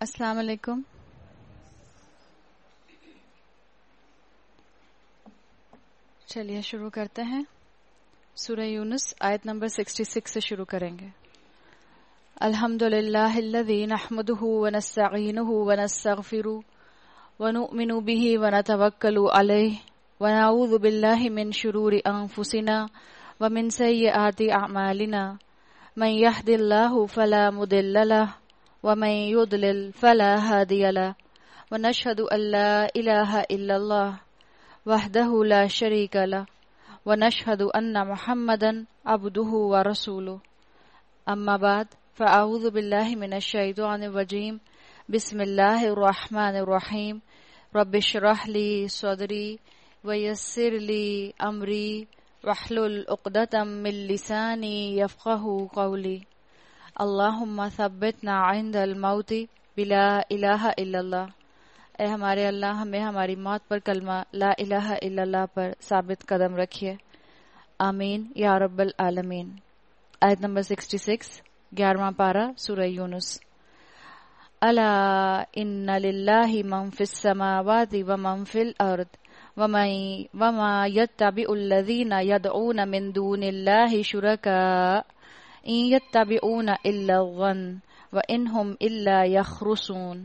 السلام علیکم. چلیے شروع کرتے ہیں. سورہ یونس آیت نمبر 66 سے شروع کریں گے. الحمد للہ الذی نحمده ونستعینه ونستغفره ونؤمن به ونتوکل علیہ ونعوذ باللہ من شرور انفسنا ومن سیئات اعمالنا من یهد اللہ فلا مضل له ومن يضلل فلا هادي له ونشهد أن لا إله إلا الله وحده لا شريك له ونشهد أن محمدا عبده ورسوله أما بعد فأعوذ بالله من الشيطان الرجيم بسم الله الرحمن الرحيم رب اشرح لي صدري ويسر لي أمري واحلل عقدة من لساني يفقهوا قولي اللہم ثبتنا عند الموت بلا الہ الا اللہ. اے ہمارے اللہ ہمیں ہماری موت پر کلمہ لا الہ الا اللہ پر ثابت قدم رکھیے. آمین یا رب العالمین. آیت نمبر 66 11واں پارہ سورہ یونس. الا ان للہ من فی السماوات ومن فی الارض وما یتبع الذین یدعون من دون اللہ شرکاء ان یتبعون الا الظن وان هم الا یخرصون.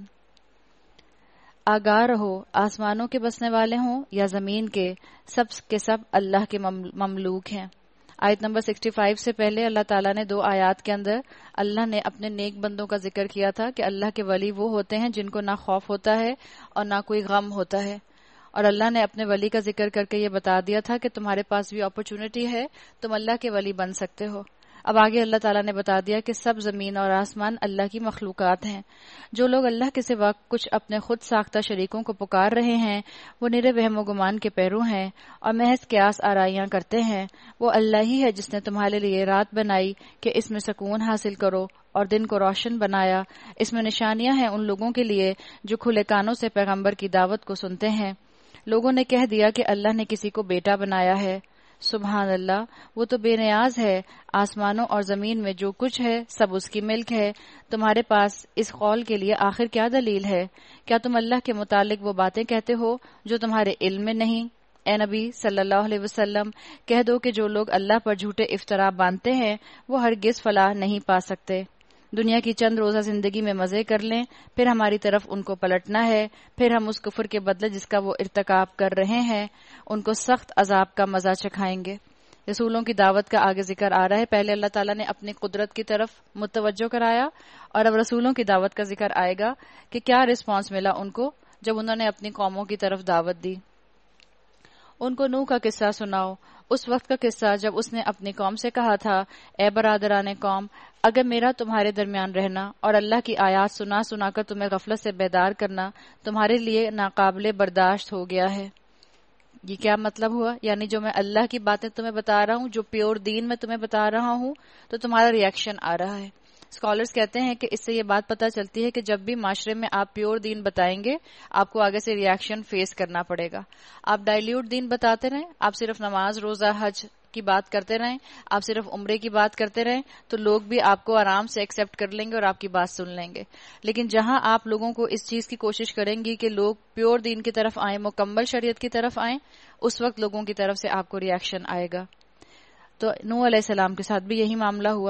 آگاہ رہو آسمانوں کے بسنے والے ہوں یا زمین کے سب اللہ کے مملوک ہیں. آیت نمبر 65 سے پہلے اللہ تعالیٰ نے 2 آیات کے اندر اللہ نے اپنے نیک بندوں کا ذکر کیا تھا کہ اللہ کے ولی وہ ہوتے ہیں جن کو نہ خوف ہوتا ہے اور نہ کوئی غم ہوتا ہے. اور اللہ نے اپنے ولی کا ذکر کر کے یہ بتا دیا تھا کہ تمہارے پاس بھی اپرچونٹی ہے, تم اللہ کے ولی بن سکتے ہو. اب آگے اللہ تعالیٰ نے بتا دیا کہ سب زمین اور آسمان اللہ کی مخلوقات ہیں. جو لوگ اللہ کے سوا کچھ اپنے خود ساختہ شریکوں کو پکار رہے ہیں وہ نرے وہم و گمان کے پیرو ہیں اور محض قیاس آرائیاں کرتے ہیں. وہ اللہ ہی ہے جس نے تمہارے لیے رات بنائی کہ اس میں سکون حاصل کرو اور دن کو روشن بنایا. اس میں نشانیاں ہیں ان لوگوں کے لیے جو کھلے کانوں سے پیغمبر کی دعوت کو سنتے ہیں. لوگوں نے کہہ دیا کہ اللہ نے کسی کو بیٹا بنایا ہے. سبحان اللہ, وہ تو بے نیاز ہے. آسمانوں اور زمین میں جو کچھ ہے سب اس کی ملک ہے. تمہارے پاس اس قول کے لیے آخر کیا دلیل ہے؟ کیا تم اللہ کے متعلق وہ باتیں کہتے ہو جو تمہارے علم میں نہیں؟ اے نبی صلی اللہ علیہ وسلم کہہ دو کہ جو لوگ اللہ پر جھوٹے افطرا باندھتے ہیں وہ ہرگز فلاح نہیں پا سکتے. دنیا کی چند روزہ زندگی میں مزے کر لیں, پھر ہماری طرف ان کو پلٹنا ہے. پھر ہم اس کفر کے بدلے جس کا وہ ارتکاب کر رہے ہیں ان کو سخت عذاب کا مزہ چکھائیں گے. رسولوں کی دعوت کا آگے ذکر آ رہا ہے. پہلے اللہ تعالیٰ نے اپنی قدرت کی طرف متوجہ کرایا اور اب رسولوں کی دعوت کا ذکر آئے گا کہ کیا رسپانس ملا ان کو جب انہوں نے اپنی قوموں کی طرف دعوت دی. ان کو نوح کا قصہ سناؤ, اس وقت کا قصہ جب اس نے اپنی قوم سے کہا تھا, اے برادران قوم, اگر میرا تمہارے درمیان رہنا اور اللہ کی آیات سنا کر تمہیں غفلت سے بیدار کرنا تمہارے لیے ناقابل برداشت ہو گیا ہے. یہ کیا مطلب ہوا؟ یعنی جو میں اللہ کی باتیں تمہیں بتا رہا ہوں, جو پیور دین میں تمہیں بتا رہا ہوں, تو تمہارا ریئیکشن آ رہا ہے. اسکالرز کہتے ہیں کہ اس سے یہ بات پتہ چلتی ہے کہ جب بھی معاشرے میں آپ پیور دین بتائیں گے آپ کو آگے سے ریئیکشن فیس کرنا پڑے گا. آپ ڈائلیوٹ دین بتاتے رہیں, آپ صرف نماز روزہ حج کی بات کرتے رہیں, آپ صرف عمرے کی بات کرتے رہیں, تو لوگ بھی آپ کو آرام سے ایکسیپٹ کر لیں گے اور آپ کی بات سن لیں گے. لیکن جہاں آپ لوگوں کو اس چیز کی کوشش کریں گی کہ لوگ پیور دین کی طرف آئیں, مکمل شریعت کی طرف آئیں, اس وقت لوگوں کی طرف سے آپ کو ریئیکشن آئے گا. تو نوح علیہ السلام کے ساتھ بھی یہی معاملہ ہوا.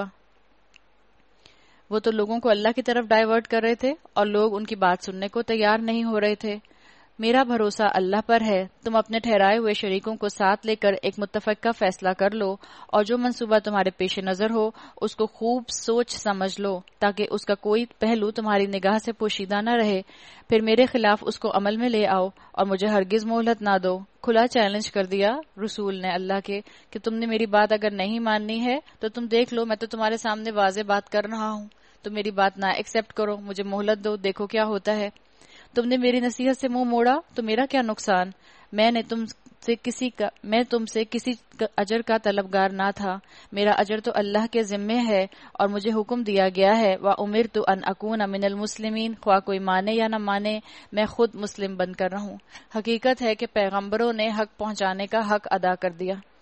وہ تو لوگوں کو اللہ کی طرف ڈائیورٹ کر رہے تھے اور لوگ ان کی بات سننے کو تیار نہیں ہو رہے تھے. میرا بھروسہ اللہ پر ہے, تم اپنے ٹھہرائے ہوئے شریکوں کو ساتھ لے کر ایک متفقہ فیصلہ کر لو اور جو منصوبہ تمہارے پیش نظر ہو اس کو خوب سوچ سمجھ لو تاکہ اس کا کوئی پہلو تمہاری نگاہ سے پوشیدہ نہ رہے. پھر میرے خلاف اس کو عمل میں لے آؤ اور مجھے ہرگز مہلت نہ دو. کھلا چیلنج کر دیا رسول نے اللہ کے کہ تم نے میری بات اگر نہیں ماننی ہے تو تم دیکھ لو, میں تو تمہارے سامنے واضح بات کر رہا ہوں, تو میری بات نہ ایکسپٹ کرو, مجھے مہلت دو, دیکھو کیا ہوتا ہے. تم نے میری نصیحت سے منہ موڑا تو میرا کیا نقصان؟ میں تم سے کسی اجر کا طلبگار نہ تھا. میرا اجر تو اللہ کے ذمے ہے اور مجھے حکم دیا گیا ہے وَأُمِرْتُ أَنْ أَكُونَ مِنَ الْمُسْلِمِينَ, خواہ کوئی مانے یا نہ مانے میں خود مسلم بن کر رہوں. حقیقت ہے کہ پیغمبروں نے حق پہنچانے کا حق ادا کر دیا.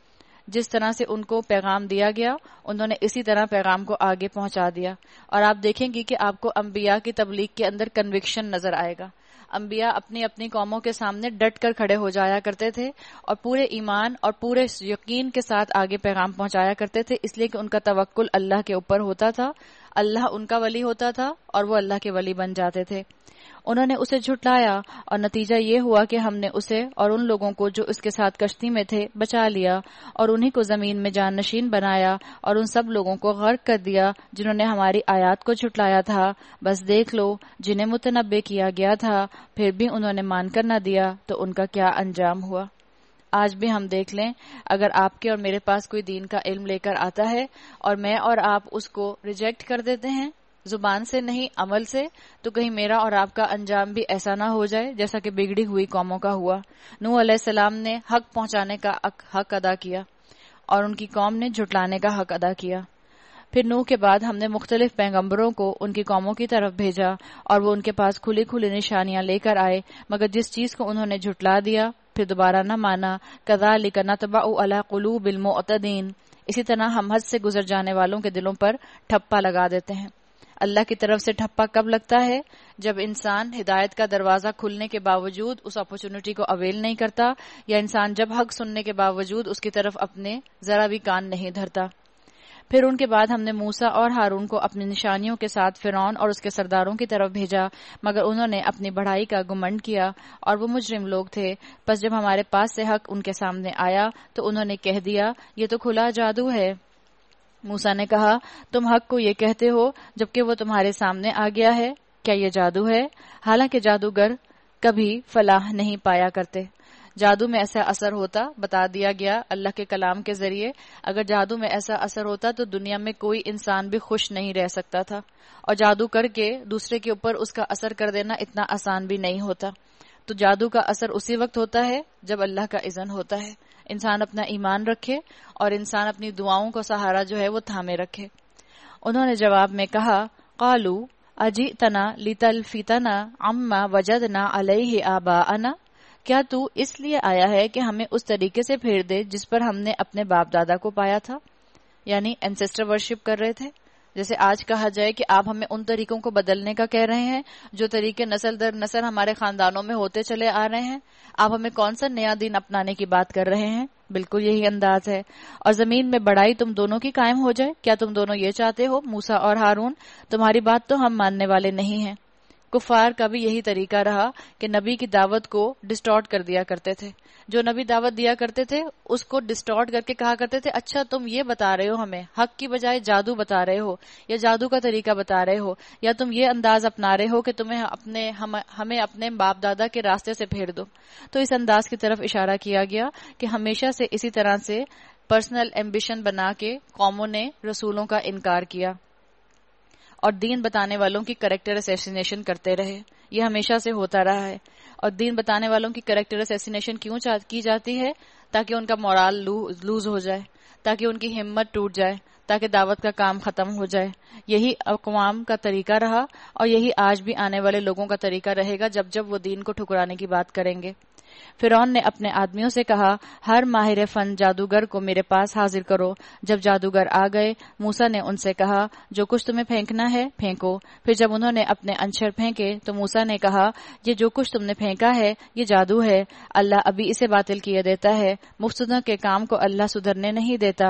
جس طرح سے ان کو پیغام دیا گیا انہوں نے اسی طرح پیغام کو آگے پہنچا دیا. اور آپ دیکھیں گی کہ آپ کو انبیاء کی تبلیغ کے اندر کنوکشن نظر آئے گا. انبیاء اپنی اپنی قوموں کے سامنے ڈٹ کر کھڑے ہو جایا کرتے تھے اور پورے ایمان اور پورے یقین کے ساتھ آگے پیغام پہنچایا کرتے تھے، اس لیے کہ ان کا توکل اللہ کے اوپر ہوتا تھا. اللہ ان کا ولی ہوتا تھا اور وہ اللہ کے ولی بن جاتے تھے. انہوں نے اسے جھٹلایا اور نتیجہ یہ ہوا کہ ہم نے اسے اور ان لوگوں کو جو اس کے ساتھ کشتی میں تھے بچا لیا اور انہی کو زمین میں جان نشین بنایا اور ان سب لوگوں کو غرق کر دیا جنہوں نے ہماری آیات کو جھٹلایا تھا. بس دیکھ لو جنہیں متنبع کیا گیا تھا پھر بھی انہوں نے مان کر نہ دیا تو ان کا کیا انجام ہوا. آج بھی ہم دیکھ لیں، اگر آپ کے اور میرے پاس کوئی دین کا علم لے کر آتا ہے اور میں اور آپ اس کو ریجیکٹ کر دیتے ہیں زبان سے نہیں عمل سے، تو کہیں میرا اور آپ کا انجام بھی ایسا نہ ہو جائے جیسا کہ بگڑی ہوئی قوموں کا ہوا. نوح علیہ السلام نے حق پہنچانے کا حق ادا کیا اور ان کی قوم نے جھٹلانے کا حق ادا کیا. پھر نوح کے بعد ہم نے مختلف پیغمبروں کو ان کی قوموں کی طرف بھیجا اور وہ ان کے پاس کھلی کھلی نشانیاں لے کر آئے، مگر جس چیز کو انہوں نے جھٹلا دیا پھر دوبارہ نہ مانا. کذالک نطبع علی قلوب المعتدین، اسی طرح ہم حد سے گزر جانے والوں کے دلوں پر ٹھپا لگا دیتے ہیں. اللہ کی طرف سے ٹھپا کب لگتا ہے؟ جب انسان ہدایت کا دروازہ کھلنے کے باوجود اس اپرچونٹی کو اویل نہیں کرتا، یا انسان جب حق سننے کے باوجود اس کی طرف اپنے ذرا بھی کان نہیں دھرتا. پھر ان کے بعد ہم نے موسیٰ اور ہارون کو اپنی نشانیوں کے ساتھ فرعون اور اس کے سرداروں کی طرف بھیجا، مگر انہوں نے اپنی بڑائی کا گمنڈ کیا اور وہ مجرم لوگ تھے. پس جب ہمارے پاس سے حق ان کے سامنے آیا تو انہوں نے کہہ دیا یہ تو کھلا جادو ہے. موسیٰ نے کہا تم حق کو یہ کہتے ہو جبکہ وہ تمہارے سامنے آ گیا ہے، کیا یہ جادو ہے؟ حالانکہ جادوگر کبھی فلاح نہیں پایا کرتے. جادو میں ایسا اثر ہوتا، بتا دیا گیا اللہ کے کلام کے ذریعے، اگر جادو میں ایسا اثر ہوتا تو دنیا میں کوئی انسان بھی خوش نہیں رہ سکتا تھا، اور جادو کر کے دوسرے کے اوپر اس کا اثر کر دینا اتنا آسان بھی نہیں ہوتا. تو جادو کا اثر اسی وقت ہوتا ہے جب اللہ کا اذن ہوتا ہے، انسان اپنا ایمان رکھے اور انسان اپنی دعاؤں کا سہارا جو ہے وہ تھامے رکھے. انہوں نے جواب میں کہا قالوا اجئتنا لتلفتنا عما وجدنا علیہ آباءنا، کیا تو اس لیے آیا ہے کہ ہمیں اس طریقے سے پھیر دے جس پر ہم نے اپنے باپ دادا کو پایا تھا؟ یعنی اینسیسٹر ورشپ کر رہے تھے. جیسے آج کہا جائے کہ آپ ہمیں ان طریقوں کو بدلنے کا کہہ رہے ہیں جو طریقے نسل در نسل ہمارے خاندانوں میں ہوتے چلے آ رہے ہیں. آپ ہمیں کون سا نیا دین اپنانے کی بات کر رہے ہیں؟ بالکل یہی انداز ہے. اور زمین میں بڑائی تم دونوں کی قائم ہو جائے، کیا تم دونوں یہ چاہتے ہو؟ موسیٰ اور ہارون تمہاری بات تو ہم ماننے والے نہیں ہیں. کفار کا بھی یہی طریقہ رہا کہ نبی کی دعوت کو ڈسٹارٹ کر دیا کرتے تھے. جو نبی دعوت دیا کرتے تھے اس کو ڈسٹارٹ کر کے کہا کرتے تھے اچھا تم یہ بتا رہے ہو ہمیں حق کی بجائے جادو بتا رہے ہو، یا جادو کا طریقہ بتا رہے ہو، یا تم یہ انداز اپنا رہے ہو کہ ہمیں اپنے باپ دادا کے راستے سے پھیر دو. تو اس انداز کی طرف اشارہ کیا گیا کہ ہمیشہ سے اسی طرح سے پرسنل ایمبیشن بنا کے قوموں نے رسولوں کا انکار کیا اور دین بتانے والوں کی کریکٹر اسیسینیشن کرتے رہے. یہ ہمیشہ سے ہوتا رہا ہے. اور دین بتانے والوں کی کریکٹر اسیسینیشن کیوں کی جاتی ہے؟ تاکہ ان کا مورال لوز ہو جائے، تاکہ ان کی ہمت ٹوٹ جائے، تاکہ دعوت کا کام ختم ہو جائے. یہی اقوام کا طریقہ رہا اور یہی آج بھی آنے والے لوگوں کا طریقہ رہے گا جب وہ دین کو ٹھکرانے کی بات کریں گے. فرعون نے اپنے آدمیوں سے کہا ہر ماہر فن جادوگر کو میرے پاس حاضر کرو. جب جادوگر آ گئے موسیٰ نے ان سے کہا جو کچھ تمہیں پھینکنا ہے پھینکو. پھر جب انہوں نے اپنے انچر پھینکے تو موسیٰ نے کہا یہ جو کچھ تم نے پھینکا ہے یہ جادو ہے، اللہ ابھی اسے باطل کیے دیتا ہے. مفسدوں کے کام کو اللہ سدھرنے نہیں دیتا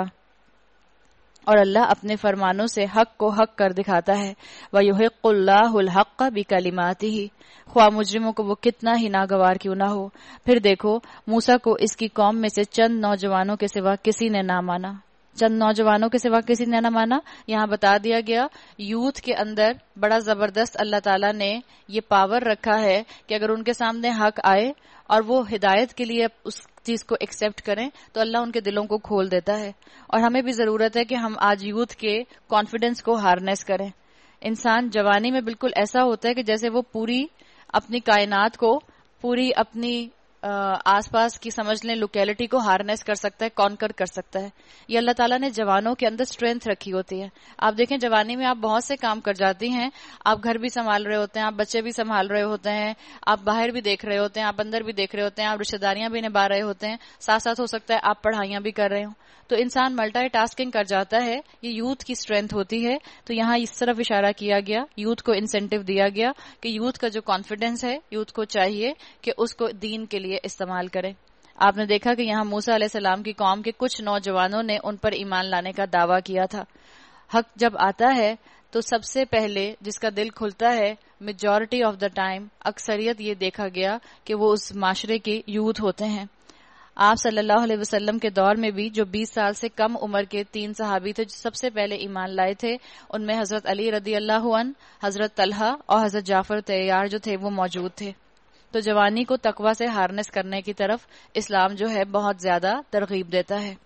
اور اللہ اپنے فرمانوں سے حق کو حق کر دکھاتا ہے. وَيُحِقُّ اللَّهُ الْحَقَّ بِكَلِمَاتِهِ، خواہ مجرموں کو وہ کتنا ہی ناگوار کیوں نہ ہو. پھر دیکھو موسیٰ کو اس کی قوم میں سے چند نوجوانوں کے سوا کسی نے نہ مانا. چند نوجوانوں کے سوا کسی نے نہ مانا. یہاں بتا دیا گیا یوتھ کے اندر بڑا زبردست اللہ تعالیٰ نے یہ پاور رکھا ہے کہ اگر ان کے سامنے حق آئے اور وہ ہدایت کے لیے اس چیز کو ایکسپٹ کریں تو اللہ ان کے دلوں کو کھول دیتا ہے. اور ہمیں بھی ضرورت ہے کہ ہم آج یوتھ کے کانفیڈنس کو ہارنیس کریں. انسان جوانی میں بالکل ایسا ہوتا ہے کہ جیسے وہ پوری اپنی کائنات کو، پوری اپنی آس پاس کی سمجھ لیں لوکیلٹی کو ہارنیس کر سکتا ہے، کانکر کر سکتا ہے. یہ اللہ تعالیٰ نے جوانوں کے اندر اسٹرینتھ رکھی ہوتی ہے. آپ دیکھیں جوانی میں آپ بہت سے کام کر جاتی ہیں، آپ گھر بھی سنبھال رہے ہوتے ہیں، آپ بچے بھی سنبھال رہے ہوتے ہیں، آپ باہر بھی دیکھ رہے ہوتے ہیں، آپ اندر بھی دیکھ رہے ہوتے ہیں، آپ رشتہ داریاں بھی نبھا رہے ہوتے ہیں، ساتھ ساتھ ہو سکتا ہے آپ پڑھائیاں بھی کر رہے ہوں. تو انسان ملٹی ٹاسکنگ کر جاتا ہے. یہ یوتھ کی اسٹرینتھ ہوتی ہے. تو یہاں اس طرف اشارہ کیا گیا، یوتھ کو انسینٹیو دیا گیا کہ یوتھ کا جو کانفیڈنس ہے، یوتھ کو چاہیے کہ اس کو دین کے لیے استعمال کرے. آپ نے دیکھا کہ یہاں موسیٰ علیہ السلام کی قوم کے کچھ نوجوانوں نے ان پر ایمان لانے کا دعویٰ کیا تھا. حق جب آتا ہے تو سب سے پہلے جس کا دل کھلتا ہے، میجورٹی آف دا ٹائم، اکثریت یہ دیکھا گیا کہ وہ اس معاشرے کے یوتھ ہوتے ہیں. آپ صلی اللہ علیہ وسلم کے دور میں بھی جو 20 سال سے کم عمر کے 3 صحابی تھے جو سب سے پہلے ایمان لائے تھے، ان میں حضرت علی رضی اللہ عنہ، حضرت طلحہ اور حضرت جعفر طیار جو تھے وہ موجود تھے. تو جوانی کو تقویٰ سے ہارنس کرنے کی طرف اسلام جو ہے بہت زیادہ ترغیب دیتا ہے.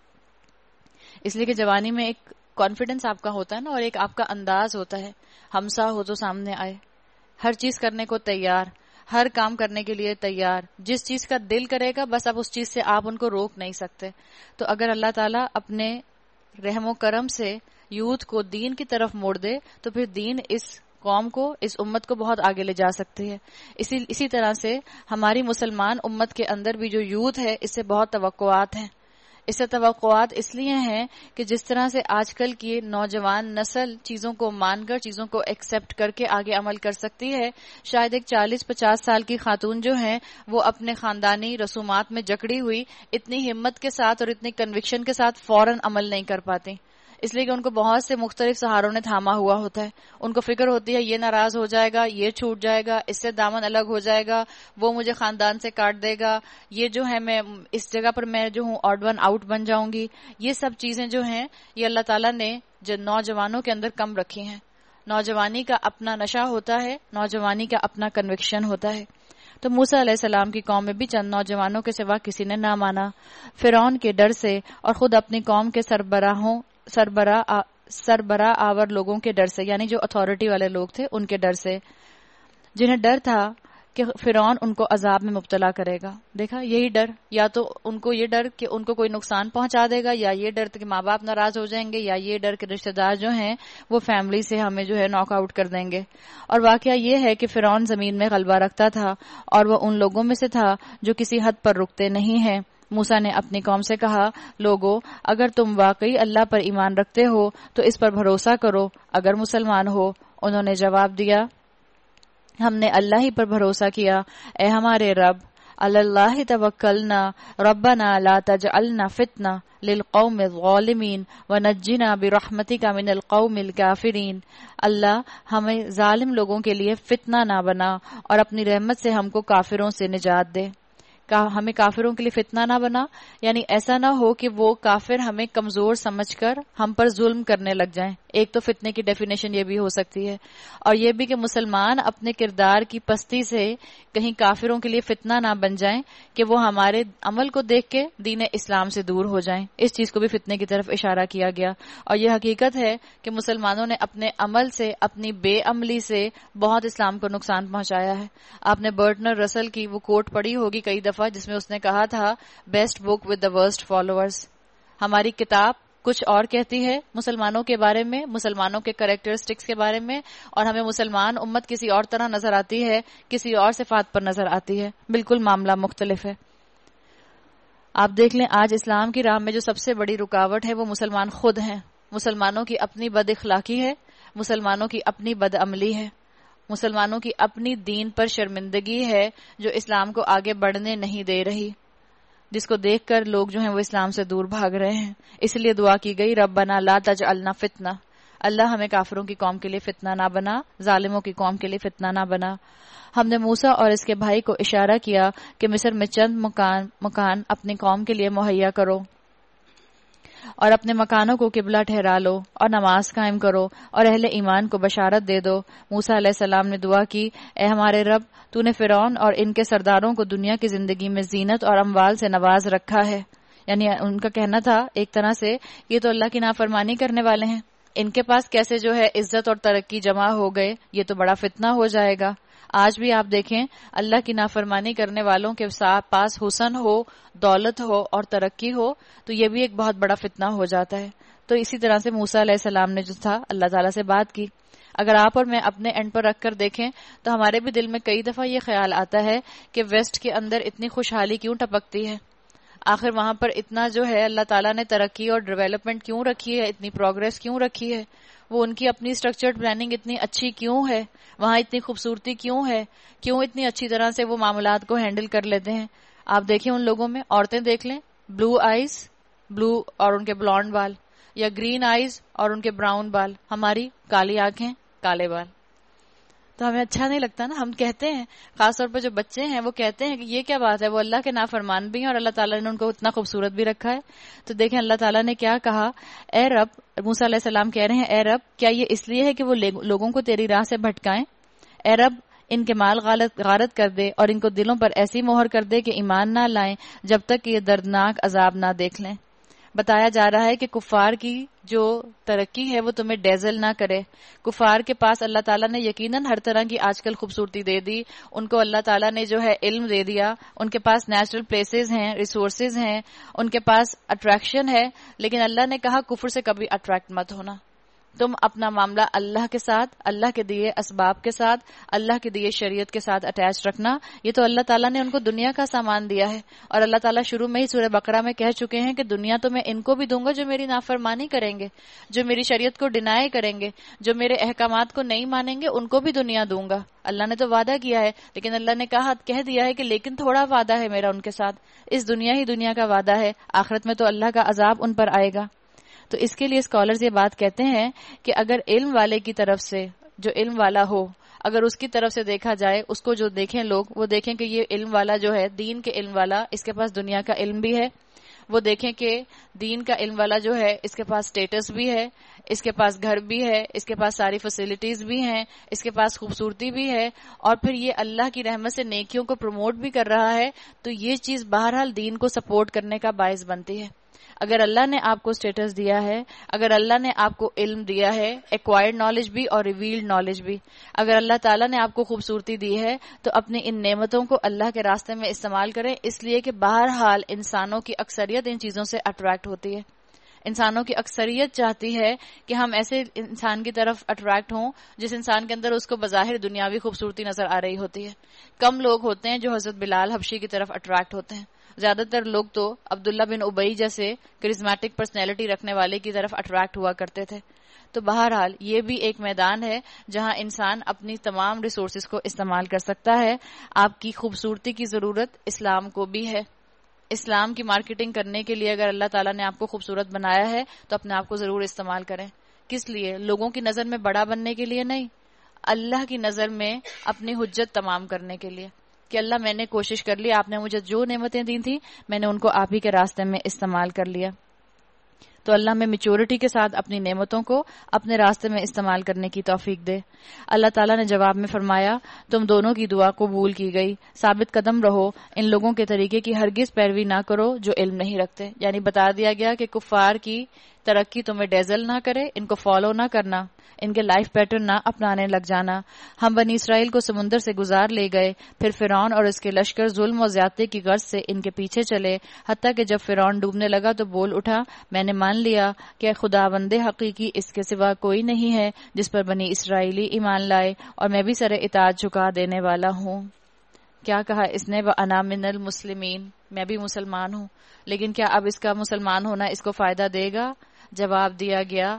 اس لیے کہ جوانی میں ایک کانفیڈنس آپ کا ہوتا ہے نا، اور ایک آپ کا انداز ہوتا ہے، ہمسا ہو تو سامنے آئے، ہر چیز کرنے کو تیار، ہر کام کرنے کے لیے تیار، جس چیز کا دل کرے گا بس اب اس چیز سے آپ ان کو روک نہیں سکتے. تو اگر اللہ تعالیٰ اپنے رحم و کرم سے یوتھ کو دین کی طرف موڑ دے تو پھر دین اس قوم کو، اس امت کو بہت آگے لے جا سکتی ہے. اسی طرح سے ہماری مسلمان امت کے اندر بھی جو یوتھ ہے اس سے بہت توقعات ہیں. اس سے توقعات اس لیے ہیں کہ جس طرح سے آج کل کی نوجوان نسل چیزوں کو مان کر، چیزوں کو ایکسپٹ کر کے آگے عمل کر سکتی ہے، شاید ایک 40-50 سال کی خاتون جو ہیں وہ اپنے خاندانی رسومات میں جکڑی ہوئی اتنی ہمت کے ساتھ اور اتنی کنوکشن کے ساتھ فوراً عمل نہیں کر پاتی، اس لیے کہ ان کو بہت سے مختلف سہاروں نے تھاما ہوا ہوتا ہے. ان کو فکر ہوتی ہے یہ ناراض ہو جائے گا، یہ چھوٹ جائے گا، اس سے دامن الگ ہو جائے گا، وہ مجھے خاندان سے کاٹ دے گا، یہ جو ہے میں اس جگہ پر میں جو ہوں آڈ ون آؤٹ بن جاؤں گی. یہ سب چیزیں جو ہیں یہ اللہ تعالیٰ نے جو نوجوانوں کے اندر کم رکھی ہیں. نوجوانی کا اپنا نشہ ہوتا ہے، نوجوانی کا اپنا کنوکشن ہوتا ہے. تو موسیٰ علیہ السلام کی قوم میں بھی چند نوجوانوں کے سوا کسی نے نہ مانا. فرعون کے ڈر سے اور خود اپنی قوم کے سربراہ آور لوگوں کے ڈر سے، یعنی جو اتھارٹی والے لوگ تھے ان کے ڈر سے، جنہیں ڈر تھا کہ فرعون ان کو عذاب میں مبتلا کرے گا. دیکھا یہی ڈر، یا تو ان کو یہ ڈر کہ ان کو کوئی نقصان پہنچا دے گا، یا یہ ڈر کہ ماں باپ ناراض ہو جائیں گے، یا یہ ڈر کہ رشتہ دار جو ہیں وہ فیملی سے ہمیں جو ہے ناک آؤٹ کر دیں گے. اور واقعہ یہ ہے کہ فرعون زمین میں غلبہ رکھتا تھا اور وہ ان لوگوں میں سے تھا جو کسی حد پر رکتے نہیں ہیں. موسیٰ نے اپنی قوم سے کہا، لوگو اگر تم واقعی اللہ پر ایمان رکھتے ہو تو اس پر بھروسہ کرو اگر مسلمان ہو. انہوں نے جواب دیا، ہم نے اللہ ہی پر بھروسہ کیا، اے ہمارے رب، اللہ توکلنا ربنا لا تجعلنا فتنہ للقوم الظالمین ونجنا برحمتک من القوم الکافرین. اللہ ہمیں ظالم لوگوں کے لیے فتنہ نہ بنا اور اپنی رحمت سے ہم کو کافروں سے نجات دے. ہمیں کافروں کے لیے فتنہ نہ بنا، یعنی ایسا نہ ہو کہ وہ کافر ہمیں کمزور سمجھ کر ہم پر ظلم کرنے لگ جائیں. ایک تو فتنے کی ڈیفینیشن یہ بھی ہو سکتی ہے، اور یہ بھی کہ مسلمان اپنے کردار کی پستی سے کہیں کافروں کے لیے فتنہ نہ بن جائیں کہ وہ ہمارے عمل کو دیکھ کے دین اسلام سے دور ہو جائیں. اس چیز کو بھی فتنے کی طرف اشارہ کیا گیا. اور یہ حقیقت ہے کہ مسلمانوں نے اپنے عمل سے، اپنی بے عملی سے بہت اسلام کو نقصان پہنچایا ہے. آپ نے برٹنر رسل کی وہ کوٹ پڑھی ہوگی کئی دفعہ جس میں اس نے کہا تھا، best book with the worst followers. ہماری کتاب کچھ اور کہتی ہے مسلمانوں کے بارے میں، مسلمانوں کے کریکٹرسٹکس کے بارے میں، اور ہمیں مسلمان امت کسی اور طرح نظر آتی ہے، کسی اور صفات پر نظر آتی ہے. بالکل معاملہ مختلف ہے. آپ دیکھ لیں آج اسلام کی راہ میں جو سب سے بڑی رکاوٹ ہے وہ مسلمان خود ہیں. مسلمانوں کی اپنی بد اخلاقی ہے، مسلمانوں کی اپنی بد عملی ہے، مسلمانوں کی اپنی دین پر شرمندگی ہے جو اسلام کو آگے بڑھنے نہیں دے رہی، جس کو دیکھ کر لوگ جو ہیں وہ اسلام سے دور بھاگ رہے ہیں. اس لیے دعا کی گئی، ربنا لا تجعلنا فتنہ، اللہ ہمیں کافروں کی قوم کے لیے فتنہ نہ بنا، ظالموں کی قوم کے لیے فتنہ نہ بنا. ہم نے موسیٰ اور اس کے بھائی کو اشارہ کیا کہ مصر میں چند مکان اپنی قوم کے لیے مہیا کرو اور اپنے مکانوں کو قبلہ ٹھہرا لو اور نماز قائم کرو اور اہل ایمان کو بشارت دے دو. موسیٰ علیہ السلام نے دعا کی، اے ہمارے رب، تو نے فرعون اور ان کے سرداروں کو دنیا کی زندگی میں زینت اور اموال سے نواز رکھا ہے. یعنی ان کا کہنا تھا ایک طرح سے یہ تو اللہ کی نافرمانی کرنے والے ہیں، ان کے پاس کیسے جو ہے عزت اور ترقی جمع ہو گئے، یہ تو بڑا فتنہ ہو جائے گا. آج بھی آپ دیکھیں اللہ کی نافرمانی کرنے والوں کے پاس حسن ہو، دولت ہو اور ترقی ہو تو یہ بھی ایک بہت بڑا فتنہ ہو جاتا ہے. تو اسی طرح سے موسیٰ علیہ السلام نے جو تھا اللہ تعالیٰ سے بات کی. اگر آپ اور میں اپنے اینڈ پر رکھ کر دیکھیں تو ہمارے بھی دل میں کئی دفعہ یہ خیال آتا ہے کہ ویسٹ کے اندر اتنی خوشحالی کیوں ٹپکتی ہے، آخر وہاں پر اتنا جو ہے اللہ تعالیٰ نے ترقی اور ڈیولپمنٹ کیوں رکھی ہے، اتنی پروگرس کیوں رکھی ہے، وہ ان کی اپنی اسٹرکچرڈ پلاننگ اتنی اچھی کیوں ہے، وہاں اتنی خوبصورتی کیوں ہے، کیوں اتنی اچھی طرح سے وہ معاملات کو ہینڈل کر لیتے ہیں. آپ دیکھیں ان لوگوں میں، عورتیں دیکھ لیں، بلو آئیز، بلو اور ان کے بلانڈ بال، یا گرین آئیز اور ان کے براؤن بال، ہماری کالی آنکھیں کالے بال. تو ہمیں اچھا نہیں لگتا نا. ہم کہتے ہیں، خاص طور پر جو بچے ہیں وہ کہتے ہیں کہ یہ کیا بات ہے، وہ اللہ کے نافرمان بھی ہیں اور اللہ تعالیٰ نے ان کو اتنا خوبصورت بھی رکھا ہے. تو دیکھیں اللہ تعالیٰ نے کیا کہا، اے رب، موسیٰ علیہ السلام کہہ رہے ہیں اے رب کیا یہ اس لیے ہے کہ وہ لوگوں کو تیری راہ سے بھٹکائیں؟ اے رب ان کے مال غارت کر دے اور ان کو دلوں پر ایسی مہر کر دے کہ ایمان نہ لائیں جب تک کہ یہ دردناک عذاب نہ دیکھ لیں. بتایا جا رہا ہے کہ کفار کی جو ترقی ہے وہ تمہیں ڈیزل نہ کرے. کفار کے پاس اللہ تعالیٰ نے یقیناً ہر طرح کی آج کل خوبصورتی دے دی، ان کو اللہ تعالیٰ نے جو ہے علم دے دیا، ان کے پاس نیچرل پلیسز ہیں، ریسورسز ہیں، ان کے پاس اٹریکشن ہے، لیکن اللہ نے کہا کفر سے کبھی اٹریکٹ مت ہونا. تم اپنا معاملہ اللہ کے ساتھ، اللہ کے دیے اسباب کے ساتھ، اللہ کے دیے شریعت کے ساتھ اٹیچ رکھنا. یہ تو اللہ تعالیٰ نے ان کو دنیا کا سامان دیا ہے، اور اللہ تعالیٰ شروع میں ہی سورہ بقرہ میں کہہ چکے ہیں کہ دنیا تو میں ان کو بھی دوں گا جو میری نافرمانی کریں گے، جو میری شریعت کو ڈینائی کریں گے، جو میرے احکامات کو نہیں مانیں گے، ان کو بھی دنیا دوں گا. اللہ نے تو وعدہ کیا ہے، لیکن اللہ نے کہہ دیا ہے کہ لیکن تھوڑا وعدہ ہے میرا ان کے ساتھ، اس دنیا ہی دنیا کا وعدہ ہے، آخرت میں تو اللہ کا عذاب ان پر آئے گا. تو اس کے لیے اسکالرز یہ بات کہتے ہیں کہ اگر علم والے کی طرف سے، جو علم والا ہو، اگر اس کی طرف سے دیکھا جائے، اس کو جو دیکھیں لوگ، وہ دیکھیں کہ یہ علم والا جو ہے، دین کے علم والا، اس کے پاس دنیا کا علم بھی ہے. وہ دیکھیں کہ دین کا علم والا جو ہے اس کے پاس سٹیٹس بھی ہے، اس کے پاس گھر بھی ہے، اس کے پاس ساری فیسلٹیز بھی ہیں، اس کے پاس خوبصورتی بھی ہے، اور پھر یہ اللہ کی رحمت سے نیکیوں کو پروموٹ بھی کر رہا ہے. تو یہ چیز بہرحال دین کو سپورٹ کرنے کا باعث بنتی ہے. اگر اللہ نے آپ کو سٹیٹس دیا ہے، اگر اللہ نے آپ کو علم دیا ہے، ایکوائرڈ نالج بھی اور ریویلڈ نالج بھی، اگر اللہ تعالیٰ نے آپ کو خوبصورتی دی ہے تو اپنی ان نعمتوں کو اللہ کے راستے میں استعمال کریں، اس لیے کہ بہرحال انسانوں کی اکثریت ان چیزوں سے اٹریکٹ ہوتی ہے. انسانوں کی اکثریت چاہتی ہے کہ ہم ایسے انسان کی طرف اٹریکٹ ہوں جس انسان کے اندر اس کو بظاہر دنیاوی خوبصورتی نظر آ رہی ہوتی ہے. کم لوگ ہوتے ہیں جو حضرت بلال حبشی کی طرف اٹریکٹ ہوتے ہیں، زیادہ تر لوگ تو عبداللہ بن ابئی جیسے کرزمیٹک پرسنالٹی رکھنے والے کی طرف اٹریکٹ ہوا کرتے تھے. تو بہرحال یہ بھی ایک میدان ہے جہاں انسان اپنی تمام ریسورسز کو استعمال کر سکتا ہے. آپ کی خوبصورتی کی ضرورت اسلام کو بھی ہے. اسلام کی مارکیٹنگ کرنے کے لیے اگر اللہ تعالیٰ نے آپ کو خوبصورت بنایا ہے تو اپنے آپ کو ضرور استعمال کریں. کس لیے؟ لوگوں کی نظر میں بڑا بننے کے لیے نہیں، اللہ کی نظر میں اپنی حجت تمام کرنے کے لیے کہ اللہ میں نے کوشش کر لی، آپ نے مجھے جو نعمتیں دی تھیں میں نے ان کو آپ ہی کے راستے میں استعمال کر لیا. تو اللہ میں میچورٹی کے ساتھ اپنی نعمتوں کو اپنے راستے میں استعمال کرنے کی توفیق دے. اللہ تعالیٰ نے جواب میں فرمایا تم دونوں کی دعا قبول کی گئی، ثابت قدم رہو، ان لوگوں کے طریقے کی ہرگز پیروی نہ کرو جو علم نہیں رکھتے. یعنی بتا دیا گیا کہ کفار کی ترقی تمہیں ڈیزل نہ کرے، ان کو فالو نہ کرنا، ان کے لائف پیٹرن نہ اپنانے لگ جانا. ہم بنی اسرائیل کو سمندر سے گزار لے گئے، پھر فرعون اور اس کے لشکر ظلم و زیادتی کی غرض سے ان کے پیچھے چلے، حتیٰ کہ جب فرعون ڈوبنے لگا تو بول اٹھا میں نے مان لیا کہ خداوند حقیقی اس کے سوا کوئی نہیں ہے جس پر بنی اسرائیلی ایمان لائے، اور میں بھی سر اطاعت جھکا دینے والا ہوں. کیا کہا اس نے؟ وَأَنَا مِنَ الْمُسْلِمِينَ، میں بھی مسلمان ہوں. لیکن کیا اب اس کا مسلمان ہونا اس کو فائدہ دے گا؟ جواب دیا گیا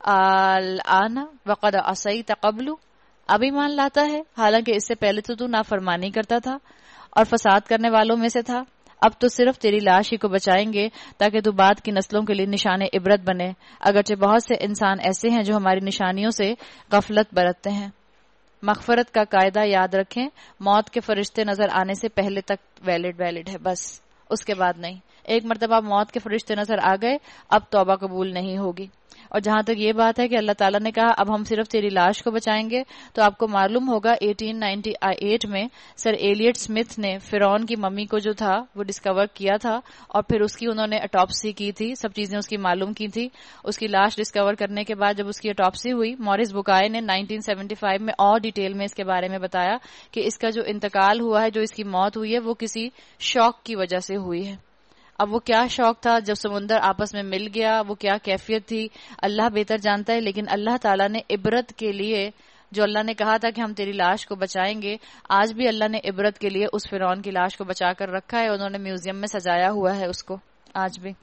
الآن وقد عصیت قبل، اب ایمان لاتا ہے حالانکہ اس سے پہلے تو نافرمانی کرتا تھا اور فساد کرنے والوں میں سے تھا. اب تو صرف تیری لاش ہی کو بچائیں گے تاکہ تو بعد کی نسلوں کے لیے نشان عبرت بنے، اگرچہ بہت سے انسان ایسے ہیں جو ہماری نشانیوں سے غفلت برتتے ہیں. مغفرت کا قاعدہ یاد رکھیں، موت کے فرشتے نظر آنے سے پہلے تک ویلڈ ہے، بس اس کے بعد نہیں. ایک مرتبہ موت کے فرشتے نظر آ گئے، اب توبہ قبول نہیں ہوگی۔ اور جہاں تک یہ بات ہے کہ اللہ تعالیٰ نے کہا اب ہم صرف تیری لاش کو بچائیں گے، تو آپ کو معلوم ہوگا 1898 میں سر ایلیٹ اسمتھ نے فرعون کی ممی کو جو تھا وہ ڈسکور کیا تھا، اور پھر اس کی انہوں نے اٹاپسی کی تھی، سب چیزیں اس کی معلوم کی تھی۔ اس کی لاش ڈسکور کرنے کے بعد جب اس کی اٹاپسی ہوئی، مورس بکائے نے 1975 میں اور ڈیٹیل میں اس کے بارے میں بتایا کہ اس کا جو انتقال ہوا ہے، جو اس کی موت ہوئی ہے، وہ کسی شوق کی وجہ سے ہوئی ہے۔ اب وہ کیا شوق تھا جب سمندر آپس میں مل گیا، وہ کیا کیفیت تھی، اللہ بہتر جانتا ہے، لیکن اللہ تعالیٰ نے عبرت کے لیے جو اللہ نے کہا تھا کہ ہم تیری لاش کو بچائیں گے، آج بھی اللہ نے عبرت کے لیے اس فرعون کی لاش کو بچا کر رکھا ہے، انہوں نے میوزیم میں سجایا ہوا ہے اس کو آج بھی۔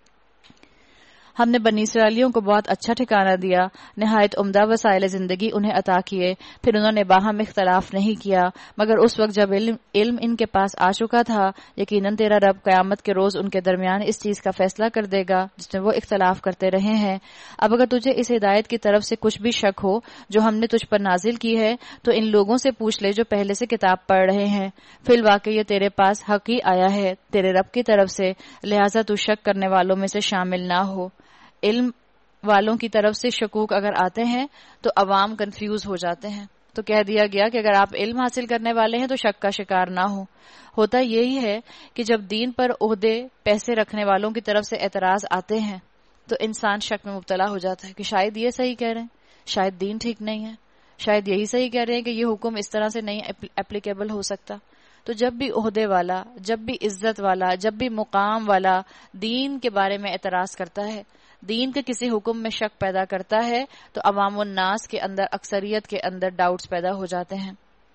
ہم نے بنی اسرائیلیوں کو بہت اچھا ٹھکانہ دیا، نہایت عمدہ وسائل زندگی انہیں عطا کیے، پھر انہوں نے باہم اختلاف نہیں کیا، مگر اس وقت جب علم ان کے پاس آ چکا تھا، یقیناً تیرا رب قیامت کے روز ان کے درمیان اس چیز کا فیصلہ کر دے گا جس میں وہ اختلاف کرتے رہے ہیں۔ اب اگر تجھے اس ہدایت کی طرف سے کچھ بھی شک ہو جو ہم نے تجھ پر نازل کی ہے، تو ان لوگوں سے پوچھ لے جو پہلے سے کتاب پڑھ رہے ہیں، فی الواقع یہ تیرے پاس حق ہی آیا ہے تیرے رب کی طرف سے، لہٰذا تو شک کرنے والوں میں سے شامل نہ ہو۔ علم والوں کی طرف سے شکوک اگر آتے ہیں تو عوام کنفیوز ہو جاتے ہیں، تو کہہ دیا گیا کہ اگر آپ علم حاصل کرنے والے ہیں تو شک کا شکار نہ ہو۔ ہوتا یہی ہے کہ جب دین پر عہدے پیسے رکھنے والوں کی طرف سے اعتراض آتے ہیں تو انسان شک میں مبتلا ہو جاتا ہے کہ شاید یہ صحیح کہہ رہے ہیں، شاید دین ٹھیک نہیں ہے، شاید یہی صحیح کہہ رہے ہیں کہ یہ حکم اس طرح سے نہیں اپلیکیبل ہو سکتا۔ تو جب بھی عہدے والا، جب بھی عزت والا، جب بھی مقام والا دین کے بارے میں اعتراض کرتا ہے، دین کے کسی حکم میں شک پیدا کرتا ہے، تو عوام الناس کے اندر، اکثریت کے اندر ڈاؤٹس پیدا ہو جاتے ہیں،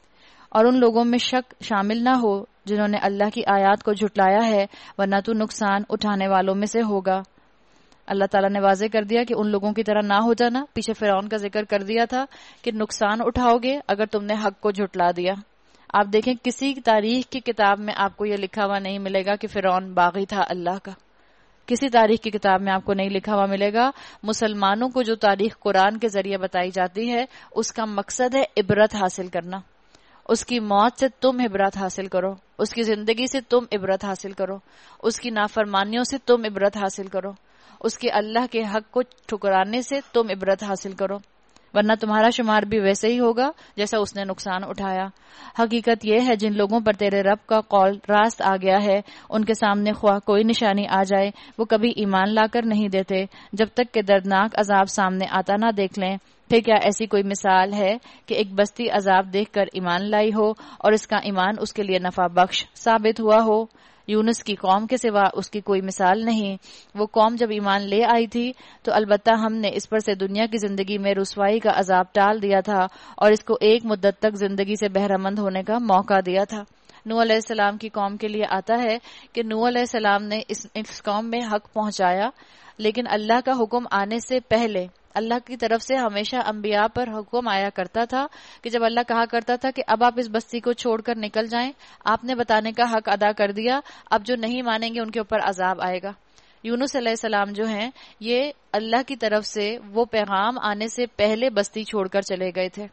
اور ان لوگوں میں شک شامل نہ ہو جنہوں نے اللہ کی آیات کو جھٹلایا ہے، ورنہ تو نقصان اٹھانے والوں میں سے ہوگا۔ اللہ تعالیٰ نے واضح کر دیا کہ ان لوگوں کی طرح نہ ہو جانا۔ پیچھے فرعون کا ذکر کر دیا تھا کہ نقصان اٹھاؤ گے اگر تم نے حق کو جھٹلا دیا۔ آپ دیکھیں کسی تاریخ کی کتاب میں آپ کو یہ لکھا ہوا نہیں ملے گا کہ فرعون باغی تھا اللہ کا، کسی تاریخ کی کتاب میں آپ کو نہیں لکھا ہوا ملے گا۔ مسلمانوں کو جو تاریخ قرآن کے ذریعے بتائی جاتی ہے اس کا مقصد ہے عبرت حاصل کرنا۔ اس کی موت سے تم عبرت حاصل کرو، اس کی زندگی سے تم عبرت حاصل کرو، اس کی نافرمانیوں سے تم عبرت حاصل کرو، اس کے اللہ کے حق کو ٹھکرانے سے تم عبرت حاصل کرو، ورنہ تمہارا شمار بھی ویسے ہی ہوگا جیسا اس نے نقصان اٹھایا۔ حقیقت یہ ہے جن لوگوں پر تیرے رب کا قول راست آ گیا ہے، ان کے سامنے خواہ کوئی نشانی آ جائے وہ کبھی ایمان لا کر نہیں دیتے جب تک کہ دردناک عذاب سامنے آتا نہ دیکھ لیں۔ پھر کیا ایسی کوئی مثال ہے کہ ایک بستی عذاب دیکھ کر ایمان لائی ہو اور اس کا ایمان اس کے لیے نفع بخش ثابت ہوا ہو؟ یونس کی قوم کے سوا اس کی کوئی مثال نہیں۔ وہ قوم جب ایمان لے آئی تھی تو البتہ ہم نے اس پر سے دنیا کی زندگی میں رسوائی کا عذاب ٹال دیا تھا اور اس کو ایک مدت تک زندگی سے بہرہ مند ہونے کا موقع دیا تھا۔ نوح علیہ السلام کی قوم کے لیے آتا ہے کہ نوح علیہ السلام نے اس قوم میں حق پہنچایا، لیکن اللہ کا حکم آنے سے پہلے اللہ کی طرف سے ہمیشہ انبیاء پر حکم آیا کرتا تھا کہ جب اللہ کہا کرتا تھا کہ اب آپ اس بستی کو چھوڑ کر نکل جائیں، آپ نے بتانے کا حق ادا کر دیا، اب جو نہیں مانیں گے ان کے اوپر عذاب آئے گا۔ یونس علیہ السلام جو ہیں یہ اللہ کی طرف سے وہ پیغام آنے سے پہلے بستی چھوڑ کر چلے گئے تھے۔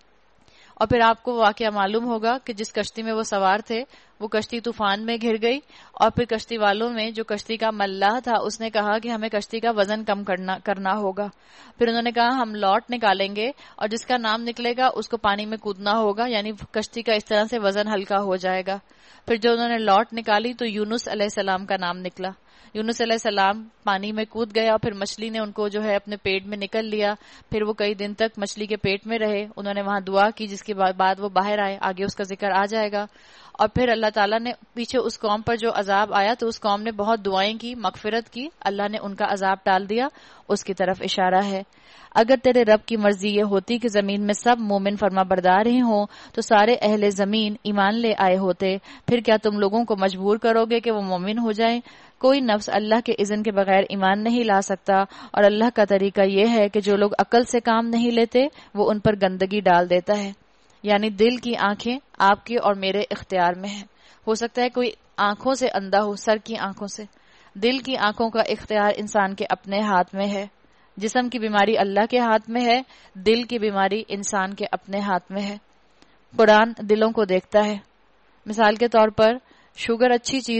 اور پھر آپ کو واقعہ معلوم ہوگا کہ جس کشتی میں وہ سوار تھے وہ کشتی طوفان میں گھر گئی، اور پھر کشتی والوں میں جو کشتی کا ملاح تھا اس نے کہا کہ ہمیں کشتی کا وزن کم کرنا ہوگا۔ پھر انہوں نے کہا ہم لوٹ نکالیں گے اور جس کا نام نکلے گا اس کو پانی میں کودنا ہوگا، یعنی کشتی کا اس طرح سے وزن ہلکا ہو جائے گا۔ پھر جو انہوں نے لوٹ نکالی تو یونس علیہ السلام کا نام نکلا۔ یونس علیہ السلام پانی میں کود گیا، پھر مچھلی نے ان کو جو ہے اپنے پیٹ میں نکل لیا، پھر وہ کئی دن تک مچھلی کے پیٹ میں رہے، انہوں نے وہاں دعا کی جس کے بعد وہ باہر آئے، آگے اس کا ذکر آ جائے گا۔ اور پھر اللہ تعالیٰ نے پیچھے اس قوم پر جو عذاب آیا تو اس قوم نے بہت دعائیں کی، مغفرت کی، اللہ نے ان کا عذاب ٹال دیا، اس کی طرف اشارہ ہے۔ اگر تیرے رب کی مرضی یہ ہوتی کہ زمین میں سب مومن فرما بردار ہی ہوں تو سارے اہل زمین ایمان لے آئے ہوتے، پھر کیا تم لوگوں کو مجبور کرو گے کہ وہ مومن ہو جائیں؟ کوئی نفس اللہ کے اذن کے بغیر ایمان نہیں لا سکتا، اور اللہ کا طریقہ یہ ہے کہ جو لوگ عقل سے کام نہیں لیتے وہ ان پر گندگی ڈال دیتا ہے، یعنی دل کی آنکھیں آپ کے اور میرے اختیار میں ہیں۔ ہو سکتا ہے کوئی آنکھوں سے اندھا ہو، سر کی آنکھوں سے، دل کی آنکھوں کا اختیار انسان کے اپنے ہاتھ میں ہے۔ جسم کی بیماری اللہ کے ہاتھ میں ہے، دل کی بیماری انسان کے اپنے ہاتھ میں ہے۔ قرآن دلوں کو دیکھتا ہے۔ مثال کے طور پر شوگر اچھی چیز ہے،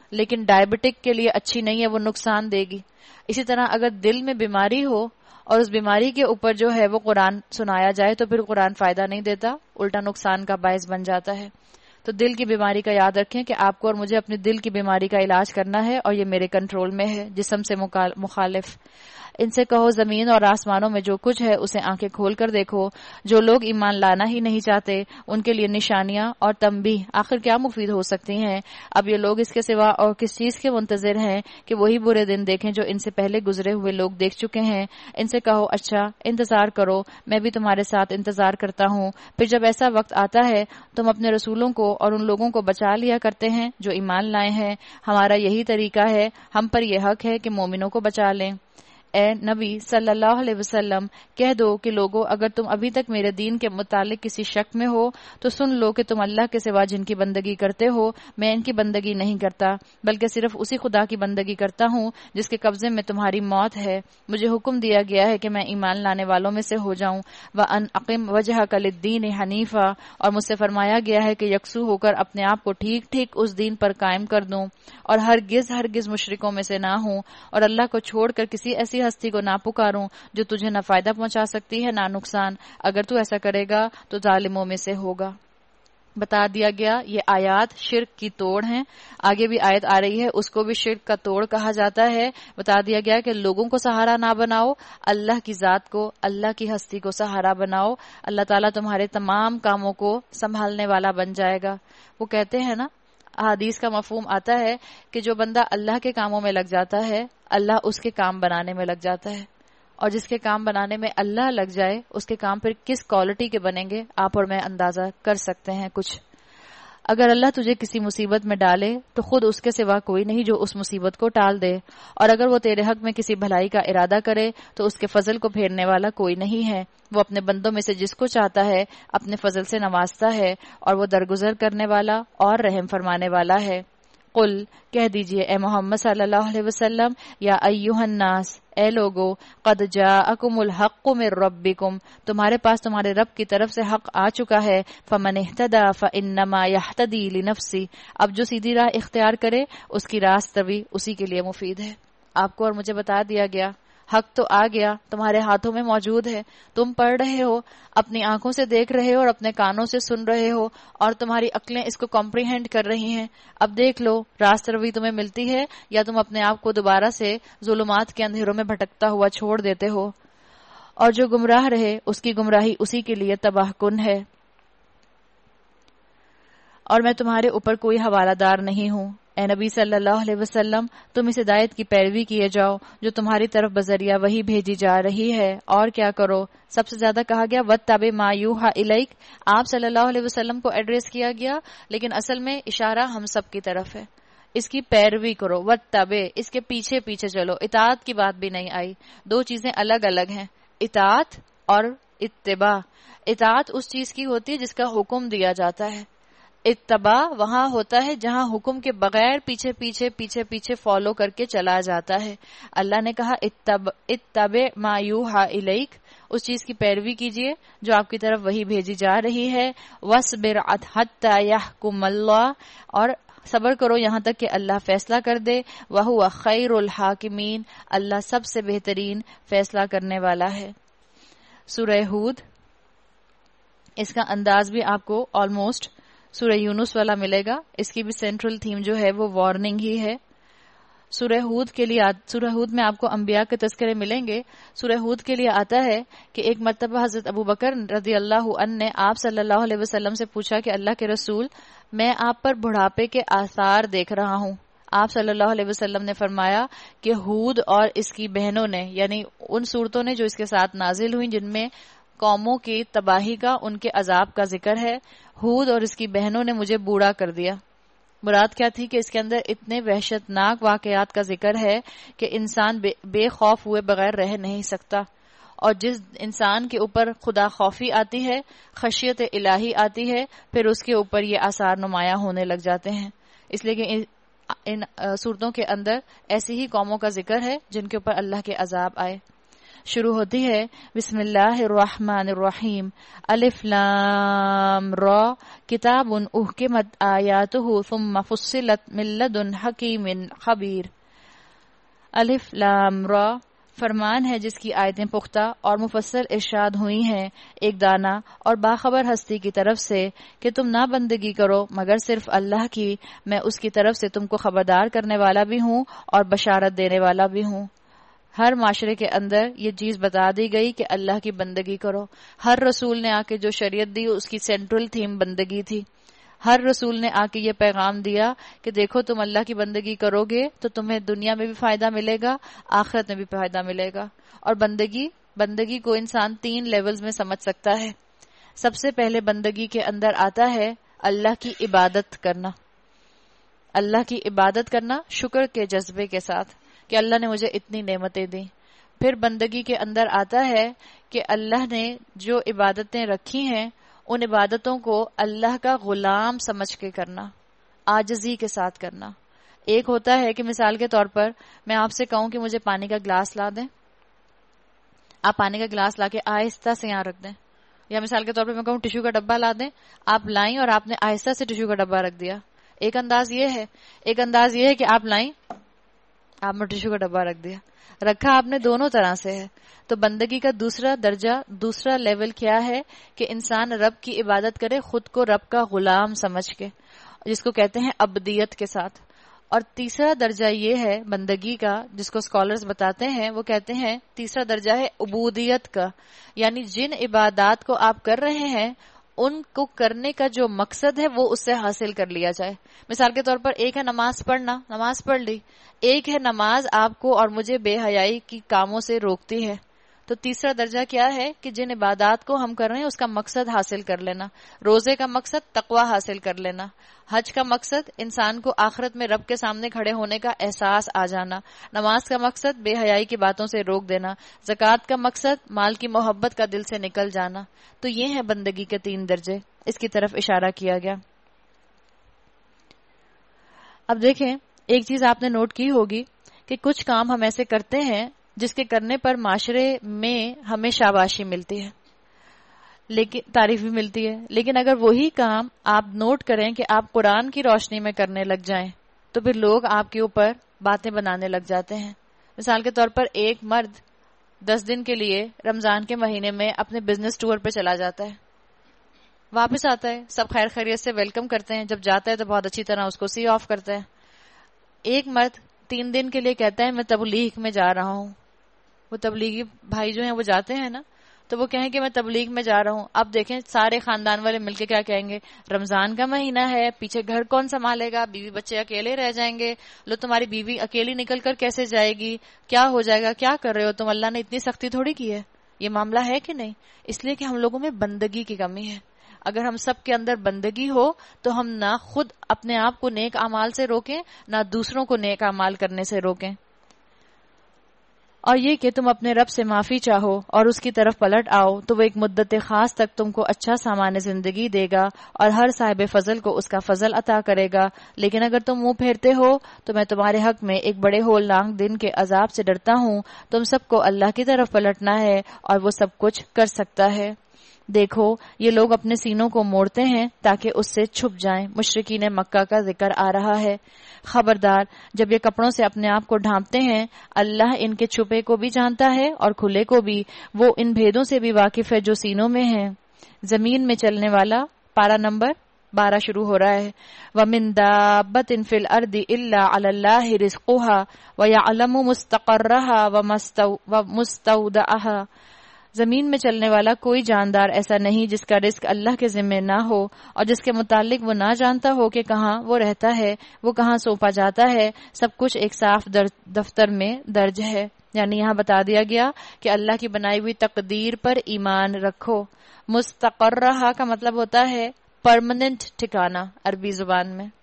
لیکن ڈائبٹک کے لیے اچھی نہیں ہے، وہ نقصان دے گی. اسی طرح اگر دل میں بیماری ہو اور اس بیماری کے اوپر جو ہے وہ قرآن سنایا جائے تو پھر قرآن فائدہ نہیں دیتا، الٹا نقصان کا باعث بن جاتا ہے. تو دل کی بیماری کا یاد رکھیں کہ آپ کو اور مجھے اپنی دل کی بیماری کا علاج کرنا ہے، اور یہ میرے کنٹرول میں ہے. جسم سے مخالف ان سے کہو زمین اور آسمانوں میں جو کچھ ہے اسے آنکھیں کھول کر دیکھو. جو لوگ ایمان لانا ہی نہیں چاہتے ان کے لیے نشانیاں اور تنبیہ آخر کیا مفید ہو سکتی ہیں. اب یہ لوگ اس کے سوا اور کس چیز کے منتظر ہیں کہ وہی برے دن دیکھیں جو ان سے پہلے گزرے ہوئے لوگ دیکھ چکے ہیں. ان سے کہو اچھا انتظار کرو، میں بھی تمہارے ساتھ انتظار کرتا ہوں. پھر جب ایسا وقت آتا ہے تم اپنے رسولوں کو اور ان لوگوں کو بچا لیا کرتے ہیں جو ایمان لائے ہیں. ہمارا یہی طریقہ ہے، ہم پر یہ حق ہے کہ مومنوں کو بچا لیں. اے نبی صلی اللہ علیہ وسلم کہہ دو کہ لوگو اگر تم ابھی تک میرے دین کے متعلق کسی شک میں ہو تو سن لو کہ تم اللہ کے سوا جن کی بندگی کرتے ہو میں ان کی بندگی نہیں کرتا، بلکہ صرف اسی خدا کی بندگی کرتا ہوں جس کے قبضے میں تمہاری موت ہے. مجھے حکم دیا گیا ہے کہ میں ایمان لانے والوں میں سے ہو جاؤں. وَأَنْ أَقِمْ وَجْهَكَ لِلدِّينِ حَنِيفًا، اور مجھ سے فرمایا گیا ہے کہ یکسو ہو کر اپنے آپ کو ٹھیک ٹھیک اس دین پر قائم کر دوں اور ہرگز مشرکوں میں سے نہ ہوں، اور اللہ کو چھوڑ کر کسی ایسی ہستی کو نہ پکاروں جو تجھے نہ فائدہ پہنچا سکتی ہے نہ نقصان. اگر تو ایسا کرے گا تو ظالموں میں سے ہوگا. بتا دیا گیا یہ آیات شرک کی توڑ ہیں. آگے بھی آیت آ رہی ہے اس کو بھی شرک کا توڑ کہا جاتا ہے. بتا دیا گیا کہ لوگوں کو سہارا نہ بناؤ، اللہ کی ذات کو، اللہ کی ہستی کو سہارا بناؤ. اللہ تعالیٰ تمہارے تمام کاموں کو سنبھالنے والا بن جائے گا. وہ کہتے ہیں نا، حدیث کا مفہوم آتا ہے کہ جو بندہ اللہ کے کاموں میں لگ جاتا ہے اللہ اس کے کام بنانے میں لگ جاتا ہے، اور جس کے کام بنانے میں اللہ لگ جائے اس کے کام پھر کس کوالٹی کے بنیں گے آپ اور میں اندازہ کر سکتے ہیں. کچھ اگر اللہ تجھے کسی مصیبت میں ڈالے تو خود اس کے سوا کوئی نہیں جو اس مصیبت کو ٹال دے، اور اگر وہ تیرے حق میں کسی بھلائی کا ارادہ کرے تو اس کے فضل کو پھیرنے والا کوئی نہیں ہے. وہ اپنے بندوں میں سے جس کو چاہتا ہے اپنے فضل سے نوازتا ہے، اور وہ درگزر کرنے والا اور رحم فرمانے والا ہے. قل کہہ دیجئے اے محمد صلی اللہ علیہ وسلم، یا ایھا الناس اے لوگو، قد جاءکم الحق من ربکم، تمہارے پاس تمہارے رب کی طرف سے حق آ چکا ہے. فمن اہتدی فانما یہتدی لنفسی، اب جو سیدھی راہ اختیار کرے اس کی راست روی اسی کے لیے مفید ہے. آپ کو اور مجھے بتا دیا گیا حق تو آ گیا، تمہارے ہاتھوں میں موجود ہے، تم پڑھ رہے ہو، اپنی آنکھوں سے دیکھ رہے ہو اور اپنے کانوں سے سن رہے ہو، اور تمہاری عقلیں اس کو کمپریہینڈ کر رہی ہیں. اب دیکھ لو راست روی تمہیں ملتی ہے یا تم اپنے آپ کو دوبارہ سے ظلمات کے اندھیروں میں بھٹکتا ہوا چھوڑ دیتے ہو. اور جو گمراہ رہے اس کی گمراہی اسی کے لیے تباہ کن ہے. اور میں تمہارے اوپر کوئی حوالہ دار نہیں ہوں. اے نبی صلی اللہ علیہ وسلم تم اس ہدایت کی پیروی کیے جاؤ جو تمہاری طرف بذریعہ وہی بھیجی جا رہی ہے، اور کیا کرو. سب سے زیادہ کہا گیا وَاتَّبِعْ مَا يُوحَىٰ إِلَيْكَ، آپ صلی اللہ علیہ وسلم کو ایڈریس کیا گیا، لیکن اصل میں اشارہ ہم سب کی طرف ہے. اس کی پیروی کرو، وَاتَّبِعْ، اس کے پیچھے پیچھے چلو. اطاعت کی بات بھی نہیں آئی. دو چیزیں الگ الگ ہیں، اطاعت اور اتباع. اطاعت اس چیز کی ہوتی ہے جس کا حکم دیا جاتا ہے، اتباع وہاں ہوتا ہے جہاں حکم کے بغیر پیچھے پیچھے پیچھے پیچھے فالو کر کے چلا جاتا ہے. اللہ نے کہا اتبع ما یوحیٰ الیک، اس چیز کی پیروی کیجئے جو آپ کی طرف وہی بھیجی جا رہی ہے. واصبر حتی یحکم اللہ، اور صبر کرو یہاں تک کہ اللہ فیصلہ کر دے. وہو خیر الحاکمین، اللہ سب سے بہترین فیصلہ کرنے والا ہے. سورہ ہود، اس کا انداز بھی آپ کو آلموسٹ سورہ یونس والا ملے گا. اس کی بھی سینٹرل تھیم جو ہے وہ وارننگ ہی ہے. سورہ ہود کے لیے سورہ ہود میں آپ کو انبیاء کے تذکرے ملیں گے. سورہ ہود کے لیے آتا ہے کہ ایک مرتبہ حضرت ابو بکر رضی اللہ عنہ نے آپ صلی اللہ علیہ وسلم سے پوچھا کہ اللہ کے رسول، میں آپ پر بڑھاپے کے آثار دیکھ رہا ہوں. آپ صلی اللہ علیہ وسلم نے فرمایا کہ ہود اور اس کی بہنوں نے، یعنی ان صورتوں نے جو اس کے ساتھ نازل ہوئیں جن میں قوموں کی تباہی کا، ان کے عذاب کا ذکر ہے، ہود اور اس کی بہنوں نے مجھے بوڑھا کر دیا. مراد کیا تھی کہ اس کے اندر اتنے وحشت ناک واقعات کا ذکر ہے کہ انسان بے خوف ہوئے بغیر رہ نہیں سکتا. اور جس انسان کے اوپر خدا خوفی آتی ہے، خشیت الہی آتی ہے، پھر اس کے اوپر یہ آثار نمایاں ہونے لگ جاتے ہیں. اس لیے کہ ان صورتوں کے اندر ایسی ہی قوموں کا ذکر ہے جن کے اوپر اللہ کے عذاب آئے. شروع ہوتی ہے بسم اللہ الرحمن الرحیم، الف لام را کتاب احکمت آیاتہ ثم فصلت من لدن حکیم خبیر. الف لام را فرمان ہے جس کی آیتیں پختہ اور مفصل ارشاد ہوئی ہیں ایک دانا اور باخبر ہستی کی طرف سے کہ تم نہ بندگی کرو مگر صرف اللہ کی، میں اس کی طرف سے تم کو خبردار کرنے والا بھی ہوں اور بشارت دینے والا بھی ہوں. ہر معاشرے کے اندر یہ چیز بتا دی گئی کہ اللہ کی بندگی کرو. ہر رسول نے آ کے جو شریعت دی اس کی سینٹرل تھیم بندگی تھی. ہر رسول نے آ کے یہ پیغام دیا کہ دیکھو تم اللہ کی بندگی کرو گے تو تمہیں دنیا میں بھی فائدہ ملے گا، آخرت میں بھی فائدہ ملے گا. اور بندگی کو انسان 3 لیولز میں سمجھ سکتا ہے. سب سے پہلے بندگی کے اندر آتا ہے اللہ کی عبادت کرنا. اللہ کی عبادت کرنا شکر کے جذبے کے ساتھ کہ اللہ نے مجھے اتنی نعمتیں دیں. پھر بندگی کے اندر آتا ہے کہ اللہ نے جو عبادتیں رکھی ہیں ان عبادتوں کو اللہ کا غلام سمجھ کے کرنا، عاجزی کے ساتھ کرنا. ایک ہوتا ہے کہ مثال کے طور پر میں آپ سے کہوں کہ مجھے پانی کا گلاس لا دیں، آپ پانی کا گلاس لا کے آہستہ سے یہاں رکھ دیں. یا مثال کے طور پر میں کہوں ٹشو کا ڈبہ لا دیں، آپ لائیں اور آپ نے آہستہ سے ٹشو کا ڈبہ رکھ دیا. ایک انداز یہ ہے. ایک انداز یہ ہے کہ آپ لائیں، آپ نے ٹشو کا ڈبہ رکھ دیا. رکھا آپ نے دونوں طرح سے ہے. تو بندگی کا دوسرا درجہ، دوسرا لیول کیا ہے کہ انسان رب کی عبادت کرے خود کو رب کا غلام سمجھ کے، جس کو کہتے ہیں عبدیت کے ساتھ. اور تیسرا درجہ یہ ہے بندگی کا جس کو اسکالرز بتاتے ہیں، وہ کہتے ہیں تیسرا درجہ ہے عبودیت کا، یعنی جن عبادات کو آپ کر رہے ہیں ان کو کرنے کا جو مقصد ہے وہ اس سے حاصل کر لیا جائے. مثال کے طور پر ایک ہے نماز پڑھنا، نماز پڑھ لی. ایک ہے نماز آپ کو اور مجھے بے حیائی کی کاموں سے روکتی ہے. تو تیسرا درجہ کیا ہے کہ جن عبادات کو ہم کر رہے ہیں اس کا مقصد حاصل کر لینا. روزے کا مقصد تقوی حاصل کر لینا. حج کا مقصد انسان کو آخرت میں رب کے سامنے کھڑے ہونے کا احساس آ جانا. نماز کا مقصد بے حیائی کی باتوں سے روک دینا. زکوٰۃ کا مقصد مال کی محبت کا دل سے نکل جانا. تو یہ ہے بندگی کے 3 درجے، اس کی طرف اشارہ کیا گیا. اب دیکھیں ایک چیز آپ نے نوٹ کی ہوگی کہ کچھ کام ہم ایسے کرتے ہیں جس کے کرنے پر معاشرے میں ہمیں شاباشی ملتی ہے، لیکن تعریف بھی ملتی ہے. لیکن اگر وہی کام آپ نوٹ کریں کہ آپ قرآن کی روشنی میں کرنے لگ جائیں تو پھر لوگ آپ کے اوپر باتیں بنانے لگ جاتے ہیں. مثال کے طور پر ایک مرد 10 دن کے لیے رمضان کے مہینے میں اپنے بزنس ٹور پہ چلا جاتا ہے، واپس آتا ہے، سب خیر خیریت سے ویلکم کرتے ہیں، جب جاتا ہے تو بہت اچھی طرح اس کو سی آف کرتا ہے. ایک مرد 3 دن کے لیے کہتا ہے میں تبلیغ میں جا رہا ہوں. وہ تبلیغی بھائی جو ہیں وہ جاتے ہیں نا، تو وہ کہیں کہ میں تبلیغ میں جا رہا ہوں. اب دیکھیں سارے خاندان والے مل کے کیا کہیں گے، رمضان کا مہینہ ہے، پیچھے گھر کون سنبھالے گا، بیوی بچے اکیلے رہ جائیں گے. لو تمہاری بیوی اکیلی نکل کر کیسے جائے گی، کیا ہو جائے گا، کیا کر رہے ہو تم، اللہ نے اتنی سختی تھوڑی کی ہے. یہ معاملہ ہے کہ نہیں؟ اس لیے کہ ہم لوگوں میں بندگی کی کمی ہے. اگر ہم سب کے اندر بندگی ہو تو ہم نہ خود اپنے آپ کو نیک اعمال سے روکیں، نہ دوسروں کو نیک اعمال کرنے سے روکیں. اور یہ کہ تم اپنے رب سے معافی چاہو اور اس کی طرف پلٹ آؤ تو وہ ایک مدت خاص تک تم کو اچھا سامان زندگی دے گا اور ہر صاحب فضل کو اس کا فضل عطا کرے گا. لیکن اگر تم منہ پھیرتے ہو تو میں تمہارے حق میں ایک بڑے ہولناک دن کے عذاب سے ڈرتا ہوں. تم سب کو اللہ کی طرف پلٹنا ہے اور وہ سب کچھ کر سکتا ہے. دیکھو یہ لوگ اپنے سینوں کو موڑتے ہیں تاکہ اس سے چھپ جائیں. مشرکین مکہ کا ذکر آ رہا ہے. خبردار جب یہ کپڑوں سے اپنے آپ کو ڈھانپتے ہیں، اللہ ان کے چھپے کو بھی جانتا ہے اور کھلے کو بھی. وہ ان بھیدوں سے بھی واقف ہے جو سینوں میں ہیں. زمین میں چلنے والا پارہ نمبر 12 شروع ہو رہا ہے. وَمِن دَابَّةٍ فِي الْأَرْضِ إِلَّا عَلَى اللَّهِ رِزْقُهَا وَيَعْلَمُ مُسْتَقَرَّهَا وَمُسْتَوْدَعَهَا. زمین میں چلنے والا کوئی جاندار ایسا نہیں جس کا رزق اللہ کے ذمہ نہ ہو اور جس کے متعلق وہ نہ جانتا ہو کہ کہاں وہ رہتا ہے، وہ کہاں سونپا جاتا ہے. سب کچھ ایک صاف دفتر میں درج ہے. یعنی یہاں بتا دیا گیا کہ اللہ کی بنائی ہوئی تقدیر پر ایمان رکھو. مستقرہ کا مطلب ہوتا ہے پرماننٹ ٹھکانہ عربی زبان میں.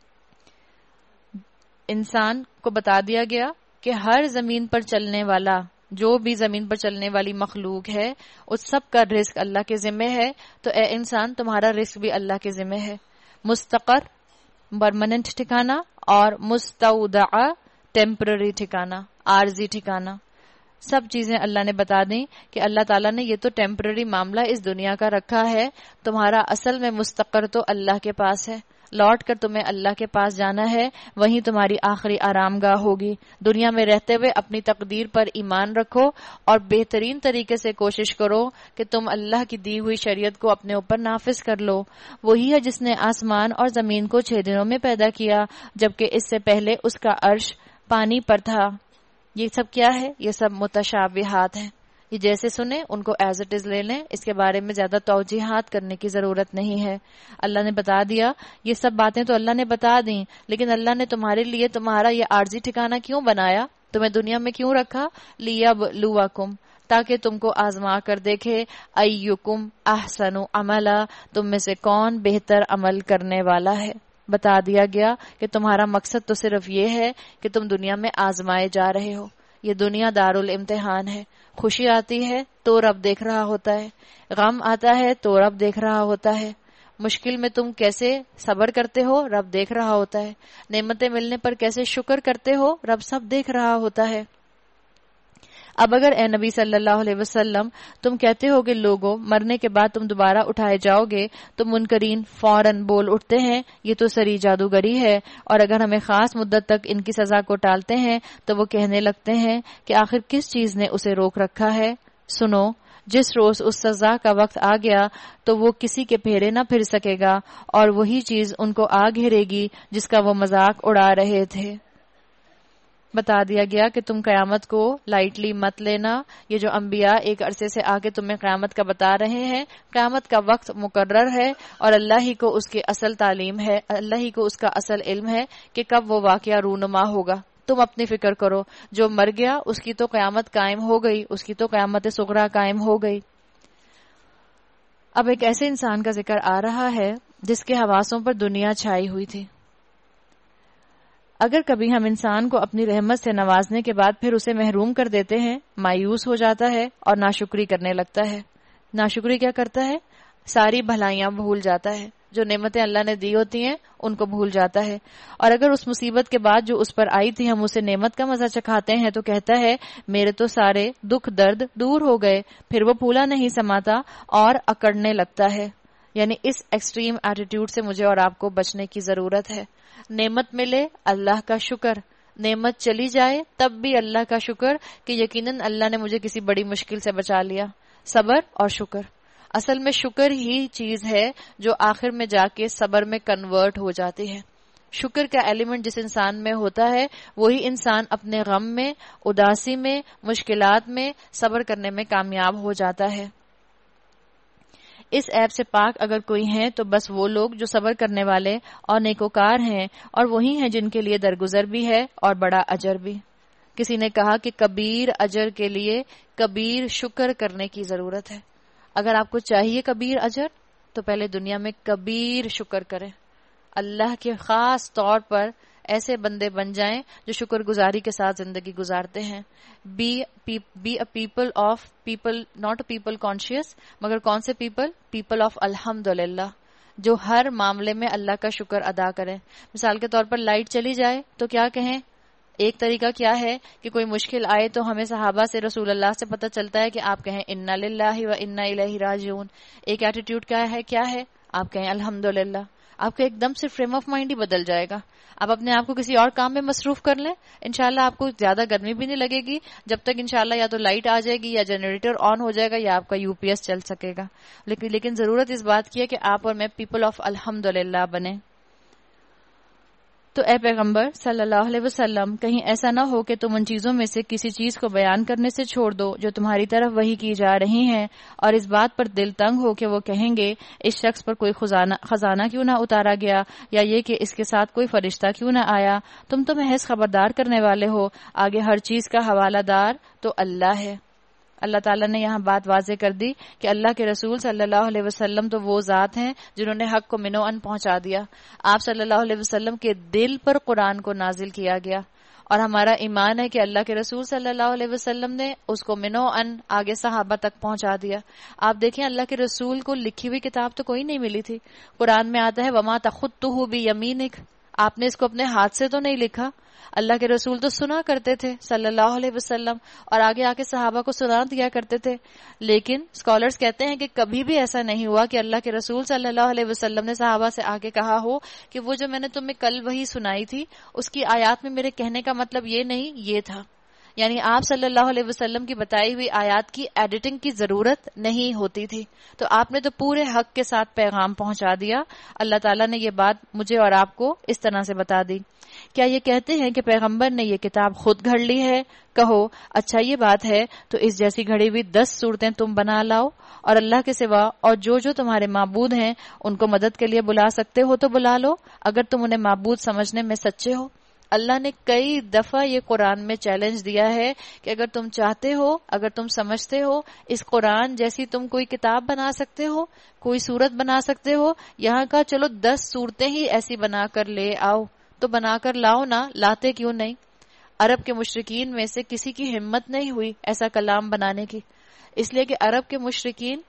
انسان کو بتا دیا گیا کہ ہر زمین پر چلنے والا، جو بھی زمین پر چلنے والی مخلوق ہے، اس سب کا رزق اللہ کے ذمہ ہے. تو اے انسان تمہارا رزق بھی اللہ کے ذمہ ہے. مستقر پرماننٹ ٹھکانہ اور مستودع ٹیمپرری ٹھکانہ، عارضی ٹھکانہ. سب چیزیں اللہ نے بتا دیں کہ اللہ تعالیٰ نے یہ تو ٹیمپرری معاملہ اس دنیا کا رکھا ہے، تمہارا اصل میں مستقر تو اللہ کے پاس ہے، لوٹ کر تمہیں اللہ کے پاس جانا ہے، وہیں تمہاری آخری آرام گاہ ہوگی۔ دنیا میں رہتے ہوئے اپنی تقدیر پر ایمان رکھو اور بہترین طریقے سے کوشش کرو کہ تم اللہ کی دی ہوئی شریعت کو اپنے اوپر نافذ کر لو۔ وہی ہے جس نے آسمان اور زمین کو 6 دنوں میں پیدا کیا، جبکہ اس سے پہلے اس کا عرش پانی پر تھا۔ یہ سب کیا ہے؟ یہ سب متشابہات ہیں، یہ جیسے سنیں ان کو ایز اٹ از لے لیں، اس کے بارے میں زیادہ توجیحات کرنے کی ضرورت نہیں ہے۔ اللہ نے بتا دیا، یہ سب باتیں تو اللہ نے بتا دیں، لیکن اللہ نے تمہارے لیے تمہارا یہ عارضی ٹھکانہ کیوں بنایا، تمہیں دنیا میں کیوں رکھا؟ لیبلوکم، تاکہ تم کو آزما کر دیکھے، ایکم احسن عملا، تم میں سے کون بہتر عمل کرنے والا ہے۔ بتا دیا گیا کہ تمہارا مقصد تو صرف یہ ہے کہ تم دنیا میں آزمائے جا رہے ہو، یہ دنیا دارالامتحان ہے۔ خوشی آتی ہے تو رب دیکھ رہا ہوتا ہے، غم آتا ہے تو رب دیکھ رہا ہوتا ہے، مشکل میں تم کیسے صبر کرتے ہو رب دیکھ رہا ہوتا ہے، نعمتیں ملنے پر کیسے شکر کرتے ہو رب سب دیکھ رہا ہوتا ہے۔ اب اگر اے نبی صلی اللہ علیہ وسلم تم کہتے ہو کہ لوگوں مرنے کے بعد تم دوبارہ اٹھائے جاؤ گے، تو منکرین فوراً بول اٹھتے ہیں یہ تو سری جادوگری ہے، اور اگر ہمیں خاص مدت تک ان کی سزا کو ٹالتے ہیں تو وہ کہنے لگتے ہیں کہ آخر کس چیز نے اسے روک رکھا ہے۔ سنو، جس روز اس سزا کا وقت آ گیا تو وہ کسی کے پھیرے نہ پھر سکے گا، اور وہی چیز ان کو آ گھیرے گی جس کا وہ مذاق اڑا رہے تھے۔ بتا دیا گیا کہ تم قیامت کو لائٹلی مت لینا، یہ جو انبیاء ایک عرصے سے آگے تمہیں قیامت کا بتا رہے ہیں، قیامت کا وقت مقرر ہے اور اللہ ہی کو اس کی اصل تعلیم ہے، اللہ ہی کو اس کا اصل علم ہے کہ کب وہ واقعہ رونما ہوگا۔ تم اپنی فکر کرو، جو مر گیا اس کی تو قیامت قائم ہو گئی، اس کی تو قیامت صغریٰ قائم ہو گئی۔ اب ایک ایسے انسان کا ذکر آ رہا ہے جس کے حواسوں پر دنیا چھائی ہوئی تھی۔ اگر کبھی ہم انسان کو اپنی رحمت سے نوازنے کے بعد پھر اسے محروم کر دیتے ہیں، مایوس ہو جاتا ہے اور ناشکری کرنے لگتا ہے۔ ناشکری کیا کرتا ہے؟ ساری بھلائیاں بھول جاتا ہے، جو نعمتیں اللہ نے دی ہوتی ہیں ان کو بھول جاتا ہے، اور اگر اس مصیبت کے بعد جو اس پر آئی تھی ہم اسے نعمت کا مزہ چکھاتے ہیں تو کہتا ہے میرے تو سارے دکھ درد دور ہو گئے، پھر وہ پھولا نہیں سماتا اور اکڑنے لگتا ہے۔ یعنی اس ایکسٹریم ایٹیٹیوڈ سے مجھے اور آپ کو بچنے کی ضرورت ہے۔ نعمت ملے اللہ کا شکر، نعمت چلی جائے تب بھی اللہ کا شکر کہ یقیناً اللہ نے مجھے کسی بڑی مشکل سے بچا لیا۔ صبر اور شکر، اصل میں شکر ہی چیز ہے جو آخر میں جا کے صبر میں کنورٹ ہو جاتی ہے۔ شکر کا ایلیمنٹ جس انسان میں ہوتا ہے وہی انسان اپنے غم میں، اداسی میں، مشکلات میں صبر کرنے میں کامیاب ہو جاتا ہے۔ اس عیب سے پاک اگر کوئی ہیں تو بس وہ لوگ جو صبر کرنے والے اور نیکوکار ہیں، اور وہی ہیں جن کے لیے درگزر بھی ہے اور بڑا اجر بھی۔ کسی نے کہا کہ کبیر اجر کے لیے کبیر شکر کرنے کی ضرورت ہے۔ اگر آپ کو چاہیے کبیر اجر تو پہلے دنیا میں کبیر شکر کریں، اللہ کے خاص طور پر ایسے بندے بن جائیں جو شکر گزاری کے ساتھ زندگی گزارتے ہیں۔ Be a people of people, not a people conscious, مگر کون سے پیپل آف الحمدللہ، جو ہر معاملے میں اللہ کا شکر ادا کریں۔ مثال کے طور پر لائٹ چلی جائے تو کیا کہیں؟ ایک طریقہ کیا ہے کہ کوئی مشکل آئے تو ہمیں صحابہ سے، رسول اللہ سے پتہ چلتا ہے کہ آپ کہیں انا للہ و انا الیہ راجعون۔ ایک ایٹیٹیوڈ کیا ہے؟ آپ کہیں الحمدللہ۔ آپ کا ایک دم سے فریم آف مائنڈ ہی بدل جائے گا۔ آپ اپنے آپ کو کسی اور کام میں مصروف کر لیں، انشاءاللہ آپ کو زیادہ گرمی بھی نہیں لگے گی، جب تک انشاءاللہ یا تو لائٹ آ جائے گی یا جنریٹر آن ہو جائے گا یا آپ کا یو پی ایس چل سکے گا۔ لیکن ضرورت اس بات کی ہے کہ آپ اور میں پیپل آف الحمدللہ بنیں۔ تو اے پیغمبر صلی اللہ علیہ وسلم، کہیں ایسا نہ ہو کہ تم ان چیزوں میں سے کسی چیز کو بیان کرنے سے چھوڑ دو جو تمہاری طرف وحی کی جا رہی ہیں، اور اس بات پر دل تنگ ہو کہ وہ کہیں گے اس شخص پر کوئی خزانہ کیوں نہ اتارا گیا، یا یہ کہ اس کے ساتھ کوئی فرشتہ کیوں نہ آیا۔ تم تو محض خبردار کرنے والے ہو، آگے ہر چیز کا حوالہ دار تو اللہ ہے۔ اللہ تعالیٰ نے یہاں بات واضح کر دی کہ اللہ کے رسول صلی اللہ علیہ وسلم تو وہ ذات ہیں جنہوں نے حق کو منو ان پہنچا دیا۔ آپ صلی اللہ علیہ وسلم کے دل پر قرآن کو نازل کیا گیا، اور ہمارا ایمان ہے کہ اللہ کے رسول صلی اللہ علیہ وسلم نے اس کو منو ان آگے صحابہ تک پہنچا دیا۔ آپ دیکھیں اللہ کے رسول کو لکھی ہوئی کتاب تو کوئی نہیں ملی تھی۔ قرآن میں آتا ہے وما تخطہ بیمینک، آپ نے اس کو اپنے ہاتھ سے تو نہیں لکھا. اللہ کے رسول تو سنا کرتے تھے صلی اللہ علیہ وسلم, اور آگے آ کے صحابہ کو سنا دیا کرتے تھے. لیکن اسکالرز کہتے ہیں کہ کبھی بھی ایسا نہیں ہوا کہ اللہ کے رسول صلی اللہ علیہ وسلم نے صحابہ سے آگے کہا ہو کہ وہ جو میں نے تمہیں کل وحی سنائی تھی اس کی آیات میں میرے کہنے کا مطلب یہ نہیں, یہ تھا. یعنی آپ صلی اللہ علیہ وسلم کی بتائی ہوئی آیات کی ایڈیٹنگ کی ضرورت نہیں ہوتی تھی. تو آپ نے تو پورے حق کے ساتھ پیغام پہنچا دیا. اللہ تعالیٰ نے یہ بات مجھے اور آپ کو اس طرح سے بتا دی. کیا یہ کہتے ہیں کہ پیغمبر نے یہ کتاب خود گھڑ لی ہے؟ کہو اچھا یہ بات ہے تو اس جیسی گھڑی ہوئی 10 صورتیں تم بنا لاؤ, اور اللہ کے سوا اور جو تمہارے معبود ہیں ان کو مدد کے لیے بلا سکتے ہو تو بلا لو, اگر تم انہیں معبود سمجھنے میں سچے ہو. اللہ نے کئی دفعہ یہ قرآن میں چیلنج دیا ہے کہ اگر تم چاہتے ہو, اگر تم سمجھتے ہو اس قرآن جیسی تم کوئی کتاب بنا سکتے ہو, کوئی صورت بنا سکتے ہو, یہاں کا چلو 10 صورتیں ہی ایسی بنا کر لے آؤ, تو بنا کر لاؤ نا, لاتے کیوں نہیں؟ عرب کے مشرکین میں سے کسی کی ہمت نہیں ہوئی ایسا کلام بنانے کی, اس لیے کہ عرب کے مشرکین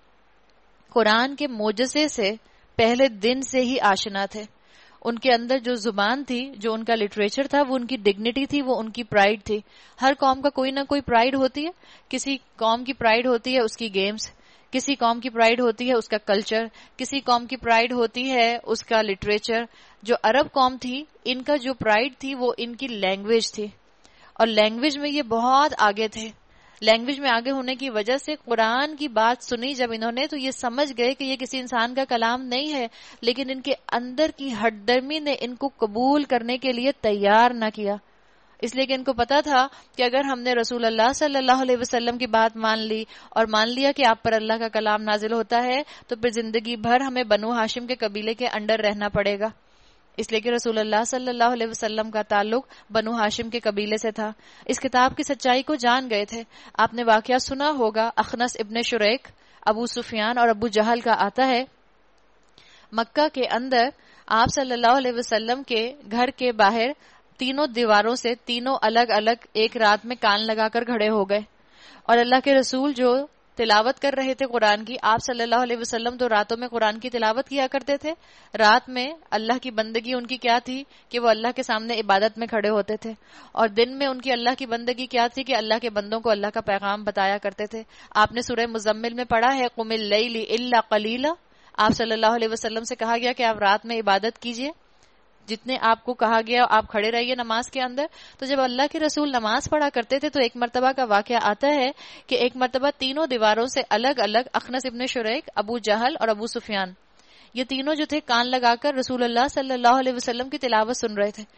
قرآن کے معجزے سے پہلے دن سے ہی آشنا تھے. ان کے اندر جو زبان تھی, جو ان کا لٹریچر تھا, وہ ان کی ڈگنیٹی تھی, وہ ان کی پرائیڈ تھی. ہر قوم کا کوئی نہ کوئی پرائیڈ ہوتی ہے. کسی قوم کی پرائیڈ ہوتی ہے اس کی گیمز, کسی قوم کی پرائیڈ ہوتی ہے اس کا کلچر, کسی قوم کی پرائیڈ ہوتی ہے اس کا لٹریچر. جو عرب قوم تھی ان کا جو پرائیڈ تھی وہ ان کی لینگویج تھی, اور لینگویج میں یہ بہت آگے تھے. لینگویج میں آگے ہونے کی وجہ سے قرآن کی بات سنی جب انہوں نے تو یہ سمجھ گئے کہ یہ کسی انسان کا کلام نہیں ہے, لیکن ان کے اندر کی ہٹ درمی نے ان کو قبول کرنے کے لیے تیار نہ کیا. اس لیے کہ ان کو پتا تھا کہ اگر ہم نے رسول اللہ صلی اللہ علیہ وسلم کی بات مان لی اور مان لیا کہ آپ پر اللہ کا کلام نازل ہوتا ہے, تو پھر زندگی بھر ہمیں بنو ہاشم کے قبیلے کے انڈر رہنا پڑے گا. اس لیے کہ رسول اللہ صلی اللہ علیہ وسلم کا تعلق بنو ہاشم کے قبیلے سے تھا. اس کتاب کی سچائی کو جان گئے تھے. آپ نے واقعہ سنا ہوگا, اخنس ابن شریک, ابو سفیان اور ابو جہل کا آتا ہے. مکہ کے اندر آپ صلی اللہ علیہ وسلم کے گھر کے باہر تینوں دیواروں سے تینوں الگ الگ ایک رات میں کان لگا کر کھڑے ہو گئے, اور اللہ کے رسول جو تلاوت کر رہے تھے قرآن کی, آپ صلی اللہ علیہ وسلم تو راتوں میں قرآن کی تلاوت کیا کرتے تھے. رات میں اللہ کی بندگی ان کی کیا تھی کہ وہ اللہ کے سامنے عبادت میں کھڑے ہوتے تھے, اور دن میں ان کی اللہ کی بندگی کیا تھی کہ اللہ کے بندوں کو اللہ کا پیغام بتایا کرتے تھے. آپ نے سورہ مزمل میں پڑھا ہے, قم اللیل الا قلیلا. آپ صلی اللہ علیہ وسلم سے کہا گیا کہ آپ رات میں عبادت کیجئے, جتنے آپ کو کہا گیا آپ کھڑے رہیے نماز کے اندر. تو جب اللہ کے رسول نماز پڑھا کرتے تھے تو ایک مرتبہ کا واقعہ آتا ہے کہ ایک مرتبہ تینوں دیواروں سے الگ الگ اخنس ابن شریک, ابو جہل اور ابو سفیان, یہ تینوں جو تھے کان لگا کر رسول اللہ صلی اللہ علیہ وسلم کی تلاوت سن رہے تھے.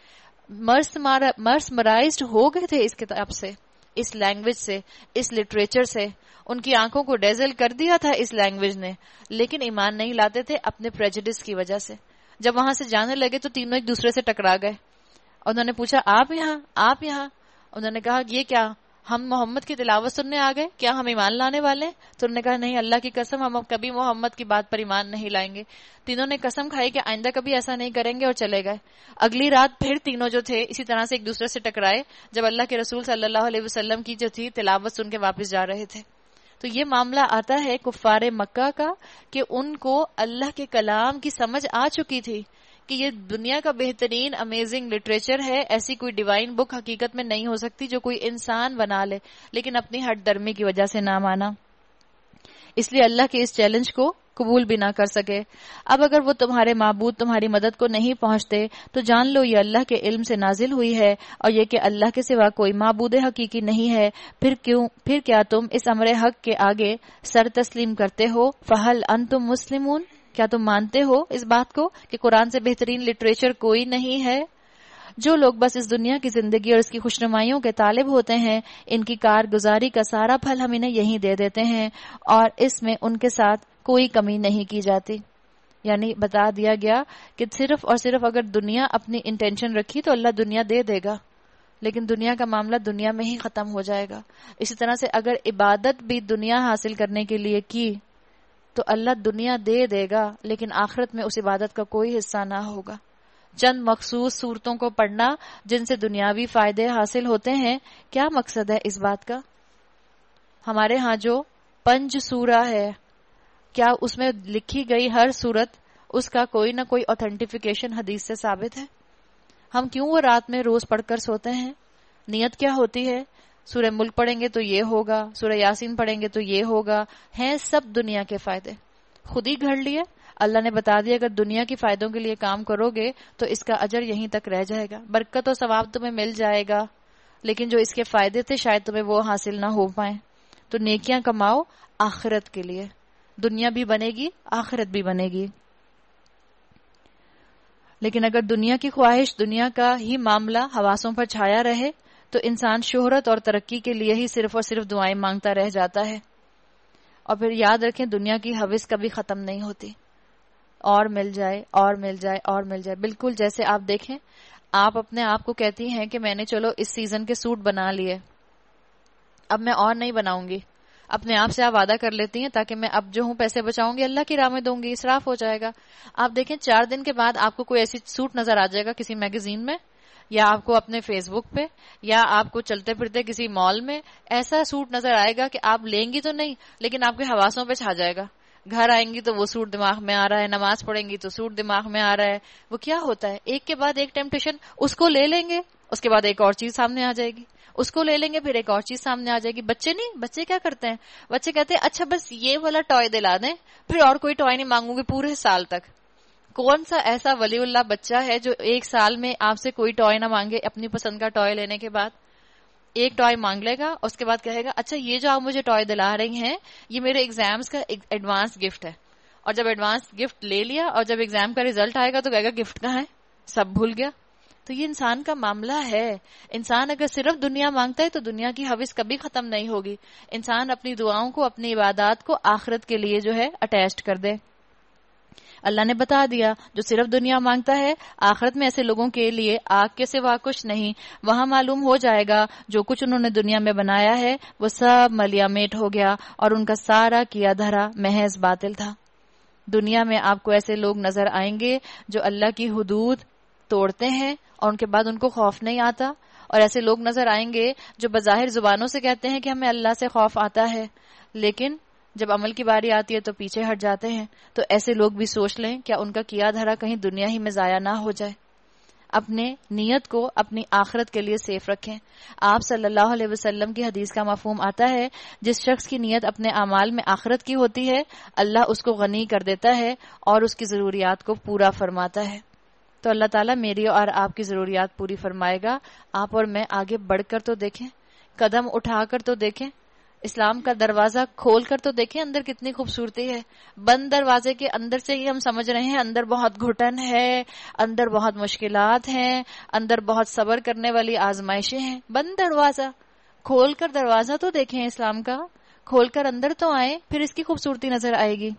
مرسمرائزڈ ہو گئے تھے اس کتاب سے, اس لینگویج سے, اس لٹریچر سے. ان کی آنکھوں کو ڈیزل کر دیا تھا اس لینگویج نے, لیکن ایمان نہیں لاتے تھے اپنے پریجڈس کی وجہ سے. جب وہاں سے جانے لگے تو تینوں ایک دوسرے سے ٹکرا گئے. انہوں نے پوچھا آپ یہاں, آپ یہاں. انہوں نے کہا یہ کیا, ہم محمد کی تلاوت سننے آ گئے, کیا ہم ایمان لانے والے؟ تو انہوں نے کہا نہیں, اللہ کی قسم ہم اب کبھی محمد کی بات پر ایمان نہیں لائیں گے. تینوں نے قسم کھائی کہ آئندہ کبھی ایسا نہیں کریں گے, اور چلے گئے. اگلی رات پھر تینوں جو تھے اسی طرح سے ایک دوسرے سے ٹکرائے جب اللہ کے رسول صلی اللہ علیہ وسلم کی جو تھی تلاوت سن کے واپس جا رہے تھے. تو یہ معاملہ آتا ہے کفار مکہ کا کہ ان کو اللہ کے کلام کی سمجھ آ چکی تھی کہ یہ دنیا کا بہترین امیزنگ لٹریچر ہے, ایسی کوئی ڈیوائن بک حقیقت میں نہیں ہو سکتی جو کوئی انسان بنا لے, لیکن اپنی ہٹ درمی کی وجہ سے نہ مانا, اس لیے اللہ کے اس چیلنج کو قبول بھی نہ کر سکے. اب اگر وہ تمہارے معبود تمہاری مدد کو نہیں پہنچتے تو جان لو یہ اللہ کے علم سے نازل ہوئی ہے, اور یہ کہ اللہ کے سوا کوئی معبود حقیقی نہیں ہے. پھر کیا تم اس امر حق کے آگے سر تسلیم کرتے ہو؟ فہل انتم مسلمون, کیا تم مانتے ہو اس بات کو کہ قرآن سے بہترین لٹریچر کوئی نہیں ہے؟ جو لوگ بس اس دنیا کی زندگی اور اس کی خوشنمائیوں کے طالب ہوتے ہیں, ان کی کارگزاری کا سارا پھل ہم انہیں یہیں دے دیتے ہیں, اور اس میں ان کے ساتھ کوئی کمی نہیں کی جاتی. یعنی بتا دیا گیا کہ صرف اور صرف اگر دنیا اپنی انٹینشن رکھی تو اللہ دنیا دے دے گا, لیکن دنیا کا معاملہ دنیا میں ہی ختم ہو جائے گا. اسی طرح سے اگر عبادت بھی دنیا حاصل کرنے کے لیے کی تو اللہ دنیا دے دے گا, لیکن آخرت میں اس عبادت کا کوئی حصہ نہ ہوگا. چند مخصوص صورتوں کو پڑھنا جن سے دنیاوی فائدے حاصل ہوتے ہیں, کیا مقصد ہے اس بات کا؟ ہمارے ہاں جو 5 سورہ ہے, کیا اس میں لکھی گئی ہر صورت اس کا کوئی نہ کوئی اوتھینٹیفیکیشن حدیث سے ثابت ہے؟ ہم کیوں وہ رات میں روز پڑھ کر سوتے ہیں؟ نیت کیا ہوتی ہے؟ سورہ ملک پڑھیں گے تو یہ ہوگا، سورہ یاسین پڑھیں گے تو یہ ہوگا، ہیں سب دنیا کے فائدے، خود ہی گھڑ لیے۔ اللہ نے بتا دیا اگر دنیا کے فائدوں کے لیے کام کرو گے تو اس کا اجر یہیں تک رہ جائے گا، برکت و ثواب تمہیں مل جائے گا، لیکن جو اس کے فائدے تھے شاید تمہیں وہ حاصل نہ ہو پائیں۔ تو نیکیاں کماؤ آخرت کے لیے، دنیا بھی بنے گی آخرت بھی بنے گی۔ لیکن اگر دنیا کی خواہش، دنیا کا ہی معاملہ حواسوں پر چھایا رہے تو انسان شہرت اور ترقی کے لیے ہی صرف اور صرف دعائیں مانگتا رہ جاتا ہے۔ اور پھر یاد رکھیں دنیا کی حوث کبھی ختم نہیں ہوتی، اور مل جائے اور مل جائے اور مل جائے۔ بالکل جیسے آپ دیکھیں، آپ اپنے آپ کو کہتی ہیں کہ میں نے چلو اس سیزن کے سوٹ بنا لیے، اب میں اور نہیں بناؤں گی، اپنے آپ سے آپ وعدہ کر لیتی ہیں تاکہ میں اب جو ہوں پیسے بچاؤں گی، اللہ کی راہ میں دوں گی، اسراف ہو جائے گا۔ آپ دیکھیں 4 دن کے بعد آپ کو کوئی ایسی سوٹ نظر آ جائے گا کسی میگزین میں، یا آپ کو اپنے فیس بک پہ، یا آپ کو چلتے پھرتے کسی مال میں ایسا سوٹ نظر آئے گا کہ آپ لیں گی تو نہیں لیکن آپ کے حواسوں پہ چھا جائے گا۔ گھر آئیں گی تو وہ سوٹ دماغ میں آ رہا ہے، نماز پڑھیں گی تو سوٹ دماغ میں آ رہا ہے۔ وہ کیا ہوتا ہے، ایک کے بعد ایک ٹیمپٹیشن، اس کو لے لیں گے اس کے بعد ایک اور چیز سامنے آ جائے گی، اس کو لے لیں گے پھر ایک اور چیز سامنے آ جائے گی۔ بچے نہیں، بچے کیا کرتے ہیں، بچے کہتے ہیں اچھا بس یہ والا ٹوائے دلا دیں، پھر اور کوئی ٹوائے نہیں مانگوں گے پورے سال تک۔ کون سا ایسا ولی اللہ بچہ ہے جو ایک سال میں آپ سے کوئی ٹوائے نہ مانگے؟ اپنی پسند کا ٹوائے لینے کے بعد ایک ٹوائے مانگ لے گا، اس کے بعد کہے گا اچھا یہ جو آپ مجھے ٹوائے دلا رہی ہیں یہ میرے ایگزامز کا ایڈوانس گفٹ ہے، اور جب ایڈوانس گفٹ لے لیا اور جب ایگزام کا ریزلٹ آئے گا تو کہے گا گفٹ کہاں ہے، سب بھول گیا۔ تو یہ انسان کا معاملہ ہے، انسان اگر صرف دنیا مانگتا ہے تو دنیا کی حوث کبھی ختم نہیں ہوگی۔ انسان اپنی دعاؤں کو، اپنی عبادات کو آخرت کے لیے جو ہے اٹیچڈ کر دے۔ اللہ نے بتا دیا جو صرف دنیا مانگتا ہے آخرت میں ایسے لوگوں کے لیے آگ کے سوا کچھ نہیں، وہاں معلوم ہو جائے گا جو کچھ انہوں نے دنیا میں بنایا ہے وہ سب ملیا میٹ ہو گیا اور ان کا سارا کیا دھرا محض باطل تھا۔ دنیا میں آپ کو ایسے لوگ نظر آئیں گے جو اللہ کی حدود توڑتے ہیں اور ان کے بعد ان کو خوف نہیں آتا، اور ایسے لوگ نظر آئیں گے جو بظاہر زبانوں سے کہتے ہیں کہ ہمیں اللہ سے خوف آتا ہے لیکن جب عمل کی باری آتی ہے تو پیچھے ہٹ جاتے ہیں۔ تو ایسے لوگ بھی سوچ لیں کیا ان کا کیا دھرا کہیں دنیا ہی میں ضائع نہ ہو جائے۔ اپنے نیت کو اپنی آخرت کے لیے سیف رکھیں۔ آپ صلی اللہ علیہ وسلم کی حدیث کا مفہوم آتا ہے جس شخص کی نیت اپنے اعمال میں آخرت کی ہوتی ہے اللہ اس کو غنی کر دیتا ہے اور اس کی ضروریات کو پورا فرماتا ہے۔ تو اللہ تعالیٰ میری اور آپ کی ضروریات پوری فرمائے گا۔ آپ اور میں آگے بڑھ کر تو دیکھیں، قدم اٹھا کر تو دیکھیں، اسلام کا دروازہ کھول کر تو دیکھیں اندر کتنی خوبصورتی ہے۔ بند دروازے کے اندر سے ہی ہم سمجھ رہے ہیں اندر بہت گھٹن ہے، اندر بہت مشکلات ہیں، اندر بہت صبر کرنے والی آزمائشیں ہیں۔ بند دروازہ کھول کر دروازہ تو دیکھیں اسلام کا، کھول کر اندر تو آئیں، پھر اس کی خوبصورتی نظر آئے گی۔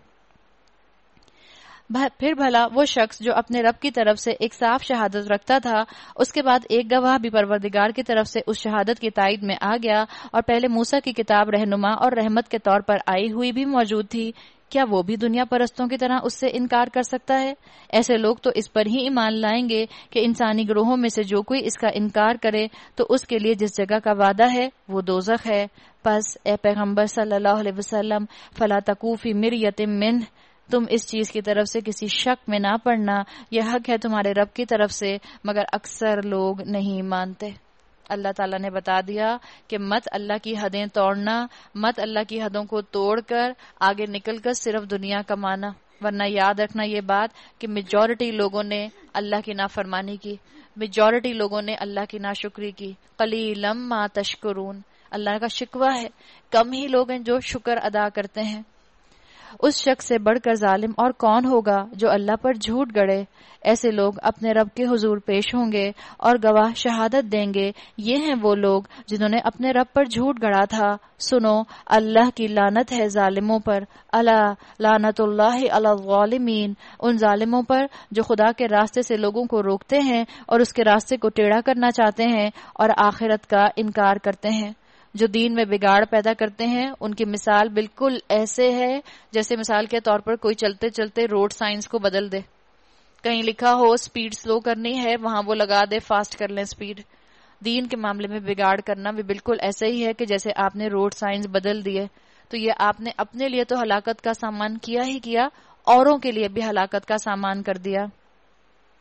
پھر بھلا وہ شخص جو اپنے رب کی طرف سے ایک صاف شہادت رکھتا تھا، اس کے بعد ایک گواہ بھی پروردگار کی طرف سے اس شہادت کی تائید میں آ گیا اور پہلے موسیٰ کی کتاب رہنما اور رحمت کے طور پر آئی ہوئی بھی موجود تھی، کیا وہ بھی دنیا پرستوں کی طرح اس سے انکار کر سکتا ہے؟ ایسے لوگ تو اس پر ہی ایمان لائیں گے کہ انسانی گروہوں میں سے جو کوئی اس کا انکار کرے تو اس کے لیے جس جگہ کا وعدہ ہے وہ دوزخ ہے۔ پس اے پیغمبر صلی اللہ علیہ وسلم فلا تکو فی مریۃ منہ، تم اس چیز کی طرف سے کسی شک میں نہ پڑنا، یہ حق ہے تمہارے رب کی طرف سے مگر اکثر لوگ نہیں مانتے۔ اللہ تعالیٰ نے بتا دیا کہ مت اللہ کی حدیں توڑنا، مت اللہ کی حدوں کو توڑ کر آگے نکل کر صرف دنیا کمانا، ورنہ یاد رکھنا یہ بات کہ میجورٹی لوگوں نے اللہ کی نافرمانی کی، میجورٹی لوگوں نے اللہ کی ناشکری کی۔ قلیلا ما تشکرون، اللہ کا شکوہ ہے کم ہی لوگ ہیں جو شکر ادا کرتے ہیں۔ اس شخص سے بڑھ کر ظالم اور کون ہوگا جو اللہ پر جھوٹ گڑے؟ ایسے لوگ اپنے رب کے حضور پیش ہوں گے اور گواہ شہادت دیں گے، یہ ہیں وہ لوگ جنہوں نے اپنے رب پر جھوٹ گڑا تھا۔ سنو اللہ کی لعنت ہے ظالموں پر، الا لعنت اللہ علی الظالمین، ان ظالموں پر جو خدا کے راستے سے لوگوں کو روکتے ہیں اور اس کے راستے کو ٹیڑھا کرنا چاہتے ہیں اور آخرت کا انکار کرتے ہیں۔ جو دین میں بگاڑ پیدا کرتے ہیں ان کی مثال بالکل ایسے ہے جیسے مثال کے طور پر کوئی چلتے چلتے روڈ سائنس کو بدل دے، کہیں لکھا ہو سپیڈ سلو کرنی ہے وہاں وہ لگا دے فاسٹ کر لیں سپیڈ۔ دین کے معاملے میں بگاڑ کرنا بھی بالکل ایسا ہی ہے کہ جیسے آپ نے روڈ سائنس بدل دیے، تو یہ آپ نے اپنے لیے تو ہلاکت کا سامان کیا ہی کیا، اوروں کے لیے بھی ہلاکت کا سامان کر دیا۔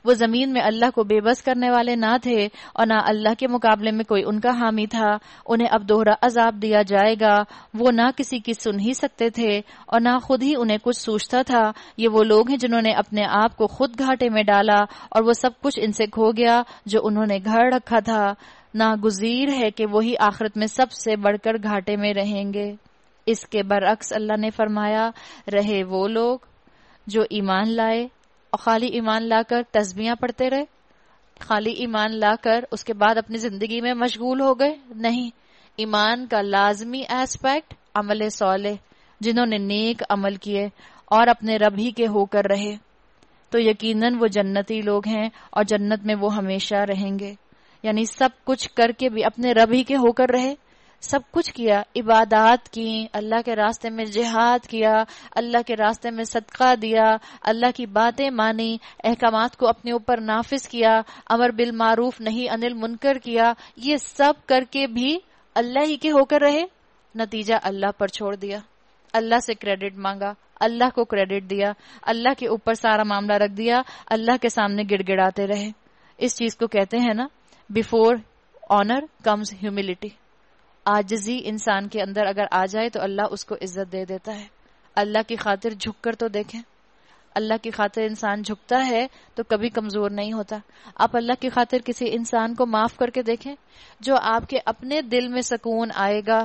وہ زمین میں اللہ کو بے بس کرنے والے نہ تھے اور نہ اللہ کے مقابلے میں کوئی ان کا حامی تھا. انہیں اب دوہرا عذاب دیا جائے گا. وہ نہ کسی کی سن ہی سکتے تھے اور نہ خود ہی انہیں کچھ سوچتا تھا. یہ وہ لوگ ہیں جنہوں نے اپنے آپ کو خود گھاٹے میں ڈالا اور وہ سب کچھ ان سے کھو گیا جو انہوں نے گھڑ رکھا تھا. ناگزیر ہے کہ وہی آخرت میں سب سے بڑھ کر گھاٹے میں رہیں گے. اس کے برعکس اللہ نے فرمایا رہے وہ لوگ جو ایمان لائے اور خالی ایمان لا کر تسبیحاں پڑھتے رہے, خالی ایمان لا کر اس کے بعد اپنی زندگی میں مشغول ہو گئے. نہیں, ایمان کا لازمی ایسپیکٹ عمل صالح, جنہوں نے نیک عمل کیے اور اپنے رب ہی کے ہو کر رہے تو یقیناً وہ جنتی لوگ ہیں اور جنت میں وہ ہمیشہ رہیں گے. یعنی سب کچھ کر کے بھی اپنے رب ہی کے ہو کر رہے, سب کچھ کیا, عبادات کی, اللہ کے راستے میں جہاد کیا, اللہ کے راستے میں صدقہ دیا, اللہ کی باتیں مانی, احکامات کو اپنے اوپر نافذ کیا, امر بالمعروف نہیں انل منکر کیا, یہ سب کر کے بھی اللہ ہی کے ہو کر رہے. نتیجہ اللہ پر چھوڑ دیا, اللہ سے کریڈٹ مانگا, اللہ کو کریڈٹ دیا, اللہ کے اوپر سارا معاملہ رکھ دیا, اللہ کے سامنے گڑ گڑاتے رہے. اس چیز کو کہتے ہیں نا, بیفور آنر کمز ہیوملٹی. عاجزی انسان کے اندر اگر آ جائے تو اللہ اس کو عزت دے دیتا ہے. اللہ کی خاطر جھک کر تو دیکھیں, اللہ کی خاطر انسان جھکتا ہے تو کبھی کمزور نہیں ہوتا. آپ اللہ کی خاطر کسی انسان کو معاف کر کے دیکھیں, جو آپ کے اپنے دل میں سکون آئے گا,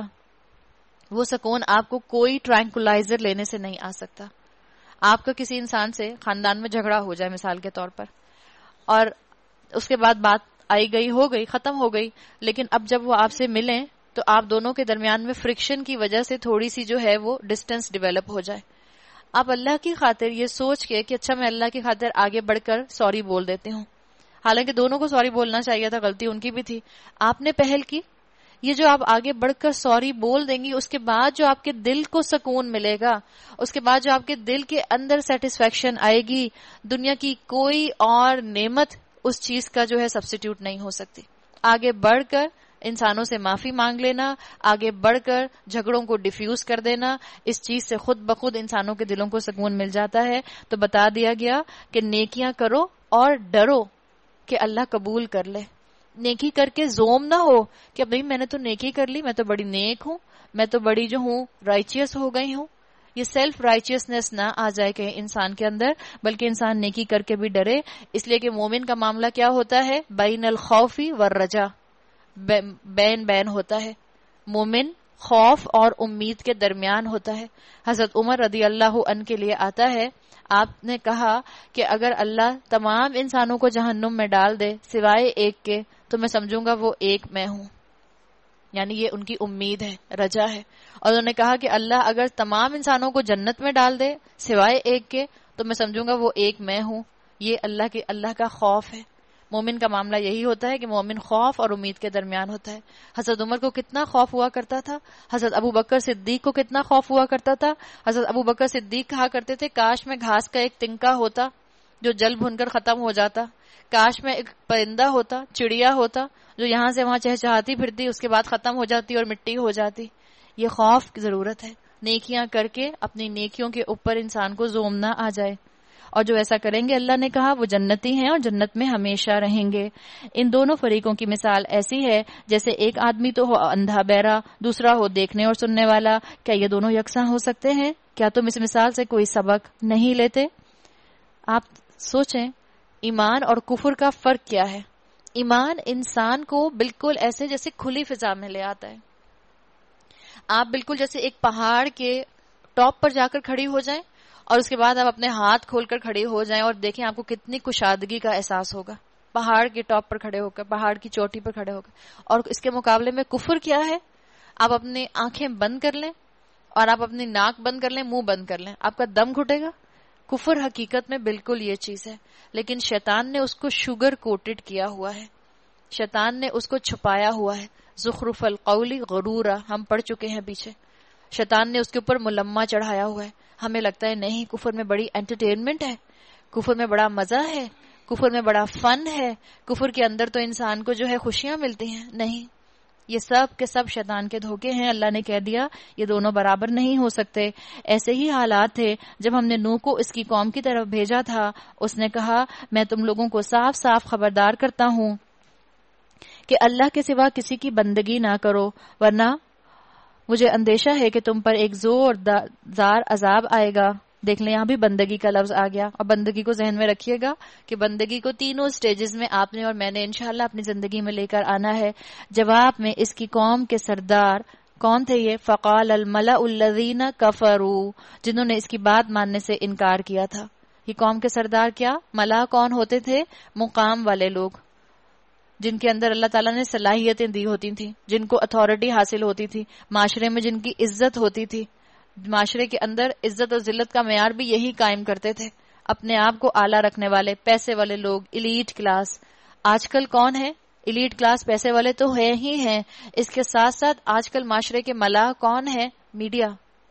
وہ سکون آپ کو کوئی ٹرانکولائزر لینے سے نہیں آ سکتا. آپ کا کسی انسان سے خاندان میں جھگڑا ہو جائے مثال کے طور پر, اور اس کے بعد بات آئی گئی ہو گئی, ختم ہو گئی, لیکن اب جب وہ آپ سے ملیں تو آپ دونوں کے درمیان میں فرکشن کی وجہ سے تھوڑی سی جو ہے وہ ڈسٹینس ڈیولپ ہو جائے. آپ اللہ کی خاطر یہ سوچ کے کہ اچھا میں اللہ کی خاطر آگے بڑھ کر سوری بول دیتے ہوں, حالانکہ دونوں کو سوری بولنا چاہیے تھا, غلطی ان کی بھی تھی, آپ نے پہل کی. یہ جو آپ آگے بڑھ کر سوری بول دیں گی, اس کے بعد جو آپ کے دل کو سکون ملے گا, اس کے بعد جو آپ کے دل کے اندر سیٹسفیکشن آئے گی, دنیا کی کوئی اور نعمت اس چیز کا جو ہے سبسٹیوٹ نہیں ہو سکتی. آگے بڑھ کر انسانوں سے معافی مانگ لینا, آگے بڑھ کر جھگڑوں کو ڈیفیوز کر دینا, اس چیز سے خود بخود انسانوں کے دلوں کو سکون مل جاتا ہے. تو بتا دیا گیا کہ نیکیاں کرو اور ڈرو کہ اللہ قبول کر لے. نیکی کر کے زوم نہ ہو کہ بھئی میں نے تو نیکی کر لی, میں تو بڑی نیک ہوں, میں تو بڑی جو ہوں رائچیس ہو گئی ہوں. یہ سیلف رائچیسنس نہ آ جائے کہ انسان کے اندر, بلکہ انسان نیکی کر کے بھی ڈرے. اس لیے کہ مومن کا معاملہ کیا ہوتا ہے, بین الخوف والرجا, بین ہوتا ہے. مومن خوف اور امید کے درمیان ہوتا ہے. حضرت عمر رضی اللہ عنہ کے لیے آتا ہے, آپ نے کہا کہ اگر اللہ تمام انسانوں کو جہنم میں ڈال دے سوائے ایک کے تو میں سمجھوں گا وہ ایک میں ہوں. یعنی یہ ان کی امید ہے, رجا ہے. اور انہوں نے کہا کہ اللہ اگر تمام انسانوں کو جنت میں ڈال دے سوائے ایک کے تو میں سمجھوں گا وہ ایک میں ہوں. یہ اللہ کا خوف ہے. مومن کا معاملہ یہی ہوتا ہے کہ مومن خوف اور امید کے درمیان ہوتا ہے. حضرت عمر کو کتنا خوف ہوا کرتا تھا, حضرت ابو بکر صدیق کو کتنا خوف ہوا کرتا تھا. حضرت ابو بکر صدیق کہا کرتے تھے کاش میں گھاس کا ایک تنکا ہوتا جو جل بھن کر ختم ہو جاتا, کاش میں ایک پرندہ ہوتا, چڑیا ہوتا جو یہاں سے وہاں چہچہاتی پھرتی, اس کے بعد ختم ہو جاتی اور مٹی ہو جاتی. یہ خوف کی ضرورت ہے. نیکیاں کر کے اپنی نیکیوں کے اوپر انسان کو زوم نہ آ جائے, اور جو ایسا کریں گے اللہ نے کہا وہ جنتی ہیں اور جنت میں ہمیشہ رہیں گے. ان دونوں فریقوں کی مثال ایسی ہے جیسے ایک آدمی تو ہو اندھا بہرا, دوسرا ہو دیکھنے اور سننے والا. کیا یہ دونوں یکساں ہو سکتے ہیں؟ کیا تم اس مثال سے کوئی سبق نہیں لیتے؟ آپ سوچیں ایمان اور کفر کا فرق کیا ہے. ایمان انسان کو بالکل ایسے جیسے کھلی فضا میں لے آتا ہے. آپ بالکل جیسے ایک پہاڑ کے ٹاپ پر جا کر کھڑی ہو جائیں اور اس کے بعد آپ اپنے ہاتھ کھول کر کھڑے ہو جائیں اور دیکھیں آپ کو کتنی کشادگی کا احساس ہوگا پہاڑ کے ٹاپ پر کھڑے ہو کر, پہاڑ کی چوٹی پر کھڑے ہو کر. اور اس کے مقابلے میں کفر کیا ہے, آپ اپنی آنکھیں بند کر لیں اور آپ اپنی ناک بند کر لیں, منہ بند کر لیں, آپ کا دم گھٹے گا. کفر حقیقت میں بالکل یہ چیز ہے, لیکن شیطان نے اس کو شوگر کوٹڈ کیا ہوا ہے, شیطان نے اس کو چھپایا ہوا ہے. زخرف القول غرورا, ہم پڑھ چکے ہیں پیچھے. شیطان نے اس کے اوپر ملمہ چڑھایا ہوا ہے. ہمیں لگتا ہے نہیں کفر میں بڑی انٹرٹینمنٹ ہے, کفر میں بڑا مزہ ہے, کفر میں بڑا فن ہے, کفر کے اندر تو انسان کو جو ہے خوشیاں ملتی ہیں. نہیں, یہ سب کے سب شیطان کے دھوکے ہیں. اللہ نے کہہ دیا یہ دونوں برابر نہیں ہو سکتے. ایسے ہی حالات تھے جب ہم نے نوح کو اس کی قوم کی طرف بھیجا تھا. اس نے کہا میں تم لوگوں کو صاف صاف خبردار کرتا ہوں کہ اللہ کے سوا کسی کی بندگی نہ کرو، ورنہ مجھے اندیشہ ہے کہ تم پر ایک زوردار عذاب آئے گا. دیکھ لیں یہاں بھی بندگی کا لفظ آ گیا. اور بندگی کو ذہن میں رکھیے گا کہ بندگی کو تینوں سٹیجز میں آپ نے اور میں نے انشاءاللہ اپنی زندگی میں لے کر آنا ہے. جواب میں اس کی قوم کے سردار کون تھے؟ یہ فقال الملأ الذین کفروا، جنہوں نے اس کی بات ماننے سے انکار کیا تھا. یہ قوم کے سردار کیا؟ ملا کون ہوتے تھے؟ مقام والے لوگ، جن کے اندر اللہ تعالیٰ نے صلاحیتیں دی ہوتی تھیں، جن کو اتھارٹی حاصل ہوتی تھی، معاشرے میں جن کی عزت ہوتی تھی. معاشرے کے اندر عزت اور ذلت کا معیار بھی یہی قائم کرتے تھے، اپنے آپ کو اعلیٰ رکھنے والے پیسے والے لوگ، ایلیٹ کلاس. آج کل کون ہے؟ ایلیٹ کلاس پیسے والے تو ہے ہی ہیں، اس کے ساتھ ساتھ آج کل معاشرے کے ملا کون ہے؟ Media,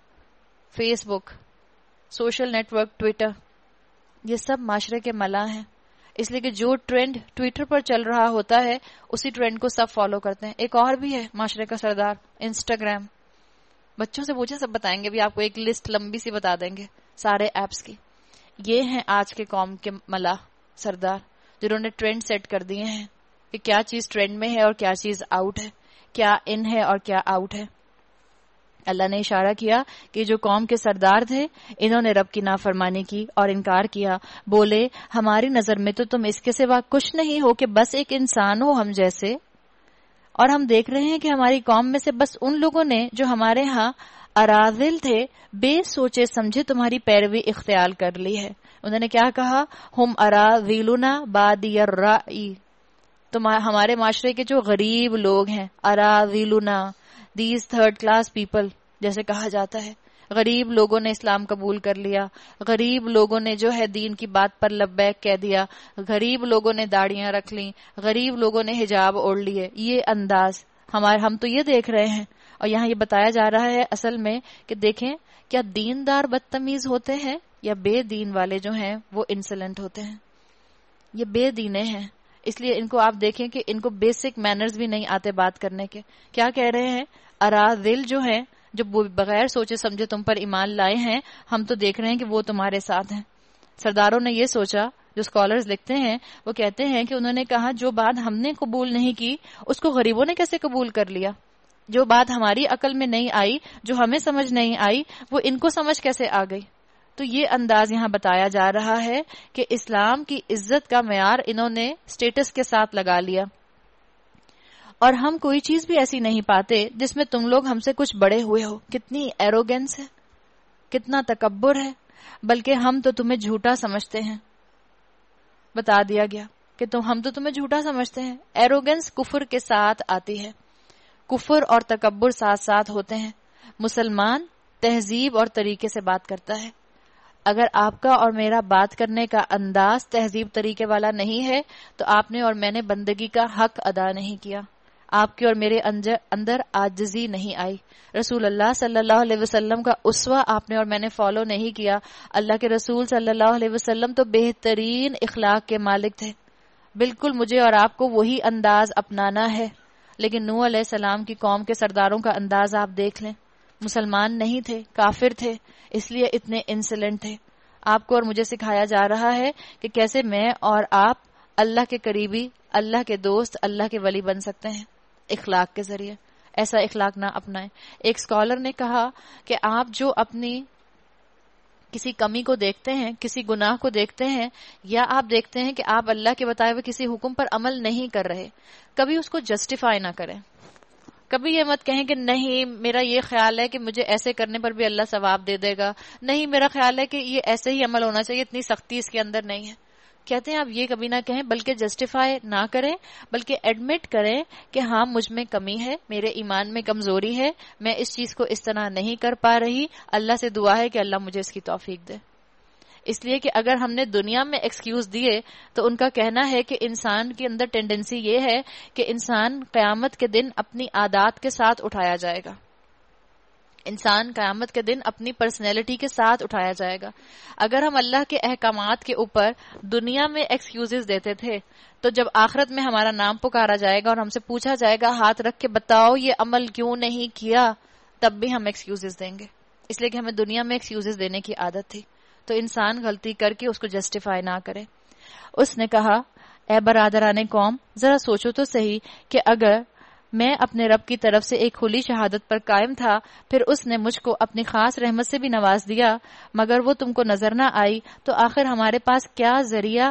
Facebook, social network, Twitter, یہ سب معاشرے کے ملا ہیں. اس لیے کہ جو ٹرینڈ ٹویٹر پر چل رہا ہوتا ہے اسی ٹرینڈ کو سب فالو کرتے ہیں. ایک اور بھی ہے معاشرے کا سردار، انسٹاگرام. بچوں سے پوچھیں سب بتائیں گے، بھی آپ کو ایک لسٹ لمبی سی بتا دیں گے سارے ایپس کی. یہ ہیں آج کے قوم کے ملا سردار، جنہوں نے ٹرینڈ سیٹ کر دیے ہیں کہ کیا چیز ٹرینڈ میں ہے اور کیا چیز آؤٹ ہے، کیا ان ہے اور کیا آؤٹ ہے. اللہ نے اشارہ کیا کہ جو قوم کے سردار تھے انہوں نے رب کی نافرمانی کی اور انکار کیا. بولے ہماری نظر میں تو تم اس کے سوا کچھ نہیں ہو کہ بس ایک انسان ہو ہم جیسے، اور ہم دیکھ رہے ہیں کہ ہماری قوم میں سے بس ان لوگوں نے جو ہمارے ہاں اراذل تھے بے سوچے سمجھے تمہاری پیروی اختیار کر لی ہے. انہوں نے کیا کہا؟ ہم اراذلنا بادی الرأی، ہمارے معاشرے کے جو غریب لوگ ہیں، اراذلنا، دیز تھرڈ کلاس پیپل جیسے کہا جاتا ہے. غریب لوگوں نے اسلام قبول کر لیا، غریب لوگوں نے جو ہے دین کی بات پر لبیک کہہ دیا، غریب لوگوں نے داڑیاں رکھ لیں، غریب لوگوں نے حجاب اوڑھ لیے. یہ انداز ہم تو یہ دیکھ رہے ہیں. اور یہاں یہ بتایا جا رہا ہے اصل میں کہ دیکھیں کیا دیندار بدتمیز ہوتے ہیں یا بے دین والے جو ہیں وہ انسلنٹ ہوتے ہیں. یہ بے دینے ہیں، اس لیے ان کو آپ دیکھیں کہ ان کو بیسک مینرز بھی نہیں آتے بات کرنے کے. کیا کہہ رہے ہیں؟ اراذل جو ہیں، جو بغیر سوچے سمجھے تم پر ایمان لائے ہیں، ہم تو دیکھ رہے ہیں کہ وہ تمہارے ساتھ ہیں. سرداروں نے یہ سوچا، جو سکولرز لکھتے ہیں وہ کہتے ہیں کہ انہوں نے کہا جو بات ہم نے قبول نہیں کی اس کو غریبوں نے کیسے قبول کر لیا؟ جو بات ہماری عقل میں نہیں آئی، جو ہمیں سمجھ نہیں آئی، وہ ان کو سمجھ کیسے آ گئی؟ تو یہ انداز یہاں بتایا جا رہا ہے کہ اسلام کی عزت کا معیار انہوں نے سٹیٹس کے ساتھ لگا لیا. اور ہم کوئی چیز بھی ایسی نہیں پاتے جس میں تم لوگ ہم سے کچھ بڑے ہوئے ہو. کتنی ایروگنس ہے، کتنا تکبر ہے. بلکہ ہم تو تمہیں جھوٹا سمجھتے ہیں. بتا دیا گیا کہ ہم تو تمہیں جھوٹا سمجھتے ہیں. ایروگنس کفر کے ساتھ آتی ہے، کفر اور تکبر ساتھ ساتھ ہوتے ہیں. مسلمان تہذیب اور طریقے سے بات کرتا ہے. اگر آپ کا اور میرا بات کرنے کا انداز تہذیب طریقے والا نہیں ہے تو آپ نے اور میں نے بندگی کا حق ادا نہیں کیا. آپ کے اور میرے اندر عاجزی نہیں آئی. رسول اللہ صلی اللہ علیہ وسلم کا اسوہ آپ نے اور میں نے فالو نہیں کیا. اللہ کے رسول صلی اللہ علیہ وسلم تو بہترین اخلاق کے مالک تھے. بالکل مجھے اور آپ کو وہی انداز اپنانا ہے. لیکن نوح علیہ السلام کی قوم کے سرداروں کا انداز آپ دیکھ لیں. مسلمان نہیں تھے، کافر تھے، اس لیے اتنے انسلنٹ تھے. آپ کو اور مجھے سکھایا جا رہا ہے کہ کیسے میں اور آپ اللہ کے قریبی، اللہ کے دوست، اللہ کے ولی بن سکتے ہیں اخلاق کے ذریعے. ایسا اخلاق نہ اپنائیں. ایک اسکالر نے کہا کہ آپ جو اپنی کسی کمی کو دیکھتے ہیں، کسی گناہ کو دیکھتے ہیں، یا آپ دیکھتے ہیں کہ آپ اللہ کے بتائے ہوئے کسی حکم پر عمل نہیں کر رہے، کبھی اس کو جسٹیفائی نہ کریں. کبھی یہ مت کہیں کہ نہیں میرا یہ خیال ہے کہ مجھے ایسے کرنے پر بھی اللہ ثواب دے دے گا، نہیں میرا خیال ہے کہ یہ ایسے ہی عمل ہونا چاہیے، اتنی سختی اس کے اندر نہیں ہے. کہتے ہیں آپ یہ کبھی نہ کہیں، بلکہ جسٹیفائی نہ کریں، بلکہ ایڈمٹ کریں کہ ہاں مجھ میں کمی ہے، میرے ایمان میں کمزوری ہے، میں اس چیز کو اس طرح نہیں کر پا رہی. اللہ سے دعا ہے کہ اللہ مجھے اس کی توفیق دے. اس لیے کہ اگر ہم نے دنیا میں ایکسکیوز دیے تو ان کا کہنا ہے کہ انسان کے اندر ٹینڈنسی یہ ہے کہ انسان قیامت کے دن اپنی عادات کے ساتھ اٹھایا جائے گا. انسان قیامت کے دن اپنی پرسنالٹی کے ساتھ اٹھایا جائے گا. اگر ہم اللہ کے احکامات کے اوپر دنیا میں ایکسکیوزز دیتے تھے تو جب آخرت میں ہمارا نام پکارا جائے گا اور ہم سے پوچھا جائے گا ہاتھ رکھ کے بتاؤ یہ عمل کیوں نہیں کیا، تب بھی ہم ایکسکیوزز دیں گے، اس لیے کہ ہمیں دنیا میں ایکسکیوزز دینے کی عادت تھی. تو انسان غلطی کر کے اس کو جسٹیفائی نہ کرے. اس نے کہا اے برادران قوم، ذرا سوچو تو صحیح کہ اگر میں اپنے رب کی طرف سے ایک کھلی شہادت پر قائم تھا، پھر اس نے مجھ کو اپنی خاص رحمت سے بھی نواز دیا، مگر وہ تم کو نظر نہ آئی، تو آخر ہمارے پاس کیا ذریعہ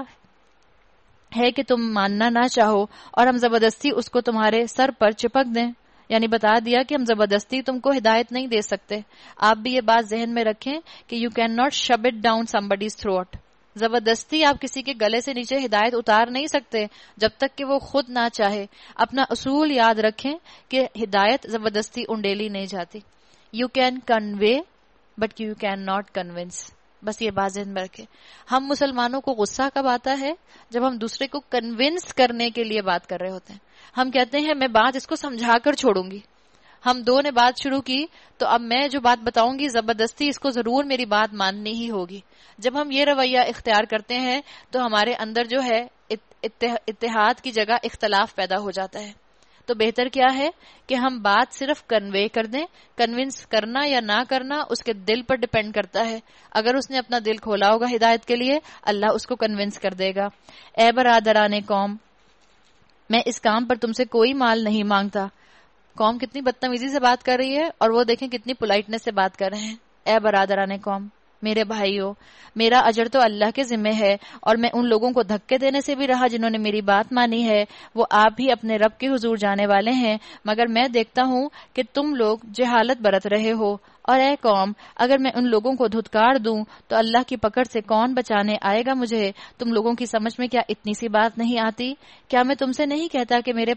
ہے کہ تم ماننا نہ چاہو اور ہم زبردستی اس کو تمہارے سر پر چپک دیں. یعنی بتا دیا کہ ہم زبردستی تم کو ہدایت نہیں دے سکتے. آپ بھی یہ بات ذہن میں رکھیں کہ you can not shove it down somebody's throat. زبردستی آپ کسی کے گلے سے نیچے ہدایت اتار نہیں سکتے جب تک کہ وہ خود نہ چاہے. اپنا اصول یاد رکھیں کہ ہدایت زبردستی انڈیلی نہیں جاتی. You can convey but you can not convince. بس یہ بات ذہن میں رکھیں. ہم مسلمانوں کو غصہ کب آتا ہے؟ جب ہم دوسرے کو کنونس کرنے کے لیے بات کر رہے ہوتے ہیں. ہم کہتے ہیں میں بات اس کو سمجھا کر چھوڑوں گی. ہم دو نے بات شروع کی تو اب میں جو بات بتاؤں گی زبردستی اس کو ضرور میری بات ماننی ہی ہوگی. جب ہم یہ رویہ اختیار کرتے ہیں تو ہمارے اندر جو ہے اتحاد کی جگہ اختلاف پیدا ہو جاتا ہے. تو بہتر کیا ہے کہ ہم بات صرف کنوے کر دیں. کنونس کرنا یا نہ کرنا اس کے دل پر ڈیپینڈ کرتا ہے. اگر اس نے اپنا دل کھولا ہوگا ہدایت کے لیے، اللہ اس کو کنونس کر دے گا. اے برادران قوم، میں اس کام پر تم سے کوئی مال نہیں مانگتا. قوم کتنی بدتمیزی سے بات کر رہی ہے اور وہ دیکھیں کتنی پولائٹنس سے بات کر رہے ہیں. اے برادران قوم، میرے بھائیو، میرا اجر تو اللہ کے ذمہ ہے اور میں ان لوگوں کو دھکے دینے سے بھی رہا جنہوں نے میری بات مانی ہے. وہ آپ بھی اپنے رب کے حضور جانے والے ہیں، مگر میں دیکھتا ہوں کہ تم لوگ جہالت برت رہے ہو. اور اے قوم، اگر میں ان لوگوں کو دھتکار دوں تو اللہ کی پکڑ سے کون بچانے آئے گا مجھے؟ تم لوگوں کی سمجھ میں کیا اتنی سی بات نہیں آتی؟ کیا میں تم سے نہیں کہتا کہ میں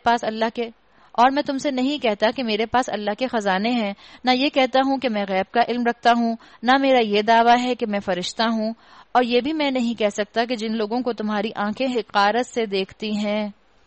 تم سے نہیں کہتا کہ میرے پاس اللہ کے خزانے ہیں، نہ یہ کہتا ہوں کہ میں غیب کا علم رکھتا ہوں، نہ میرا یہ دعویٰ ہے کہ میں فرشتہ ہوں، اور یہ بھی میں نہیں کہہ سکتا کہ جن لوگوں کو تمہاری آنکھیں حقارت سے دیکھتی ہیں،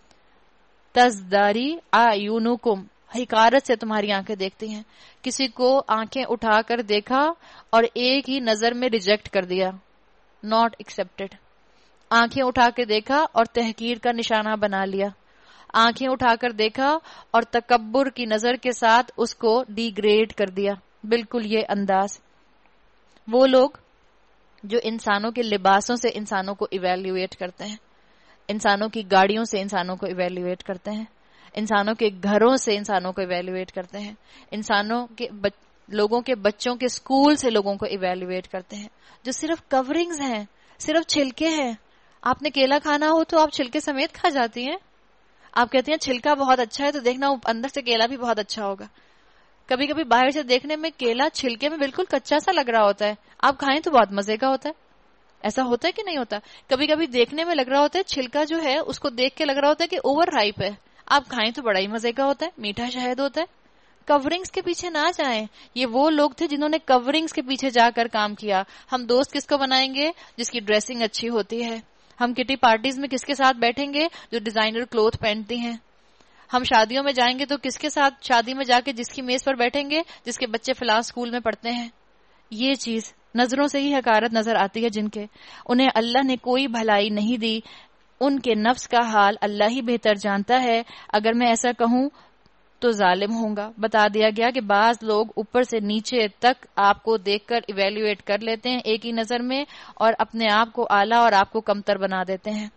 تزداری اعینکم، حقارت سے تمہاری آنکھیں دیکھتی ہیں. کسی کو آنکھیں اٹھا کر دیکھا اور ایک ہی نظر میں ریجیکٹ کر دیا، ناٹ ایکسپٹڈ. آنکھیں اٹھا کے دیکھا اور تحقیر کا نشانہ بنا لیا. آنکھیں اٹھا کر دیکھا اور تکبر کی نظر کے ساتھ اس کو ڈی گریڈ کر دیا. بالکل یہ انداز. وہ لوگ جو انسانوں کے لباسوں سے انسانوں کو ایویلیویٹ کرتے ہیں، انسانوں کی گاڑیوں سے انسانوں کو ایویلیویٹ کرتے ہیں، انسانوں کے گھروں سے انسانوں کو ایویلیویٹ کرتے ہیں، انسانوں کے لوگوں کے بچوں کے سکول سے لوگوں کو ایویلیویٹ کرتے ہیں، جو صرف کورنگز ہیں، صرف چھلکے ہیں. آپ نے کیلا کھانا ہو تو آپ چھلکے سمیت کھا جاتی ہیں. آپ کہتی ہیں چھلکا بہت اچھا ہے تو دیکھنا اندر سے کیلا بھی بہت اچھا ہوگا. کبھی کبھی باہر سے دیکھنے میں کیلا چھلکے میں بالکل کچا سا لگ رہا ہوتا ہے، آپ کھائیں تو بہت مزے کا ہوتا ہے. ایسا ہوتا ہے کہ نہیں ہوتا؟ کبھی کبھی دیکھنے میں لگ رہا ہوتا ہے چھلکا جو ہے اس کو دیکھ کے لگ رہا ہوتا ہے کہ اوور رائپ ہے، آپ کھائیں تو بڑا ہی مزے کا ہوتا ہے، میٹھا شہد ہوتا ہے. کورنگز کے پیچھے نہ جائیں. یہ وہ لوگ تھے جنہوں نے کورنگز کے پیچھے جا کر کام کیا. ہم دوست کس کو بنائیں گے؟ جس کی ڈریسنگ اچھی ہوتی ہے. ہم کٹی پارٹیز میں کس کے ساتھ بیٹھیں گے؟ جو ڈیزائنر کلوتھ پہنتی ہیں. ہم شادیوں میں جائیں گے تو کس کے ساتھ شادی میں جا کے جس کی میز پر بیٹھیں گے؟ جس کے بچے فلاں اسکول میں پڑھتے ہیں. یہ چیز نظروں سے ہی حقارت نظر آتی ہے. جن کے انہیں اللہ نے کوئی بھلائی نہیں دی، ان کے نفس کا حال اللہ ہی بہتر جانتا ہے. اگر میں ایسا کہوں تو ظالم ہوں گا. بتا دیا گیا کہ بعض لوگ اوپر سے نیچے تک آپ کو دیکھ کر ایویلیویٹ کر لیتے ہیں ایک ہی نظر میں، اور اپنے آپ کو اعلیٰ اور آپ کو کمتر بنا دیتے ہیں.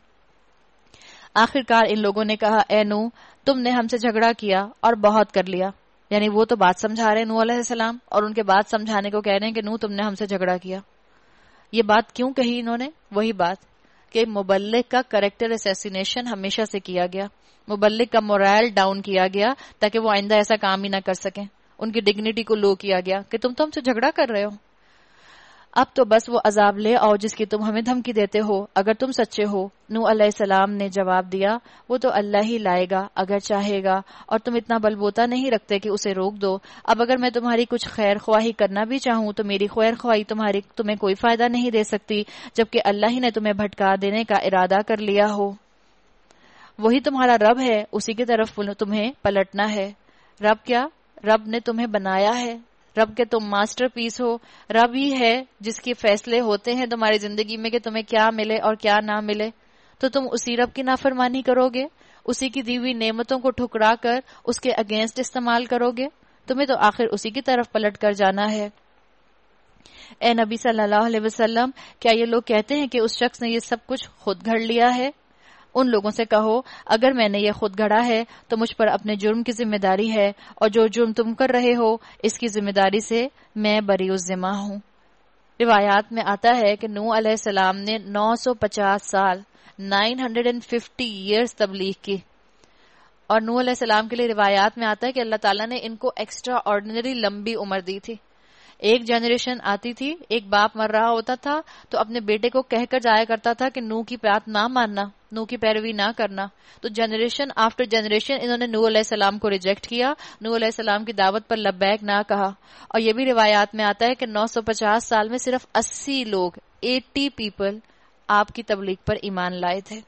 آخرکار ان لوگوں نے کہا اے نوح، تم نے ہم سے جھگڑا کیا اور بہت کر لیا. یعنی وہ تو بات سمجھا رہے ہیں نوح علیہ السلام، اور ان کے بات سمجھانے کو کہہ رہے ہیں کہ نوح تم نے ہم سے جھگڑا کیا. یہ بات کیوں کہی انہوں نے؟ وہی بات کہ مبلغ کا کریکٹر اسیسینیشن ہمیشہ سے کیا گیا، مبلغ کا مورائل ڈاؤن کیا گیا تاکہ وہ آئندہ ایسا کام ہی نہ کر سکیں. ان کی ڈگنیٹی کو لو کیا گیا کہ تم تو ہم سے جھگڑا کر رہے ہو. اب تو بس وہ عذاب لے آؤ جس کی تم ہمیں دھمکی دیتے ہو اگر تم سچے ہو. نوح علیہ السلام نے جواب دیا وہ تو اللہ ہی لائے گا اگر چاہے گا، اور تم اتنا بلبوتا نہیں رکھتے کہ اسے روک دو. اب اگر میں تمہاری کچھ خیر خواہی کرنا بھی چاہوں تو میری خیر خواہی تمہیں کوئی فائدہ نہیں دے سکتی، جبکہ اللہ ہی نے تمہیں بھٹکا دینے کا ارادہ کر لیا ہو. وہی تمہارا رب ہے، اسی کی طرف تمہیں پلٹنا ہے. رب کیا؟ رب نے تمہیں بنایا ہے، رب کے تم ماسٹر پیس ہو. رب ہی ہے جس کے فیصلے ہوتے ہیں تمہاری زندگی میں کہ تمہیں کیا ملے اور کیا نہ ملے. تو تم اسی رب کی نافرمانی کرو گے, اسی کی دی ہوئی نعمتوں کو ٹھکرا کر اس کے اگینسٹ استعمال کرو گے. تمہیں تو آخر اسی کی طرف پلٹ کر جانا ہے. اے نبی صلی اللہ علیہ وسلم, کیا یہ لوگ کہتے ہیں کہ اس شخص نے یہ سب کچھ خود گھڑ لیا ہے؟ ان لوگوں سے کہو, اگر میں نے یہ خود گھڑا ہے تو مجھ پر اپنے جرم کی ذمہ داری ہے, اور جو جرم تم کر رہے ہو اس کی ذمہ داری سے میں بری الذمہ ہوں. روایات میں آتا ہے کہ نوح علیہ السلام نے 950 سال 950 ایئرز تبلیغ کی, اور نوح علیہ السلام کے لیے روایات میں آتا ہے کہ اللہ تعالیٰ نے ان کو ایکسٹرا آرڈینری لمبی عمر دی تھی. ایک جنریشن آتی تھی, ایک باپ مر رہا ہوتا تھا تو اپنے بیٹے کو کہہ کر جایا کرتا تھا کہ نوح کی بات نہ ماننا, نوح کی پیروی نہ کرنا. تو جنریشن آفٹر جنریشن انہوں نے نوح علیہ السلام کو ریجیکٹ کیا, نوح علیہ السلام کی دعوت پر لبیک نہ کہا. اور یہ بھی روایات میں آتا ہے کہ 950 سال میں صرف 80 لوگ, 80 پیپل آپ کی تبلیغ پر ایمان لائے تھے.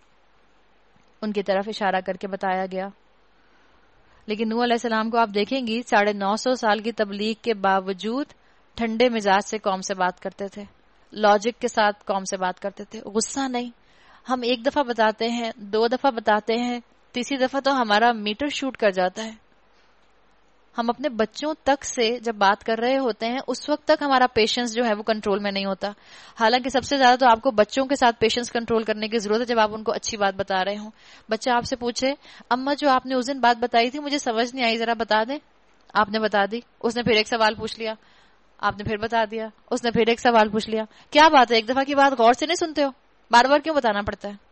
ان کی طرف اشارہ کر کے بتایا گیا. لیکن نوح علیہ السلام کو آپ دیکھیں گی 950 سال کی تبلیغ کے باوجود ٹھنڈے مزاج سے قوم سے بات کرتے تھے, لاجک کے ساتھ قوم سے بات کرتے تھے, غصہ نہیں. ہم ایک دفعہ بتاتے ہیں, 2 دفعہ بتاتے ہیں, تیسری دفعہ تو ہمارا میٹر شوٹ کر جاتا ہے. ہم اپنے بچوں تک سے جب بات کر رہے ہوتے ہیں اس وقت تک ہمارا پیشنس جو ہے وہ کنٹرول میں نہیں ہوتا. حالانکہ سب سے زیادہ تو آپ کو بچوں کے ساتھ پیشنس کنٹرول کرنے کی ضرورت ہے جب آپ ان کو اچھی بات بتا رہے ہوں. بچہ آپ سے پوچھے, اماں جو آپ نے اس دن بات بتائی تھی مجھے سمجھ نہیں آئی, ذرا بتا دیں. آپ نے بتا دی, اس نے پھر ایک سوال پوچھ لیا, آپ نے پھر بتا دیا, اس نے پھر ایک سوال پوچھ لیا. کیا بات ہے, ایک دفعہ کی بات غور سے نہیں سنتے ہو, بار بار کیوں بتانا پڑتا ہے؟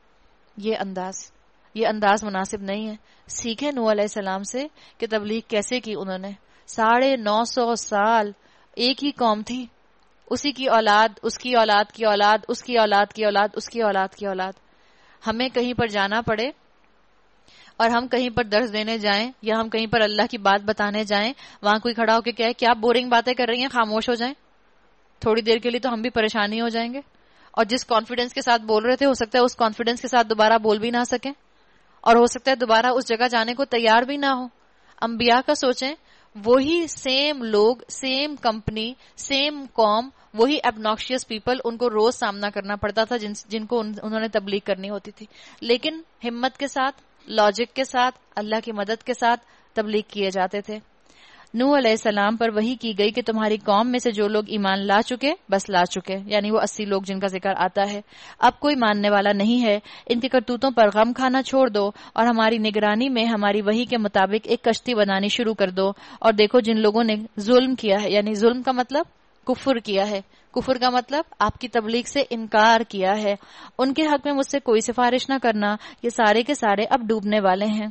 یہ انداز مناسب نہیں ہے. سیکھیں نوح علیہ السلام سے کہ تبلیغ کیسے کی انہوں نے. 950 سال ایک ہی قوم تھی, اسی کی اولاد, اس کی اولاد کی اولاد, اس کی اولاد کی اولاد, اس کی اولاد کی اولاد. ہمیں کہیں پر جانا پڑے اور ہم کہیں پر درس دینے جائیں یا ہم کہیں پر اللہ کی بات بتانے جائیں, وہاں کوئی کھڑا ہو کے کہے کیا بورنگ باتیں کر رہی ہیں, خاموش ہو جائیں. تھوڑی دیر کے لیے تو ہم بھی پریشانی ہو جائیں گے, اور جس کانفیڈنس کے ساتھ بول رہے تھے ہو سکتا ہے اس کانفیڈنس کے ساتھ دوبارہ بول بھی نہ سکیں, اور ہو سکتا ہے دوبارہ اس جگہ جانے کو تیار بھی نہ ہو. انبیاء کا سوچیں, وہی سیم لوگ, سیم کمپنی, سیم قوم, وہی ابناکشیس پیپل, ان کو روز سامنا کرنا پڑتا تھا جن کو انہوں نے تبلیغ کرنی ہوتی تھی. لیکن ہمت کے ساتھ, لاجک کے ساتھ, اللہ کی مدد کے ساتھ تبلیغ کیے جاتے تھے. نوح علیہ السلام پر وحی کی گئی کہ تمہاری قوم میں سے جو لوگ ایمان لا چکے بس لا چکے, یعنی وہ 80 لوگ جن کا ذکر آتا ہے. اب کوئی ماننے والا نہیں ہے. ان کی کرتوتوں پر غم کھانا چھوڑ دو اور ہماری نگرانی میں ہماری وحی کے مطابق ایک کشتی بنانی شروع کر دو. اور دیکھو جن لوگوں نے ظلم کیا ہے, یعنی ظلم کا مطلب کفر کیا ہے, کفر کا مطلب آپ کی تبلیغ سے انکار کیا ہے, ان کے حق میں مجھ سے کوئی سفارش نہ کرنا, یہ سارے کے سارے اب ڈوبنے والے ہیں.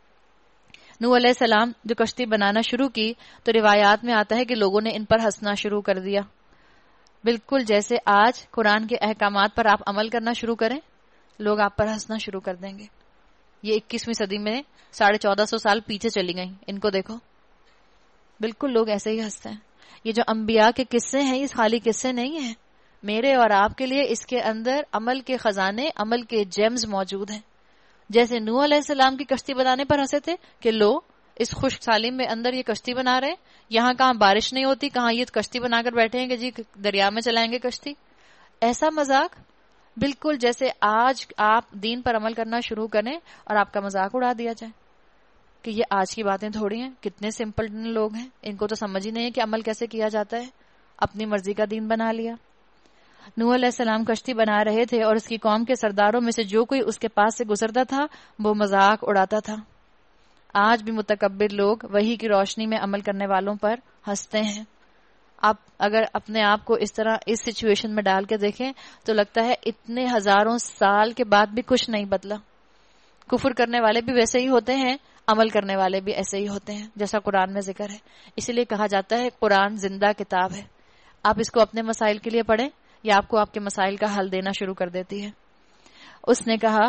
نوح علیہ السلام جو کشتی بنانا شروع کی تو روایات میں آتا ہے کہ لوگوں نے ان پر ہنسنا شروع کر دیا, بالکل جیسے آج قرآن کے احکامات پر آپ عمل کرنا شروع کریں, لوگ آپ پر ہنسنا شروع کر دیں گے. یہ 21ویں صدی میں 1450 سال پیچھے چلی گئیں, ان کو دیکھو, بالکل لوگ ایسے ہی ہنستے ہیں. یہ جو انبیاء کے قصے ہیں یہ خالی قصے نہیں ہیں, میرے اور آپ کے لیے اس کے اندر عمل کے خزانے, عمل کے جیمز موجود ہیں. جیسے نوح علیہ السلام کی کشتی بنانے پر ہنسے تھے کہ لو اس خشک سالم میں اندر یہ کشتی بنا رہے ہیں, یہاں کہاں بارش نہیں ہوتی, کہاں یہ کشتی بنا کر بیٹھے ہیں کہ جی دریا میں چلائیں گے کشتی. ایسا مذاق بالکل جیسے آج آپ دین پر عمل کرنا شروع کریں اور آپ کا مذاق اڑا دیا جائے کہ یہ آج کی باتیں تھوڑی ہیں, کتنے سمپل لوگ ہیں, ان کو تو سمجھ ہی نہیں ہے کہ عمل کیسے کیا جاتا ہے, اپنی مرضی کا دین بنا لیا. نوح علیہ السلام کشتی بنا رہے تھے اور اس کی قوم کے سرداروں میں سے جو کوئی اس کے پاس سے گزرتا تھا وہ مذاق اڑاتا تھا. آج بھی متکبر لوگ وحی کی روشنی میں عمل کرنے والوں پر ہنستے ہیں. آپ اگر اپنے آپ کو اس طرح اس سچویشن میں ڈال کے دیکھیں تو لگتا ہے اتنے ہزاروں سال کے بعد بھی کچھ نہیں بدلا. کفر کرنے والے بھی ویسے ہی ہوتے ہیں, عمل کرنے والے بھی ایسے ہی ہوتے ہیں جیسا قرآن میں ذکر ہے. اسی لیے کہا جاتا ہے قرآن زندہ کتاب ہے. آپ اس کو اپنے مسائل کے لیے پڑھیں یا آپ کو آپ کے مسائل کا حل دینا شروع کر دیتی ہے. اس نے کہا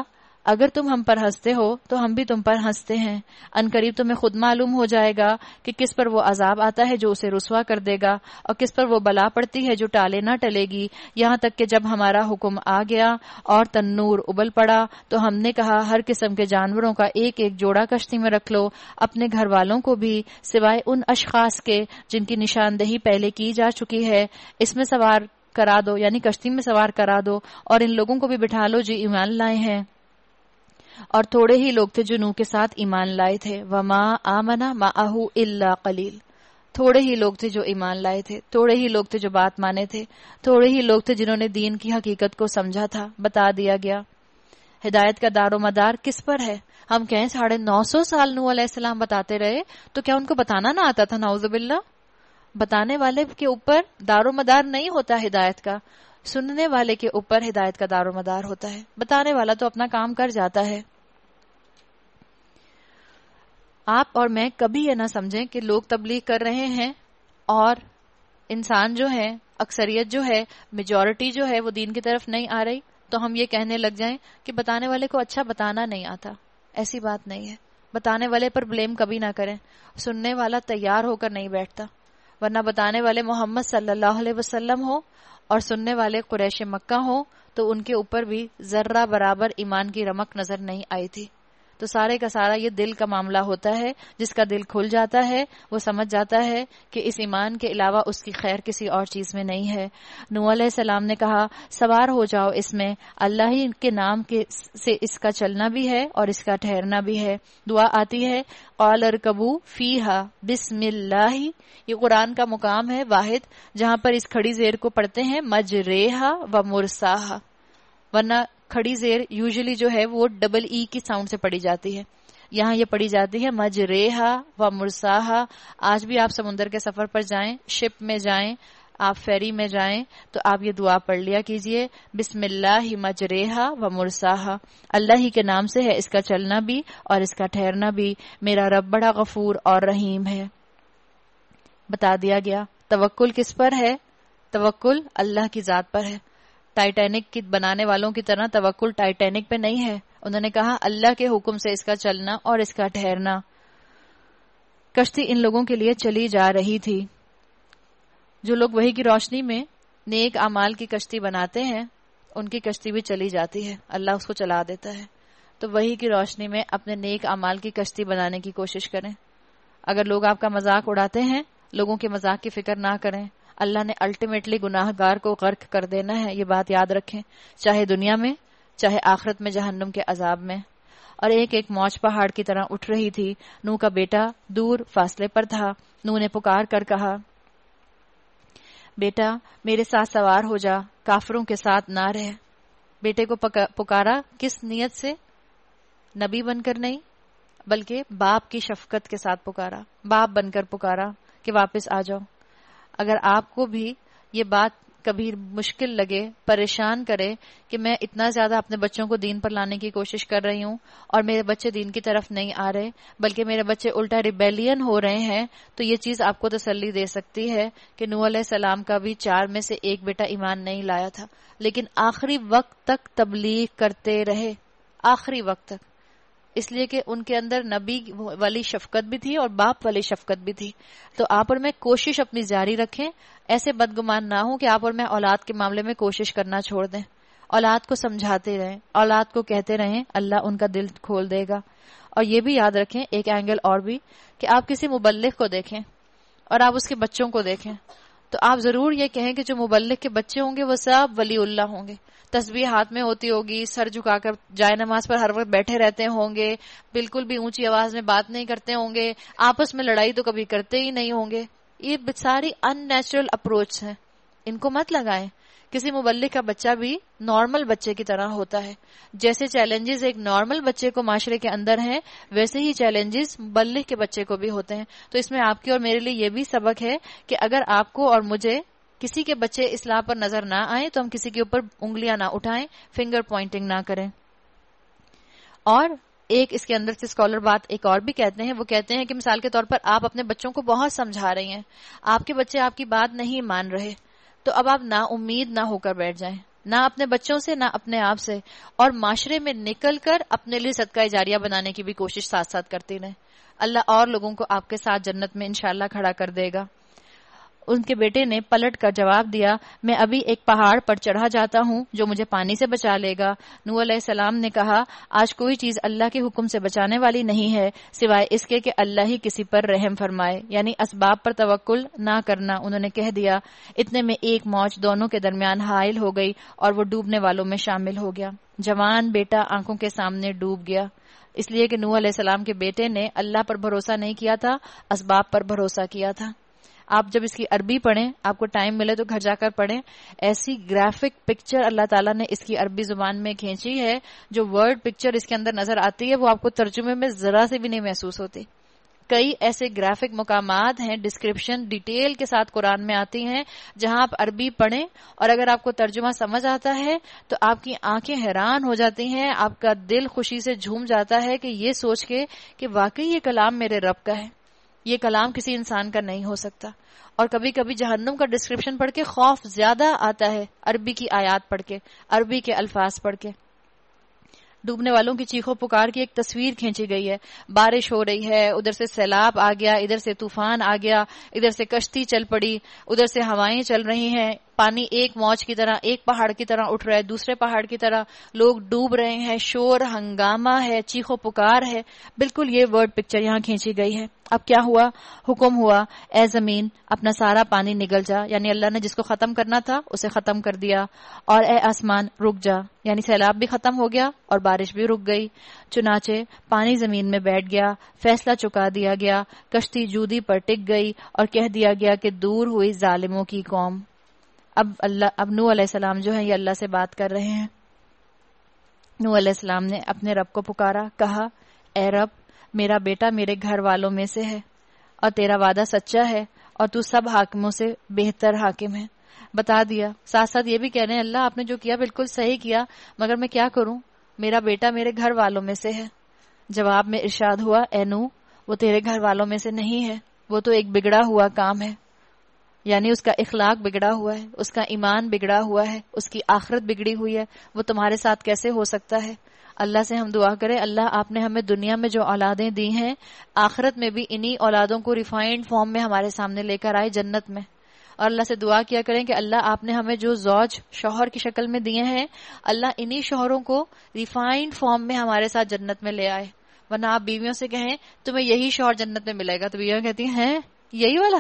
اگر تم ہم پر ہنستے ہو تو ہم بھی تم پر ہنستے ہیں. ان قریب تمہیں خود معلوم ہو جائے گا کہ کس پر وہ عذاب آتا ہے جو اسے رسوا کر دے گا اور کس پر وہ بلا پڑتی ہے جو ٹالے نہ ٹلے گی. یہاں تک کہ جب ہمارا حکم آ گیا اور تنور ابل پڑا تو ہم نے کہا ہر قسم کے جانوروں کا ایک ایک جوڑا کشتی میں رکھ لو، اپنے گھر والوں کو بھی سوائے ان اشخاص کے جن کی نشاندہی پہلے کی جا چکی ہے. اس میں سوار کرا دو، یعنی کشتی میں سوار کرا دو، اور ان لوگوں کو بھی بٹھا لو جو ایمان لائے ہیں. اور تھوڑے ہی لوگ تھے جو نوح کے ساتھ ایمان لائے تھے. وما آمن معہ الا قلیل. تھوڑے ہی لوگ تھے جو ایمان لائے تھے، تھوڑے ہی لوگ تھے جو بات مانے تھے، تھوڑے ہی لوگ تھے جنہوں نے دین کی حقیقت کو سمجھا تھا. بتا دیا گیا ہدایت کا دار و مدار کس پر ہے. ہم کہیں 950 سال نوح علیہ السلام بتاتے رہے تو کیا ان کو بتانا نہ آتا تھا؟ نعوذ باللہ. بتانے والے کے اوپر دار و مدار نہیں ہوتا ہدایت کا، سننے والے کے اوپر ہدایت کا دار و مدار ہوتا ہے. بتانے والا تو اپنا کام کر جاتا ہے. آپ اور میں کبھی یہ نہ سمجھیں کہ لوگ تبلیغ کر رہے ہیں اور انسان جو ہے، اکثریت جو ہے، میجورٹی جو ہے وہ دین کی طرف نہیں آ رہی تو ہم یہ کہنے لگ جائیں کہ بتانے والے کو اچھا بتانا نہیں آتا. ایسی بات نہیں ہے. بتانے والے پر بلیم کبھی نہ کریں. سننے والا تیار ہو کر نہیں بیٹھتا، ورنہ بتانے والے محمد صلی اللہ علیہ وسلم ہو اور سننے والے قریش مکہ ہو تو ان کے اوپر بھی ذرہ برابر ایمان کی رمق نظر نہیں آئی تھی. تو سارے کا سارا یہ دل کا معاملہ ہوتا ہے. جس کا دل کھل جاتا ہے وہ سمجھ جاتا ہے کہ اس ایمان کے علاوہ اس کی خیر کسی اور چیز میں نہیں ہے. نوح علیہ السلام نے کہا سوار ہو جاؤ اس میں، اللہ ہی کے نام سے اس کا چلنا بھی ہے اور اس کا ٹھہرنا بھی ہے. دعا آتی ہے قال ارکبوا فیہا بسم اللہ. یہ قرآن کا مقام ہے واحد جہاں پر اس کھڑی زیر کو پڑھتے ہیں مجریہا و مرساہا، ورنہ کھڑی زیر یوزلی جو ہے وہ ڈبل ای کی ساؤنڈ سے پڑھی جاتی ہے. یہاں یہ پڑھی جاتی ہے مجریہا و مرساہا. آج بھی آپ سمندر کے سفر پر جائیں، شپ میں جائیں، آپ فیری میں جائیں تو آپ یہ دعا پڑھ لیا کیجئے بسم اللہ مجریہا و مرساہا. اللہ ہی کے نام سے ہے اس کا چلنا بھی اور اس کا ٹھہرنا بھی. میرا رب بڑا غفور اور رحیم ہے. بتا دیا گیا توکل کس پر ہے. توکل اللہ کی ذات پر ہے. ٹائٹینک کی بنانے والوں کی طرح توکل ٹائٹینک پہ نہیں ہے. انہوں نے کہا اللہ کے حکم سے اس کا چلنا اور اس کا ٹھہرنا. کشتی ان لوگوں کے لیے چلی جا رہی تھی. جو لوگ وحی کی روشنی میں نیک اعمال کی کشتی بناتے ہیں ان کی کشتی بھی چلی جاتی ہے، اللہ اس کو چلا دیتا ہے. تو وحی کی روشنی میں اپنے نیک اعمال کی کشتی بنانے کی کوشش کریں. اگر لوگ آپ کا مذاق اڑاتے ہیں، لوگوں کے مذاق کی فکر نہ کریں. اللہ نے الٹیمیٹلی گناہ گار کو غرق کر دینا ہے، یہ بات یاد رکھیں، چاہے دنیا میں چاہے آخرت میں جہنم کے عذاب میں. اور ایک ایک موج پہاڑ کی طرح اٹھ رہی تھی. نوح کا بیٹا دور فاصلے پر تھا. نوح نے پکار کر کہا بیٹا میرے ساتھ سوار ہو جا، کافروں کے ساتھ نہ رہ. بیٹے کو پکارا کس نیت سے؟ نبی بن کر نہیں بلکہ باپ کی شفقت کے ساتھ پکارا، باپ بن کر پکارا کہ واپس آ جاؤ. اگر آپ کو بھی یہ بات کبھی مشکل لگے، پریشان کرے کہ میں اتنا زیادہ اپنے بچوں کو دین پر لانے کی کوشش کر رہی ہوں اور میرے بچے دین کی طرف نہیں آ رہے بلکہ میرے بچے الٹا ریبیلین ہو رہے ہیں، تو یہ چیز آپ کو تسلی دے سکتی ہے کہ نوح علیہ السلام کا بھی 4 میں سے ایک بیٹا ایمان نہیں لایا تھا، لیکن آخری وقت تک تبلیغ کرتے رہے. آخری وقت تک، اس لیے کہ ان کے اندر نبی والی شفقت بھی تھی اور باپ والی شفقت بھی تھی. تو آپ اور میں کوشش اپنی جاری رکھیں. ایسے بدگمان نہ ہوں کہ آپ اور میں اولاد کے معاملے میں کوشش کرنا چھوڑ دیں. اولاد کو سمجھاتے رہیں، اولاد کو کہتے رہیں، اللہ ان کا دل کھول دے گا. اور یہ بھی یاد رکھیں ایک اینگل اور بھی کہ آپ کسی مبلغ کو دیکھیں اور آپ اس کے بچوں کو دیکھیں تو آپ ضرور یہ کہیں کہ جو مبلغ کے بچے ہوں گے وہ سب ولی اللہ ہوں گے، تسبیح ہاتھ میں ہوتی ہوگی، سر جھکا کر جائے نماز پر ہر وقت بیٹھے رہتے ہوں گے، بالکل بھی اونچی آواز میں بات نہیں کرتے ہوں گے، آپس میں لڑائی تو کبھی کرتے ہی نہیں ہوں گے. یہ ساری ان نیچرل اپروچ ہیں، ان کو مت لگائیں. کسی مبلغ کا بچہ بھی نارمل بچے کی طرح ہوتا ہے. جیسے چیلنجز ایک نارمل بچے کو معاشرے کے اندر ہیں ویسے ہی چیلنجز مبلغ کے بچے کو بھی ہوتے ہیں. تو اس میں آپ کی اور میرے لیے یہ بھی سبق ہے کہ اگر آپ کو اور مجھے کسی کے بچے اصلاح پر نظر نہ آئے تو ہم کسی کے اوپر انگلیاں نہ اٹھائیں، فنگر پوائنٹنگ نہ کریں. اور ایک اس کے اندر سے اسکالر بات ایک اور بھی کہتے ہیں، وہ کہتے ہیں کہ مثال کے طور پر آپ اپنے بچوں کو بہت سمجھا رہی ہیں، آپ کے بچے آپ کی بات نہیں مان رہے، تو اب آپ نا امید نہ ہو کر بیٹھ جائیں. نہ اپنے بچوں سے نہ اپنے آپ سے، اور معاشرے میں نکل کر اپنے لیے صدقہ جاریہ بنانے کی بھی کوشش ساتھ ساتھ کرتی رہیں. اللہ اور لوگوں کو آپ کے ساتھ جنت میں انشاءاللہ کھڑا کر دے گا. ان کے بیٹے نے پلٹ کر جواب دیا، میں ابھی ایک پہاڑ پر چڑھا جاتا ہوں جو مجھے پانی سے بچا لے گا. نوح علیہ السلام نے کہا، آج کوئی چیز اللہ کے حکم سے بچانے والی نہیں ہے سوائے اس کے کہ اللہ ہی کسی پر رحم فرمائے، یعنی اسباب پر توکل نہ کرنا. انہوں نے کہہ دیا. اتنے میں ایک موج دونوں کے درمیان حائل ہو گئی اور وہ ڈوبنے والوں میں شامل ہو گیا. جوان بیٹا آنکھوں کے سامنے ڈوب گیا، اس لیے کہ نوح علیہ السلام کے بیٹے نے اللہ پر بھروسہ نہیں کیا تھا، اسباب پر بھروسہ کیا تھا. آپ جب اس کی عربی پڑھیں، آپ کو ٹائم ملے تو گھر جا کر پڑھیں، ایسی گرافک پکچر اللہ تعالیٰ نے اس کی عربی زبان میں کھینچی ہے، جو ورڈ پکچر اس کے اندر نظر آتی ہے وہ آپ کو ترجمے میں ذرا سے بھی نہیں محسوس ہوتی. کئی ایسے گرافک مقامات ہیں، ڈسکرپشن ڈیٹیل کے ساتھ قرآن میں آتی ہیں، جہاں آپ عربی پڑھیں اور اگر آپ کو ترجمہ سمجھ آتا ہے تو آپ کی آنکھیں حیران ہو جاتی ہیں، آپ کا دل خوشی سے جھوم جاتا ہے کہ یہ سوچ کے کہ واقعی یہ کلام میرے رب کا ہے، یہ کلام کسی انسان کا نہیں ہو سکتا. اور کبھی کبھی جہنم کا ڈسکرپشن پڑھ کے خوف زیادہ آتا ہے عربی کی آیات پڑھ کے، عربی کے الفاظ پڑھ کے. ڈوبنے والوں کی چیخو پکار کی ایک تصویر کھینچی گئی ہے. بارش ہو رہی ہے، ادھر سے سیلاب آ گیا، ادھر سے طوفان آ گیا، ادھر سے کشتی چل پڑی، ادھر سے ہوائیں چل رہی ہیں، پانی ایک موج کی طرح ایک پہاڑ کی طرح اٹھ رہا ہے، دوسرے پہاڑ کی طرح لوگ ڈوب رہے ہیں، شور ہنگامہ ہے، چیخو پکار ہے. بالکل یہ ورڈ پکچر یہاں کھینچی گئی ہے. اب کیا ہوا؟ حکم ہوا، اے زمین اپنا سارا پانی نگل جا، یعنی اللہ نے جس کو ختم کرنا تھا اسے ختم کر دیا. اور اے آسمان رک جا، یعنی سیلاب بھی ختم ہو گیا اور بارش بھی رک گئی. چنانچہ پانی زمین میں بیٹھ گیا، فیصلہ چکا دیا گیا، کشتی جودی پر ٹک گئی اور کہہ دیا گیا کہ دور ہوئی ظالموں کی قوم. اب نوح علیہ السلام جو ہے یہ اللہ سے بات کر رہے ہیں. نوح علیہ السلام نے اپنے رب کو پکارا، کہا، اے رب میرا بیٹا میرے گھر والوں میں سے ہے اور تیرا وعدہ سچا ہے اور تو سب حاکموں سے بہتر حاکم ہے. بتا دیا. ساتھ ساتھ یہ بھی کہہ رہے ہیں اللہ آپ نے جو کیا بالکل صحیح کیا، مگر میں کیا کروں، میرا بیٹا میرے گھر والوں میں سے ہے. جواب میں ارشاد ہوا، اے نوح وہ تیرے گھر والوں میں سے نہیں ہے، وہ تو ایک بگڑا ہوا کام ہے، یعنی اس کا اخلاق بگڑا ہوا ہے، اس کا ایمان بگڑا ہوا ہے، اس کی آخرت بگڑی ہوئی ہے، وہ تمہارے ساتھ کیسے ہو سکتا ہے. اللہ سے ہم دعا کریں، اللہ آپ نے ہمیں دنیا میں جو اولادیں دی ہیں آخرت میں بھی انہی اولادوں کو ریفائنڈ فارم میں ہمارے سامنے لے کر آئے جنت میں. اور اللہ سے دعا کیا کریں کہ اللہ آپ نے ہمیں جو زوج شوہر کی شکل میں دیے ہیں اللہ انہی شوہروں کو ریفائنڈ فارم میں ہمارے ساتھ جنت میں لے آئے. ورنہ آپ بیویوں سے کہیں تمہیں یہی شوہر جنت میں ملے گا تو بیویاں کہتی ہیں یہی والا،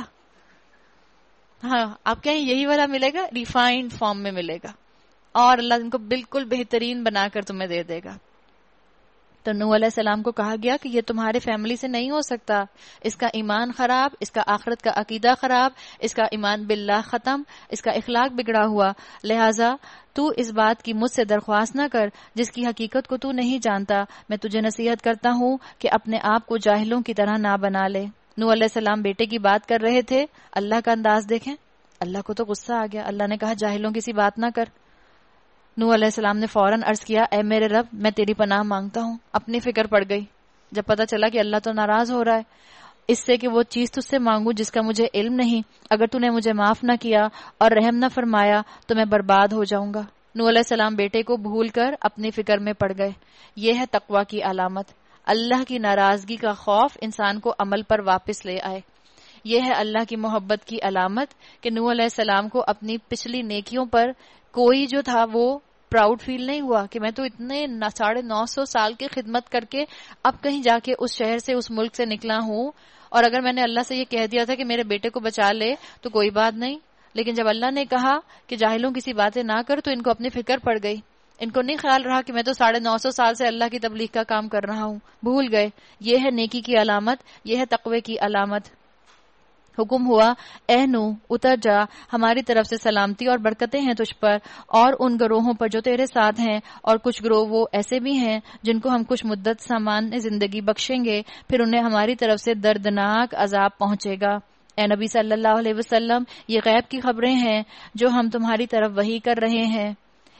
ہاں آپ کہیں یہی والا ملے گا، ریفائنڈ فارم میں ملے گا اور اللہ ان کو بالکل بہترین بنا کر تمہیں دے دے گا. تو نوح علیہ السلام کو کہا گیا کہ یہ تمہارے فیملی سے نہیں ہو سکتا، اس کا ایمان خراب، اس کا آخرت کا عقیدہ خراب، اس کا ایمان باللہ ختم، اس کا اخلاق بگڑا ہوا، لہٰذا تو اس بات کی مجھ سے درخواست نہ کر جس کی حقیقت کو تو نہیں جانتا. میں تجھے نصیحت کرتا ہوں کہ اپنے آپ کو جاہلوں کی طرح نہ بنا لے. نوح علیہ السلام بیٹے کی بات کر رہے تھے، اللہ کا انداز دیکھیں، اللہ کو تو غصہ آ گیا. اللہ نے کہا جاہلوں کی سی بات نہ کر. نوح علیہ السلام نے فوراً عرض کیا، اے میرے رب میں تیری پناہ مانگتا ہوں. اپنی فکر پڑ گئی جب پتا چلا کہ اللہ تو ناراض ہو رہا ہے اس سے کہ وہ چیز تجھ سے مانگوں جس کا مجھے علم نہیں. اگر تو نے مجھے معاف نہ کیا اور رحم نہ فرمایا تو میں برباد ہو جاؤں گا. نوح علیہ السلام بیٹے کو بھول کر اپنی فکر میں پڑ گئے. یہ ہے تقوی کی علامت. اللہ کی ناراضگی کا خوف انسان کو عمل پر واپس لے آئے. یہ ہے اللہ کی محبت کی علامت کہ نوح علیہ السلام کو اپنی پچھلی نیکیوں پر کوئی جو تھا وہ پراؤڈ فیل نہیں ہوا کہ میں تو اتنے 950 سال کی خدمت کر کے اب کہیں جا کے اس شہر سے اس ملک سے نکلا ہوں اور اگر میں نے اللہ سے یہ کہہ دیا تھا کہ میرے بیٹے کو بچا لے تو کوئی بات نہیں. لیکن جب اللہ نے کہا کہ جاہلوں کی سی باتیں نہ کر تو ان کو اپنی فکر پڑ گئی. ان کو نہیں خیال رہا کہ میں تو 950 سال سے اللہ کی تبلیغ کا کام کر رہا ہوں. بھول گئے. یہ ہے نیکی کی علامت، یہ ہے تقوی کی علامت. حکم ہوا، اے نوح اتر جا، ہماری طرف سے سلامتی اور برکتیں ہیں تجھ پر اور ان گروہوں پر جو تیرے ساتھ ہیں، اور کچھ گروہ وہ ایسے بھی ہیں جن کو ہم کچھ مدت سامان زندگی بخشیں گے، پھر انہیں ہماری طرف سے دردناک عذاب پہنچے گا. اے نبی صلی اللہ علیہ وسلم یہ غیب کی خبریں ہیں جو ہم تمہاری طرف وحی کر رہے ہیں.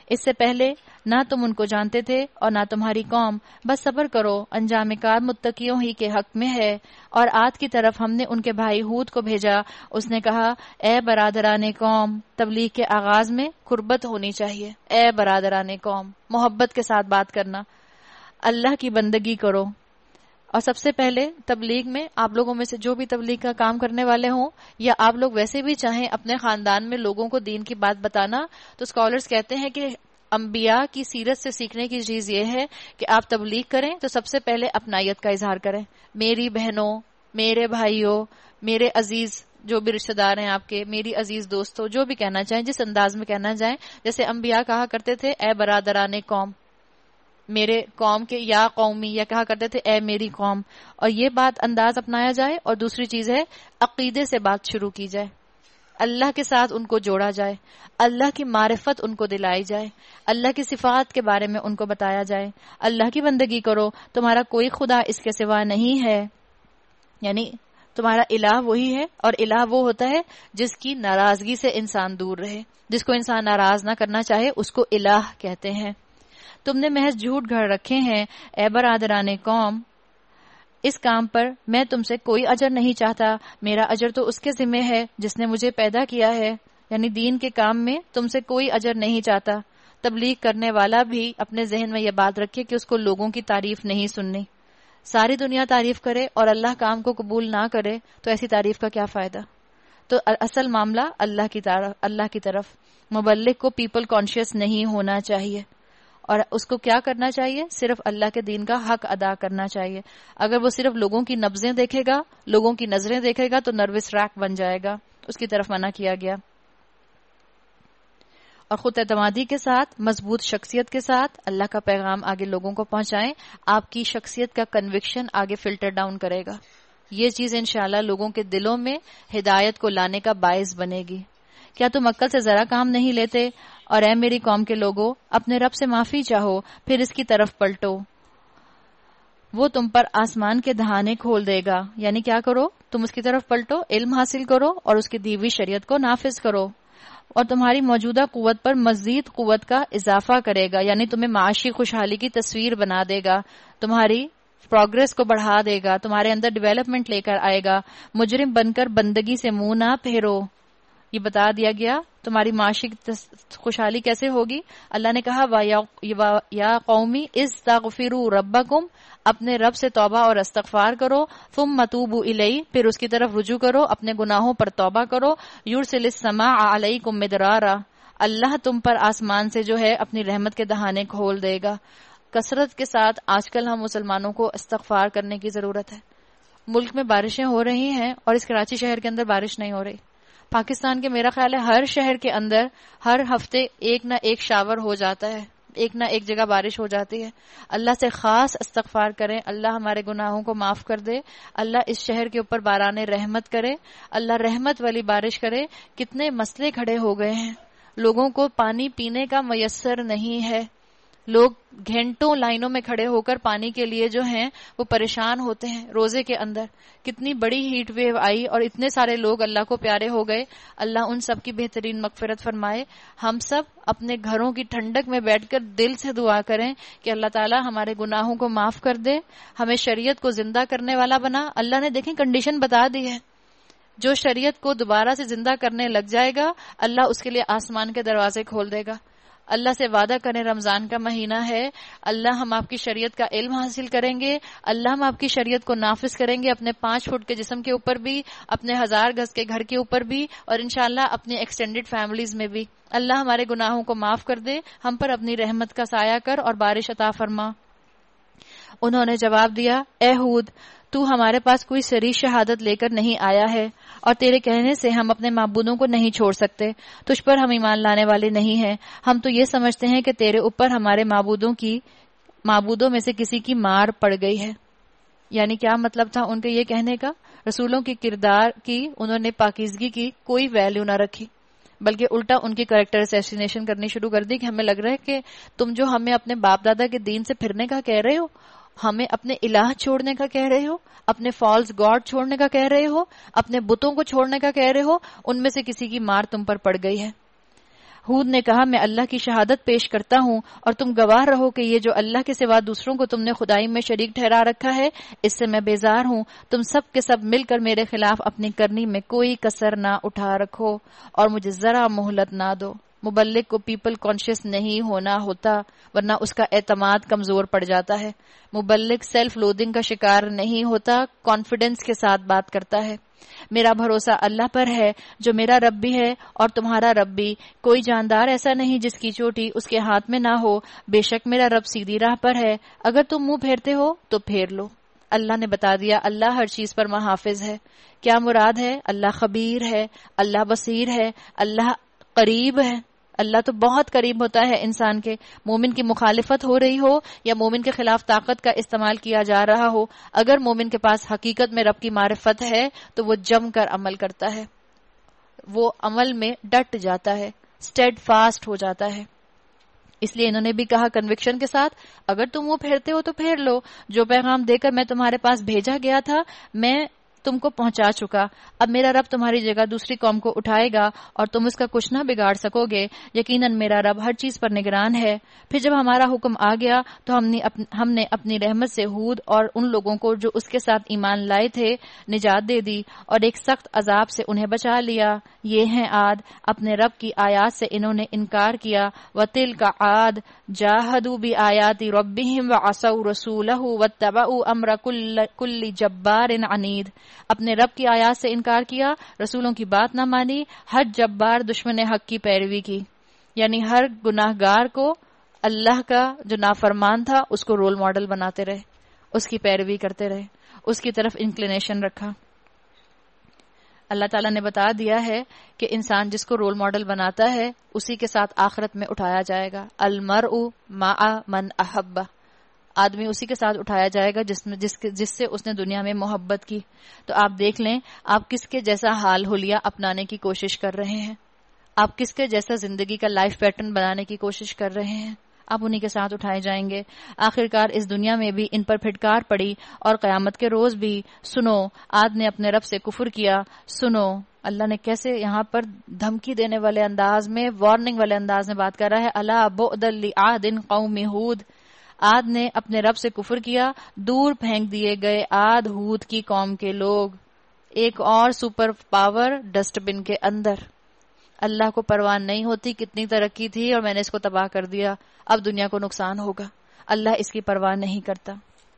اس سے پہلے نہ تم ان کو جانتے تھے اور نہ تمہاری قوم، بس صبر کرو، انجام کار متقیوں ہی کے حق میں ہے۔ اور عاد کی طرف ہم نے ان کے بھائی ہود کو بھیجا، اس نے کہا اے برادران قوم، تبلیغ کے آغاز میں قربت ہونی چاہیے، اے برادران قوم، محبت کے ساتھ بات کرنا، اللہ کی بندگی کرو۔ اور سب سے پہلے تبلیغ میں آپ لوگوں میں سے جو بھی تبلیغ کا کام کرنے والے ہوں یا آپ لوگ ویسے بھی چاہیں اپنے خاندان میں لوگوں کو دین کی بات بتانا، تو اسکالرز کہتے ہیں کہ انبیاء کی سیرت سے سیکھنے کی چیز یہ ہے کہ آپ تبلیغ کریں تو سب سے پہلے اپنائیت کا اظہار کریں۔ میری بہنوں، میرے بھائیوں، میرے عزیز جو بھی رشتہ دار ہیں آپ کے، میری عزیز دوستوں، جو بھی کہنا چاہیں، جس انداز میں کہنا چاہیں، جیسے انبیاء کہا کرتے تھے اے برادران قوم، میرے قوم کے، یا قومی، یا کہا کرتے تھے اے میری قوم، اور یہ بات انداز اپنایا جائے۔ اور دوسری چیز ہے عقیدے سے بات شروع کی جائے، اللہ کے ساتھ ان کو جوڑا جائے، اللہ کی معرفت ان کو دلائی جائے، اللہ کی صفات کے بارے میں ان کو بتایا جائے، اللہ کی بندگی کرو، تمہارا کوئی خدا اس کے سوا نہیں ہے، یعنی تمہارا الہ وہی ہے، اور الہ وہ ہوتا ہے جس کی ناراضگی سے انسان دور رہے، جس کو انسان ناراض نہ کرنا چاہے اس کو الہ کہتے ہیں۔ تم نے محض جھوٹ گھڑ رکھے ہیں اے برادران قوم، اس کام پر میں تم سے کوئی اجر نہیں چاہتا، میرا اجر تو اس کے ذمہ ہے جس نے مجھے پیدا کیا ہے، یعنی دین کے کام میں تم سے کوئی اجر نہیں چاہتا۔ تبلیغ کرنے والا بھی اپنے ذہن میں یہ بات رکھے کہ اس کو لوگوں کی تعریف نہیں سننی، ساری دنیا تعریف کرے اور اللہ کام کو قبول نہ کرے تو ایسی تعریف کا کیا فائدہ؟ تو اصل معاملہ اللہ کی طرف مبلغ کو پیپل کانشیس نہیں ہونا چاہیے، اور اس کو کیا کرنا چاہیے؟ صرف اللہ کے دین کا حق ادا کرنا چاہیے۔ اگر وہ صرف لوگوں کی نبضیں دیکھے گا، لوگوں کی نظریں دیکھے گا تو نروس ریک بن جائے گا، اس کی طرف منع کیا گیا۔ اور خود اعتمادی کے ساتھ، مضبوط شخصیت کے ساتھ اللہ کا پیغام آگے لوگوں کو پہنچائیں، آپ کی شخصیت کا کنوکشن آگے فلٹر ڈاؤن کرے گا، یہ چیز انشاءاللہ لوگوں کے دلوں میں ہدایت کو لانے کا باعث بنے گی۔ کیا تم عقل سے ذرا کام نہیں لیتے؟ اور اے میری قوم کے لوگوں، اپنے رب سے معافی چاہو، پھر اس کی طرف پلٹو، وہ تم پر آسمان کے دہانے کھول دے گا۔ یعنی کیا کرو؟ تم اس کی طرف پلٹو، علم حاصل کرو اور اس کی دی ہوئی شریعت کو نافذ کرو، اور تمہاری موجودہ قوت پر مزید قوت کا اضافہ کرے گا، یعنی تمہیں معاشی خوشحالی کی تصویر بنا دے گا، تمہاری پروگرس کو بڑھا دے گا، تمہارے اندر ڈیولپمنٹ لے کر آئے گا۔ مجرم بن کر بندگی سے منہ نہ پھیرو، یہ بتا دیا گیا تمہاری معاشی خوشحالی کیسے ہوگی۔ اللہ نے کہا یا قومی استغفروا ربکم، اپنے رب سے توبہ اور استغفار کرو، ثم توبوا الیہ، پھر اس کی طرف رجوع کرو، اپنے گناہوں پر توبہ کرو، یرسل السماء علیکم مدرارا، اللہ تم پر آسمان سے جو ہے اپنی رحمت کے دہانے کھول دے گا۔ کثرت کے ساتھ آج کل ہم مسلمانوں کو استغفار کرنے کی ضرورت ہے۔ ملک میں بارشیں ہو رہی ہیں اور اس کراچی شہر کے اندر بارش نہیں ہو رہی۔ پاکستان کے میرا خیال ہے ہر شہر کے اندر ہر ہفتے ایک نہ ایک شاور ہو جاتا ہے، ایک نہ ایک جگہ بارش ہو جاتی ہے۔ اللہ سے خاص استغفار کریں، اللہ ہمارے گناہوں کو معاف کر دے، اللہ اس شہر کے اوپر باران رحمت کرے، اللہ رحمت والی بارش کرے۔ کتنے مسئلے کھڑے ہو گئے ہیں، لوگوں کو پانی پینے کا میسر نہیں ہے، لوگ گھنٹوں لائنوں میں کھڑے ہو کر پانی کے لیے جو ہیں وہ پریشان ہوتے ہیں۔ روزے کے اندر کتنی بڑی ہیٹ ویو آئی اور اتنے سارے لوگ اللہ کو پیارے ہو گئے، اللہ ان سب کی بہترین مغفرت فرمائے۔ ہم سب اپنے گھروں کی ٹھنڈک میں بیٹھ کر دل سے دعا کریں کہ اللہ تعالی ہمارے گناہوں کو معاف کر دے، ہمیں شریعت کو زندہ کرنے والا بنا۔ اللہ نے دیکھیں کنڈیشن بتا دی ہے، جو شریعت کو دوبارہ سے زندہ کرنے لگ جائے گا اللہ اس کے لیے آسمان کے دروازے کھول دے گا۔ اللہ سے وعدہ کریں، رمضان کا مہینہ ہے، اللہ ہم آپ کی شریعت کا علم حاصل کریں گے، اللہ ہم آپ کی شریعت کو نافذ کریں گے، اپنے 5 فٹ کے جسم کے اوپر بھی، اپنے 1000 گز کے گھر کے اوپر بھی، اور انشاءاللہ اپنی ایکسٹینڈڈ فیملیز میں بھی۔ اللہ ہمارے گناہوں کو معاف کر دے، ہم پر اپنی رحمت کا سایہ کر اور بارش عطا فرما۔ انہوں نے جواب دیا، اے ہود، تو ہمارے پاس کوئی صریح شہادت لے کر نہیں آیا ہے، اور تیرے کہنے سے ہم اپنے معبودوں کو نہیں چھوڑ سکتے، تجھ پر ہم ایمان لانے والے نہیں ہیں۔ ہم تو یہ سمجھتے ہیں کہ تیرے اوپر ہمارے معبودوں میں سے کسی کی مار پڑ گئی ہے۔ یعنی کیا مطلب تھا ان کے یہ کہنے کا؟ رسولوں کی کردار کی انہوں نے پاکیزگی کی کوئی ویلیو نہ رکھی، بلکہ الٹا ان کی کریکٹر اسیسینیشن کرنی شروع کر دی کہ ہمیں لگ رہا ہے کہ تم جو ہمیں اپنے باپ دادا کے دین سے پھرنے کا کہہ رہے ہو، ہمیں اپنے الہ چھوڑنے کا کہہ رہے ہو، اپنے فالس گاڈ چھوڑنے کا کہہ رہے ہو، اپنے بتوں کو چھوڑنے کا کہہ رہے ہو، ان میں سے کسی کی مار تم پر پڑ گئی ہے۔ ہود نے کہا میں اللہ کی شہادت پیش کرتا ہوں اور تم گواہ رہو کہ یہ جو اللہ کے سوا دوسروں کو تم نے خدائی میں شریک ٹھہرا رکھا ہے اس سے میں بیزار ہوں. تم سب کے سب مل کر میرے خلاف اپنی کرنی میں کوئی کسر نہ اٹھا رکھو اور مجھے ذرا مہلت نہ دو. مبلغ کو پیپل کانشیس نہیں ہونا ہوتا ورنہ اس کا اعتماد کمزور پڑ جاتا ہے. مبلغ سیلف لودنگ کا شکار نہیں ہوتا، کانفیڈنس کے ساتھ بات کرتا ہے. میرا بھروسہ اللہ پر ہے جو میرا رب بھی ہے اور تمہارا رب بھی. کوئی جاندار ایسا نہیں جس کی چوٹی اس کے ہاتھ میں نہ ہو. بے شک میرا رب سیدھی راہ پر ہے، اگر تم منہ پھیرتے ہو تو پھیر لو. اللہ نے بتا دیا اللہ ہر چیز پر محافظ ہے. کیا مراد ہے؟ اللہ خبیر ہے، اللہ بصیر ہے، اللہ قریب ہے. اللہ تو بہت قریب ہوتا ہے انسان کے. مومن کی مخالفت ہو رہی ہو یا مومن کے خلاف طاقت کا استعمال کیا جا رہا ہو، اگر مومن کے پاس حقیقت میں رب کی معرفت ہے تو وہ جم کر عمل کرتا ہے، وہ عمل میں ڈٹ جاتا ہے، اسٹیڈ فاسٹ ہو جاتا ہے. اس لیے انہوں نے بھی کہا کنوکشن کے ساتھ اگر تم وہ پھیرتے ہو تو پھیر لو. جو پیغام دے کر میں تمہارے پاس بھیجا گیا تھا میں تم کو پہنچا چکا. اب میرا رب تمہاری جگہ دوسری قوم کو اٹھائے گا اور تم اس کا کچھ نہ بگاڑ سکو گے. یقیناً میرا رب ہر چیز پر نگران ہے. پھر جب ہمارا حکم آ گیا تو ہم نے اپنی رحمت سے ہود اور ان لوگوں کو جو اس کے ساتھ ایمان لائے تھے نجات دے دی اور ایک سخت عذاب سے انہیں بچا لیا. یہ ہیں عاد، اپنے رب کی آیات سے انہوں نے انکار کیا. وَتِلْكَ عَادٌ جَاهَدُوا بِآيَاتِ رَبِّهِمْ وَعَصَوْا رَسُولَهُ وَاتَّبَعُوا أَمْرَ كُلِّ جَبَّارٍ عَنِيدٍ. اپنے رب کی آیات سے انکار کیا، رسولوں کی بات نہ مانی، ہر جبار دشمن حق کی پیروی کی. یعنی ہر گناہ گار کو اللہ کا جو نافرمان تھا اس کو رول ماڈل بناتے رہے، اس کی پیروی کرتے رہے، اس کی طرف انکلینیشن رکھا. اللہ تعالیٰ نے بتا دیا ہے کہ انسان جس کو رول ماڈل بناتا ہے اسی کے ساتھ آخرت میں اٹھایا جائے گا. المرء مع من احب، آدمی اسی کے ساتھ اٹھایا جائے گا جس سے اس نے دنیا میں محبت کی. تو آپ دیکھ لیں آپ کس کے جیسا حال حلیہ اپنانے کی کوشش کر رہے ہیں، آپ کس کے جیسا زندگی کا لائف پیٹرن بنانے کی کوشش کر رہے ہیں، آپ انہی کے ساتھ اٹھائے جائیں گے. آخرکار اس دنیا میں بھی ان پر پھٹکار پڑی اور قیامت کے روز بھی. سنو عاد نے اپنے رب سے کفر کیا. سنو اللہ نے کیسے یہاں پر دھمکی دینے والے انداز میں، وارننگ والے انداز میں بات کر رہا ہے. الا بعدا لعاد قوم ہود، عاد نے اپنے رب سے کفر کیا، دور پھینک دیے گئے عاد ہود کی قوم کے لوگ. ایک اور سپر پاور ڈسٹ بن کے اندر. اللہ کو پرواہ نہیں ہوتی کتنی ترقی تھی اور میں نے اس کو تباہ کر دیا، اب دنیا کو نقصان ہوگا. اللہ اس کی پرواہ نہیں کرتا.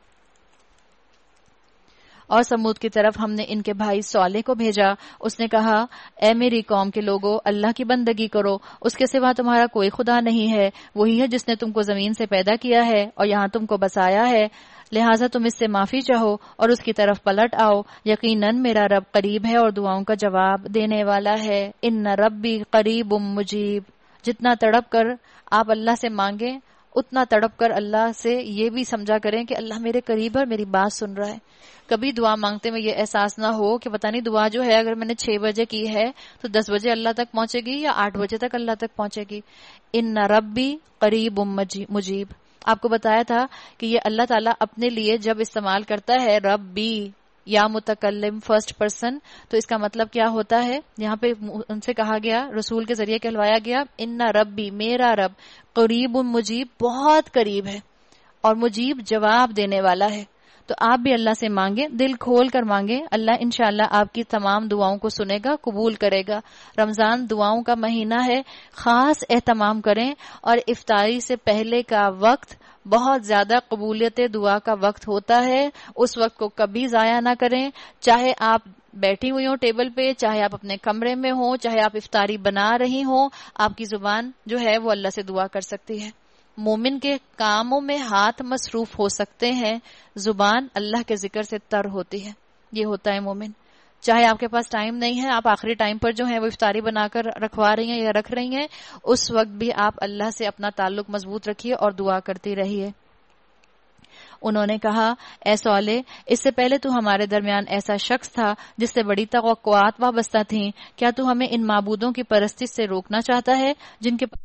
اور سمود کی طرف ہم نے ان کے بھائی صالح کو بھیجا. اس نے کہا اے میری قوم کے لوگو، اللہ کی بندگی کرو، اس کے سوا تمہارا کوئی خدا نہیں ہے. وہی ہے جس نے تم کو زمین سے پیدا کیا ہے اور یہاں تم کو بسایا ہے، لہٰذا تم اس سے معافی چاہو اور اس کی طرف پلٹ آؤ. یقیناً میرا رب قریب ہے اور دعاؤں کا جواب دینے والا ہے. ان ربی قریب مجیب. جتنا تڑپ کر آپ اللہ سے مانگیں اتنا تڑپ کر اللہ سے یہ بھی سمجھا کریں کہ اللہ میرے قریب ہے اور میری بات سن رہا ہے. کبھی دعا مانگتے میں یہ احساس نہ ہو کہ پتہ نہیں دعا جو ہے اگر میں نے 6 بجے کی ہے تو 10 بجے اللہ تک پہنچے گی یا 8 بجے تک اللہ تک پہنچے گی. ان ربی قریب مجیب. آپ کو بتایا تھا کہ یہ اللہ تعالیٰ اپنے لیے جب استعمال کرتا ہے ربی یا متکلم فرسٹ پرسن تو اس کا مطلب کیا ہوتا ہے. یہاں پہ ان سے کہا گیا، رسول کے ذریعے کہلوایا گیا ان ربی میرا رب قریب مجیب بہت قریب ہے اور مجیب جواب دینے والا ہے. تو آپ بھی اللہ سے مانگیں، دل کھول کر مانگیں، اللہ انشاءاللہ آپ کی تمام دعاؤں کو سنے گا، قبول کرے گا. رمضان دعاؤں کا مہینہ ہے، خاص اہتمام کریں. اور افطاری سے پہلے کا وقت بہت زیادہ قبولیت دعا کا وقت ہوتا ہے، اس وقت کو کبھی ضائع نہ کریں. چاہے آپ بیٹھی ہوئی ہوں ٹیبل پہ، چاہے آپ اپنے کمرے میں ہوں، چاہے آپ افطاری بنا رہی ہوں، آپ کی زبان جو ہے وہ اللہ سے دعا کر سکتی ہے. مومن کے کاموں میں ہاتھ مصروف ہو سکتے ہیں، زبان اللہ کے ذکر سے تر ہوتی ہے. یہ ہوتا ہے مومن. چاہے آپ کے پاس ٹائم نہیں ہے، آپ آخری ٹائم پر جو ہے وہ افطاری بنا کر رکھوا رہی ہیں یا رکھ رہی ہیں، اس وقت بھی آپ اللہ سے اپنا تعلق مضبوط رکھیے اور دعا کرتی رہیے. انہوں نے کہا اے صالح، اس سے پہلے تو ہمارے درمیان ایسا شخص تھا جس سے بڑی توقعات وابستہ تھیں. کیا تو ہمیں ان معبودوں کی پرستش سے روکنا چاہتا ہے جن کے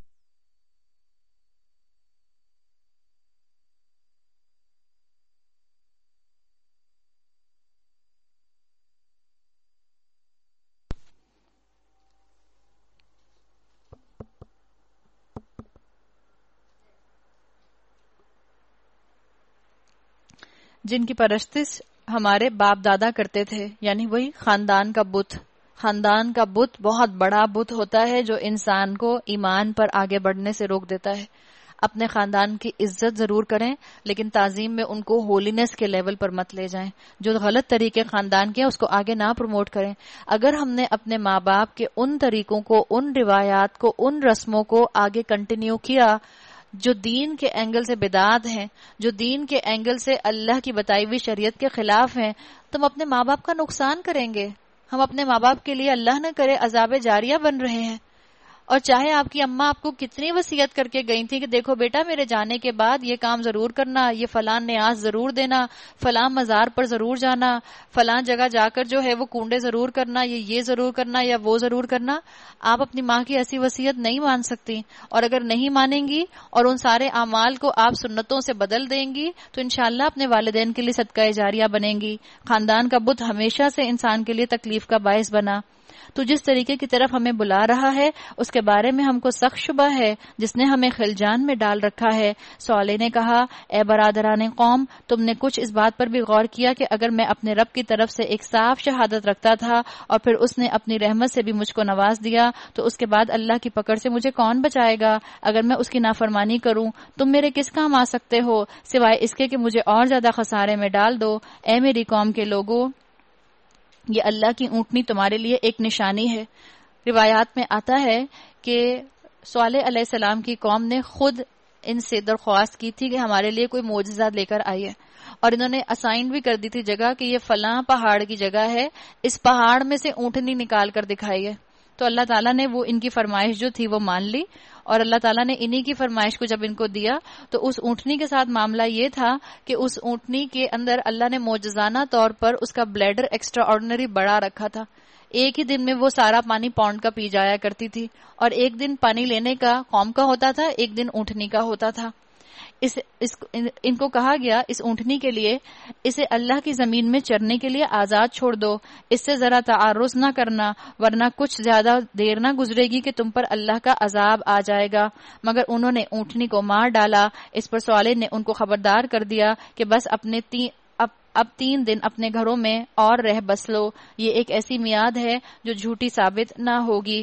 جن کی پرستش ہمارے باپ دادا کرتے تھے، یعنی وہی خاندان کا بت. خاندان کا بت بہت بڑا بت ہوتا ہے جو انسان کو ایمان پر آگے بڑھنے سے روک دیتا ہے. اپنے خاندان کی عزت ضرور کریں لیکن تعظیم میں ان کو ہولینس کے لیول پر مت لے جائیں. جو غلط طریقے خاندان کے اس کو آگے نہ پروموٹ کریں. اگر ہم نے اپنے ماں باپ کے ان طریقوں کو، ان روایات کو، ان رسموں کو آگے کنٹینیو کیا جو دین کے اینگل سے بدعت ہیں، جو دین کے اینگل سے اللہ کی بتائی ہوئی شریعت کے خلاف ہیں، تو ہم اپنے ماں باپ کا نقصان کریں گے. ہم اپنے ماں باپ کے لیے اللہ نہ کرے عذاب جاریہ بن رہے ہیں. اور چاہے آپ کی اماں آپ کو کتنی وصیت کر کے گئی تھی کہ دیکھو بیٹا میرے جانے کے بعد یہ کام ضرور کرنا، یہ فلاں نیاز ضرور دینا، فلاں مزار پر ضرور جانا، فلاں جگہ جا کر جو ہے وہ کنڈے ضرور کرنا، یہ ضرور کرنا یا وہ ضرور کرنا. آپ اپنی ماں کی ایسی وصیت نہیں مان سکتی. اور اگر نہیں مانیں گی اور ان سارے اعمال کو آپ سنتوں سے بدل دیں گی تو انشاءاللہ اپنے والدین کے لیے صدقہ جاریہ بنیں گی. خاندان کا بت ہمیشہ سے انسان کے لیے تکلیف کا باعث بنا. تو جس طریقے کی طرف ہمیں بلا رہا ہے اس کے بارے میں ہم کو سخت شبہ ہے جس نے ہمیں خلجان میں ڈال رکھا ہے. صالح نے کہا اے برادران قوم، تم نے کچھ اس بات پر بھی غور کیا کہ اگر میں اپنے رب کی طرف سے ایک صاف شہادت رکھتا تھا اور پھر اس نے اپنی رحمت سے بھی مجھ کو نواز دیا تو اس کے بعد اللہ کی پکڑ سے مجھے کون بچائے گا؟ اگر میں اس کی نافرمانی کروں تم میرے کس کام آ سکتے ہو سوائے اس کے کہ مجھے اور زیادہ خسارے میں ڈال دو. اے میری قوم کے لوگوں، یہ اللہ کی اونٹنی تمہارے لیے ایک نشانی ہے. روایات میں آتا ہے کہ صالح علیہ السلام کی قوم نے خود ان سے درخواست کی تھی کہ ہمارے لیے کوئی معجزہ لے کر آئیے، اور انہوں نے اسائن بھی کر دی تھی جگہ کہ یہ فلاں پہاڑ کی جگہ ہے، اس پہاڑ میں سے اونٹنی نکال کر دکھائیے. تو اللہ تعالیٰ نے وہ ان کی فرمائش جو تھی وہ مان لی، اور اللہ تعالیٰ نے انہی کی فرمائش کو جب ان کو دیا تو اس اونٹنی کے ساتھ معاملہ یہ تھا کہ اس اونٹنی کے اندر اللہ نے معجزانہ طور پر اس کا بلیڈر ایکسٹرا آرڈنری بڑا رکھا تھا. ایک ہی دن میں وہ سارا پانی پونڈ کا پی جایا کرتی تھی، اور ایک دن پانی لینے کا قوم کا ہوتا تھا، ایک دن اونٹنی کا ہوتا تھا. ان کو کہا گیا اس اونٹنی کے لیے اسے اللہ کی زمین میں چرنے کے لیے آزاد چھوڑ دو، اس سے ذرا تعارض نہ کرنا ورنہ کچھ زیادہ دیر نہ گزرے گی کہ تم پر اللہ کا عذاب آ جائے گا. مگر انہوں نے اونٹنی کو مار ڈالا. اس پر صالح نے ان کو خبردار کر دیا کہ بس اب 3 دن اپنے گھروں میں اور رہ بس لو، یہ ایک ایسی میعاد ہے جو جھوٹی ثابت نہ ہوگی.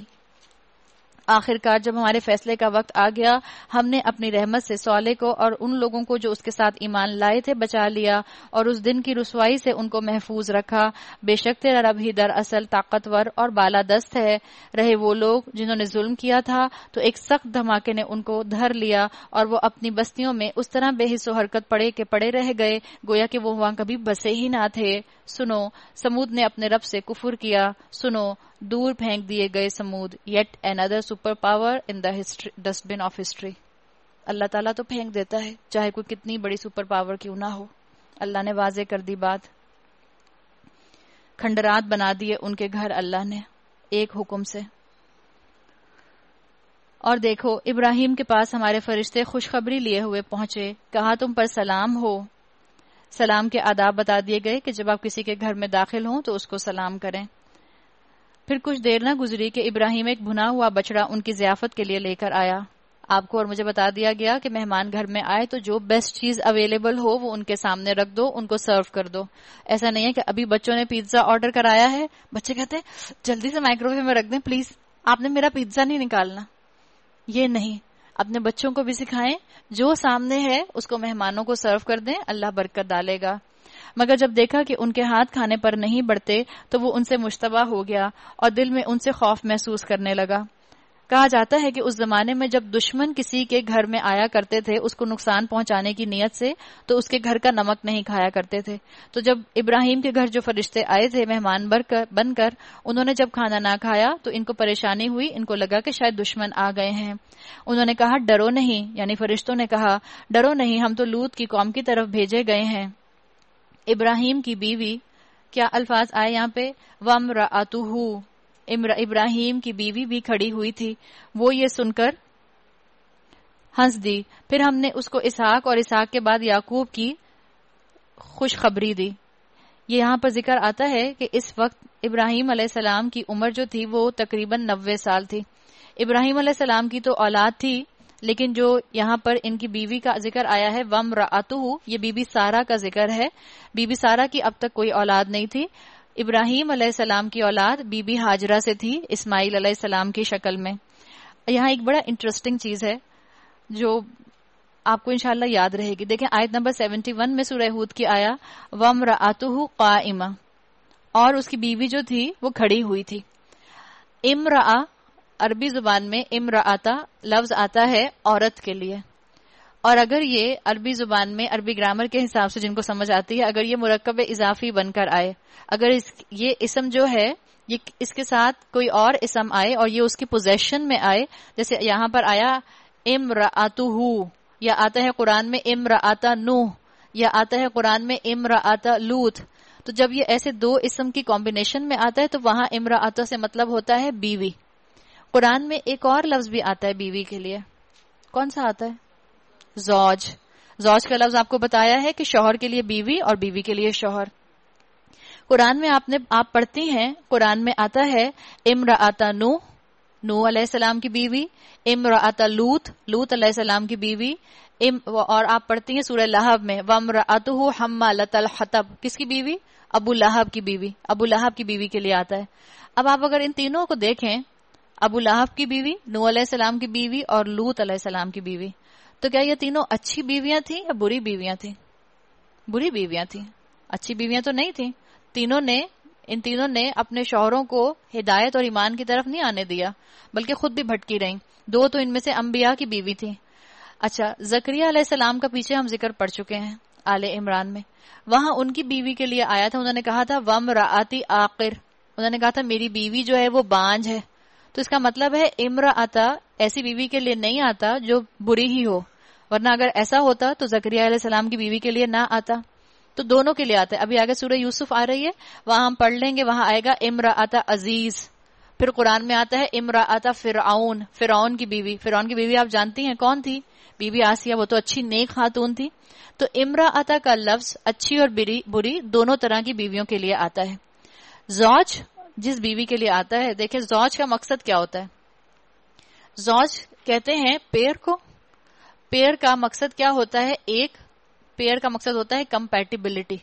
آخرکار جب ہمارے فیصلے کا وقت آ گیا ہم نے اپنی رحمت سے صالح کو اور ان لوگوں کو جو اس کے ساتھ ایمان لائے تھے بچا لیا اور اس دن کی رسوائی سے ان کو محفوظ رکھا. بے شک تیرا رب ہی دراصل طاقتور اور بالادست ہے. رہے وہ لوگ جنہوں نے ظلم کیا تھا تو ایک سخت دھماکے نے ان کو دھر لیا اور وہ اپنی بستیوں میں اس طرح بے حس و حرکت پڑے رہ گئے گویا کہ وہ وہاں کبھی بسے ہی نہ تھے. سنو، سمود نے اپنے رب سے کفر کیا. سنو، دور پھینک دیے گئے سمود. Yet another super power in the dustbin of history. اللہ تعالیٰ تو پھینک دیتا ہے چاہے کوئی کتنی بڑی سپر پاور کیوں نہ ہو. اللہ نے واضح کر دی بات. کھنڈرات بنا دیے ان کے گھر اللہ نے ایک حکم سے. اور دیکھو ابراہیم کے پاس ہمارے فرشتے خوشخبری لیے ہوئے پہنچے. کہا تم پر سلام ہو. سلام کے آداب بتا دیے گئے کہ جب آپ کسی کے گھر میں داخل ہوں تو اس کو سلام کریں. پھر کچھ دیر نہ گزری کہ ابراہیم ایک بھنا ہوا بچڑا ان کی ضیافت کے لیے لے کر آیا. آپ کو اور مجھے بتا دیا گیا کہ مہمان گھر میں آئے تو جو بیسٹ چیز اویلیبل ہو وہ ان کے سامنے رکھ دو، ان کو سرو کر دو. ایسا نہیں ہے کہ ابھی بچوں نے پیزا آرڈر کرایا ہے، بچے کہتے ہیں جلدی سے مائکرو ویو میں رکھ دیں پلیز، آپ نے میرا پیزا نہیں نکالنا. یہ نہیں، اپنے بچوں کو بھی سکھائیں جو سامنے ہے اس کو مہمانوں کو سرو کر دیں، اللہ برکت ڈالے گا. مگر جب دیکھا کہ ان کے ہاتھ کھانے پر نہیں بڑھتے تو وہ ان سے مشتبہ ہو گیا اور دل میں ان سے خوف محسوس کرنے لگا. کہا جاتا ہے کہ اس زمانے میں جب دشمن کسی کے گھر میں آیا کرتے تھے اس کو نقصان پہنچانے کی نیت سے تو اس کے گھر کا نمک نہیں کھایا کرتے تھے. تو جب ابراہیم کے گھر جو فرشتے آئے تھے مہمان بن کر انہوں نے جب کھانا نہ کھایا تو ان کو پریشانی ہوئی، ان کو لگا کہ شاید دشمن آ گئے ہیں. انہوں نے کہا ڈرو نہیں، یعنی فرشتوں نے کہا ڈرو نہیں، ہم تو لوط کی قوم کی طرف بھیجے گئے ہیں. ابراہیم کی بیوی، کیا الفاظ آئے یہاں پہ، وامرأتہ، ابراہیم کی بیوی بھی کھڑی ہوئی تھی. وہ یہ سن کر ہنس دی. پھر ہم نے اس کو اسحاق اور اسحاق کے بعد یعقوب کی خوشخبری دی. یہ یہاں پر ذکر آتا ہے کہ اس وقت ابراہیم علیہ السلام کی عمر جو تھی وہ تقریباً 90 سال تھی. ابراہیم علیہ السلام کی تو اولاد تھی لیکن جو یہاں پر ان کی بیوی کا ذکر آیا ہے وامرأتہ، یہ بی بی سارہ کا ذکر ہے. بی بی سارہ کی اب تک کوئی اولاد نہیں تھی. ابراہیم علیہ السلام کی اولاد بی بی ہاجرہ سے تھی اسماعیل علیہ السلام کی شکل میں. یہاں ایک بڑا انٹرسٹنگ چیز ہے جو آپ کو انشاءاللہ یاد رہے گی. دیکھیں آیت نمبر 71 میں سورہ ہود کی آیا وامرأتہ قائمہ، اور اس کی بیوی جو تھی وہ کھڑی ہوئی تھی. امرأ عربی زبان میں امرأتا لفظ آتا ہے عورت کے لیے، اور اگر یہ عربی زبان میں عربی گرامر کے حساب سے جن کو سمجھ آتی ہے، اگر یہ مرکب اضافی بن کر آئے، اگر یہ اسم جو ہے یہ اس کے ساتھ کوئی اور اسم آئے اور یہ اس کی پوزیشن میں آئے، جیسے یہاں پر آیا امرأتہ، یا آتا ہے قرآن میں امرأت نوح، یا آتا ہے قرآن میں امرأت لوط. تو جب یہ ایسے دو اسم کی کمبینیشن میں آتا ہے تو وہاں امرأت سے مطلب ہوتا ہے بیوی. قرآن میں ایک اور لفظ بھی آتا ہے بیوی کے لیے، کون سا آتا ہے؟ زوج. زوج کا لفظ آپ کو بتایا ہے کہ شوہر کے لیے بیوی اور بیوی کے لیے شوہر. قرآن میں آپ پڑھتی ہیں، قرآن میں آتا ہے امرأت نوح، نوح علیہ السلام کی بیوی، امرأت لوط، لوط علیہ السلام کی بیوی، اور آپ پڑھتی ہیں سورہ لہب میں وامرأتہ حمالۃ الحطب، کس کی بیوی؟ ابو لہب کی بیوی. ابو لہب کی بیوی کے لیے آتا ہے. اب آپ اگر ان تینوں کو دیکھیں، ابو لہب کی بیوی، نوح علیہ السلام کی بیوی اور لوط علیہ السلام کی بیوی، تو کیا یہ تینوں اچھی بیویاں تھیں یا بری بیویاں تھیں؟ بری بیویاں تھیں، اچھی بیویاں تو نہیں تھیں. ان تینوں نے اپنے شوہروں کو ہدایت اور ایمان کی طرف نہیں آنے دیا، بلکہ خود بھی بھٹکی رہیں. دو تو ان میں سے انبیاء کی بیوی تھی. اچھا، زکریا علیہ السلام کا پیچھے ہم ذکر پڑھ چکے ہیں آل عمران میں. وہاں ان کی بیوی کے لیے آیا تھا، انہوں نے کہا تھا وامرأتی عاقر، انہوں نے کہا تھا میری بیوی جو ہے وہ بانجھ ہے. تو اس کا مطلب ہے امرأتا ایسی بیوی کے لیے نہیں آتا جو بری ہی ہو، ورنہ اگر ایسا ہوتا تو زکریا علیہ السلام کی بیوی کے لیے نہ آتا. تو دونوں کے لیے آتا ہے. ابھی آگے سورہ یوسف آ رہی ہے، وہاں ہم پڑھ لیں گے، وہاں آئے گا امرأت عزیز. پھر قرآن میں آتا ہے امرأت فرعون، فرعون کی بیوی. فرعون کی بیوی آپ جانتی ہیں کون تھی؟ بی بی آسیہ، وہ تو اچھی نیک خاتون تھی. تو امرأت کا لفظ اچھی اور بری دونوں طرح کی بیویوں کے لیے آتا ہے. زوج جس بیوی کے لیے آتا ہے، دیکھیں زوج کا مقصد کیا ہوتا ہے. زوج کہتے ہیں پیر کو. پیر کا مقصد کیا ہوتا ہے؟ ایک پیر کا مقصد ہوتا ہے کمپیٹیبلٹی.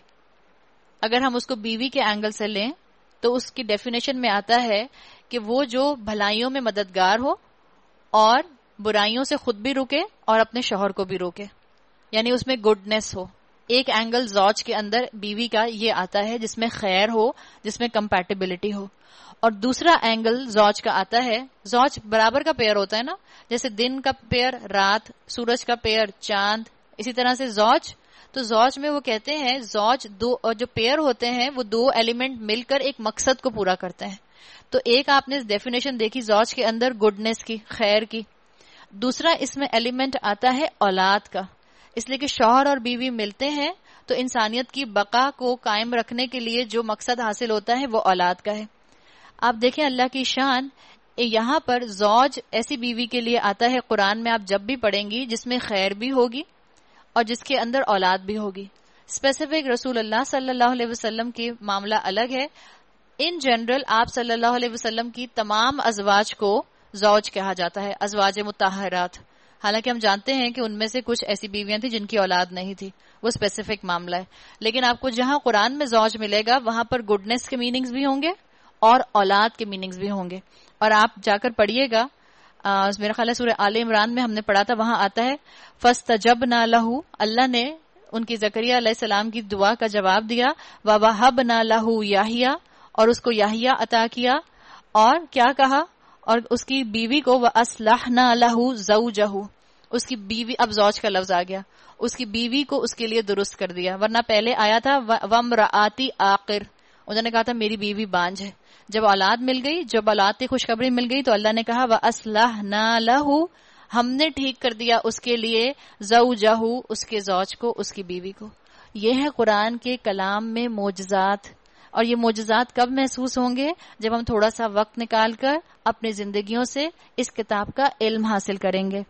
اگر ہم اس کو بیوی کے اینگل سے لیں تو اس کی ڈیفینیشن میں آتا ہے کہ وہ جو بھلائیوں میں مددگار ہو اور برائیوں سے خود بھی روکے اور اپنے شوہر کو بھی روکے، یعنی اس میں گڈنس ہو. ایک اینگل زوج کے اندر بیوی کا یہ آتا ہے جس میں خیر ہو، جس میں کمپیٹیبلٹی ہو. اور دوسرا اینگل زوج کا آتا ہے، زوج برابر کا پیئر ہوتا ہے نا، جیسے دن کا پیئر رات، سورج کا پیئر چاند، اسی طرح سے زوج. تو زوج میں وہ کہتے ہیں زوج دو جو پیئر ہوتے ہیں وہ دو ایلیمنٹ مل کر ایک مقصد کو پورا کرتے ہیں. تو ایک آپ نے ڈیفینیشن دیکھی زوج کے اندر گڈنس کی، خیر کی. دوسرا اس میں ایلیمنٹ آتا ہے اولاد کا، اس لیے کہ شوہر اور بیوی ملتے ہیں تو انسانیت کی بقا کو قائم رکھنے کے لیے جو مقصد حاصل ہوتا ہے وہ اولاد کا ہے. آپ دیکھیں اللہ کی شان، یہاں پر زوج ایسی بیوی کے لیے آتا ہے قرآن میں آپ جب بھی پڑھیں گی جس میں خیر بھی ہوگی اور جس کے اندر اولاد بھی ہوگی. اسپیسیفک رسول اللہ صلی اللہ علیہ وسلم کی معاملہ الگ ہے. ان جنرل آپ صلی اللہ علیہ وسلم کی تمام ازواج کو زوج کہا جاتا ہے، ازواج مطہرات. حالانکہ ہم جانتے ہیں کہ ان میں سے کچھ ایسی بیویاں تھیں جن کی اولاد نہیں تھی، وہ اسپیسیفک معاملہ ہے. لیکن آپ کو جہاں قرآن میں زوج ملے گا وہاں پر گڈنس کے میننگز بھی ہوں گے اور اولاد کے میننگز بھی ہوں گے. اور آپ جا کر پڑھیے گا، میرا خیال ہے سورہ آل عمران میں ہم نے پڑھا تھا، وہاں آتا ہے فَاسْتَجَبْنَا لَهُ، اللہ نے ان کی زکریا علیہ السلام کی دعا کا جواب دیا. وَوَهَبْنَا لَهُ یحییٰ، اور اس کو یحییٰ عطا کیا. اور کیا کہا؟ اور اس کی بیوی کو وَأَصْلَحْنَا لَهُ زَوْجَهُ، اس کی بیوی، اب زوج کا لفظ آ گیا، اس کی بیوی کو اس کے لیے درست کر دیا. ورنہ پہلے آیا تھا وَامْرَأَتِ عاقر، انہوں نے کہا تھا میری بیوی بانجھ ہے. جب اولاد مل گئی، جب اولاد کی خوشخبری مل گئی تو اللہ نے کہا وَأَصْلَحْنَا لَهُ، ہم نے ٹھیک کر دیا اس کے لیے زوجہو، اس کے زوج کو، اس کی بیوی کو. یہ ہے قرآن کے کلام میں معجزات. اور یہ معجزات کب محسوس ہوں گے؟ جب ہم تھوڑا سا وقت نکال کر اپنی زندگیوں سے اس کتاب کا علم حاصل کریں گے.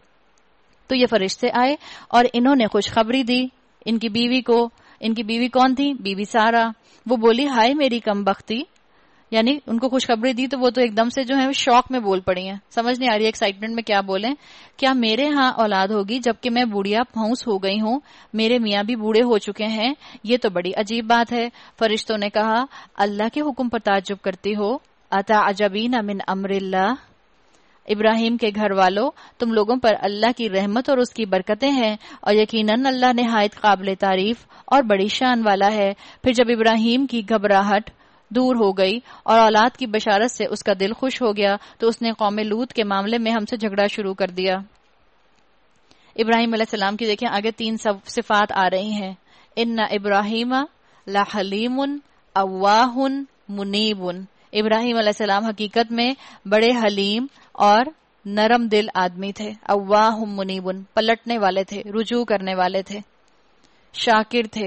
تو یہ فرشتے آئے اور انہوں نے خوشخبری دی ان کی بیوی کو. ان کی بیوی کون تھی؟ بی بی سارہ. وہ بولی ہائے میری کم بختی، یعنی ان کو خوشخبری دی تو وہ تو ایک دم سے جو ہے شوق میں بول پڑی ہیں, سمجھ نہیں آ رہی ایکسائٹمنٹ میں کیا بولیں. کیا میرے ہاں اولاد ہوگی جبکہ میں بوڑھیا پھونس ہو گئی ہوں, میرے میاں بھی بوڑھے ہو چکے ہیں, یہ تو بڑی عجیب بات ہے. فرشتوں نے کہا, اللہ کے حکم پر تعجب کرتی ہو, اتعجبین من امر اللہ, ابراہیم کے گھر والوں تم لوگوں پر اللہ کی رحمت اور اس کی برکتیں ہیں, اور یقیناً اللہ نہایت قابل تعریف اور بڑی شان والا ہے. پھر جب ابراہیم کی گھبراہٹ دور ہو گئی اور اولاد کی بشارت سے اس کا دل خوش ہو گیا تو اس نے قوم لوط کے معاملے میں ہم سے جھگڑا شروع کر دیا. ابراہیم علیہ السلام کی دیکھیں آگے 3 صفات آ رہی ہیں. ان ابراہیم لحلیم اواہ منیب, ابراہیم علیہ السلام حقیقت میں بڑے حلیم اور نرم دل آدمی تھے. اواہ منیب, پلٹنے والے تھے, رجوع کرنے والے تھے, شاکر تھے.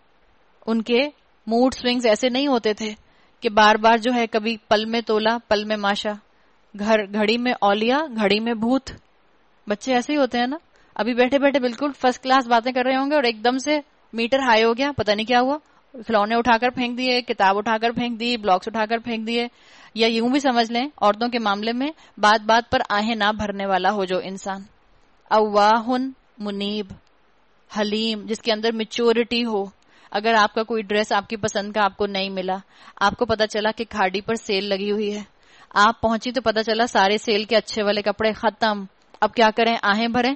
ان کے موڈ سوئنگز ایسے نہیں ہوتے تھے کہ بار بار جو ہے کبھی پل میں تولا پل میں ماشا, گھڑی میں اولیا گھڑی میں بھوت. بچے ایسے ہی ہوتے ہیں نا, ابھی بیٹھے بیٹھے بالکل فرسٹ کلاس باتیں کر رہے ہوں گے اور ایک دم سے میٹر ہائی ہو گیا, پتہ نہیں کیا ہوا, کھلونے اٹھا کر پھینک دیے, کتاب اٹھا کر پھینک دی, بلاکس اٹھا کر پھینک دیے. یا یوں بھی سمجھ لیں عورتوں کے معاملے میں بات بات پر آہیں نہ بھرنے والا ہو جو انسان. اواہ منیب, حلیم, جس کے اندر میچورٹی ہو. اگر آپ کا کوئی ڈریس آپ کی پسند کا آپ کو نہیں ملا, آپ کو پتا چلا کہ کھاڑی پر سیل لگی ہوئی ہے, آپ پہنچی تو پتا چلا سارے سیل کے اچھے والے کپڑے ختم, اب کیا کریں, آہیں بھریں,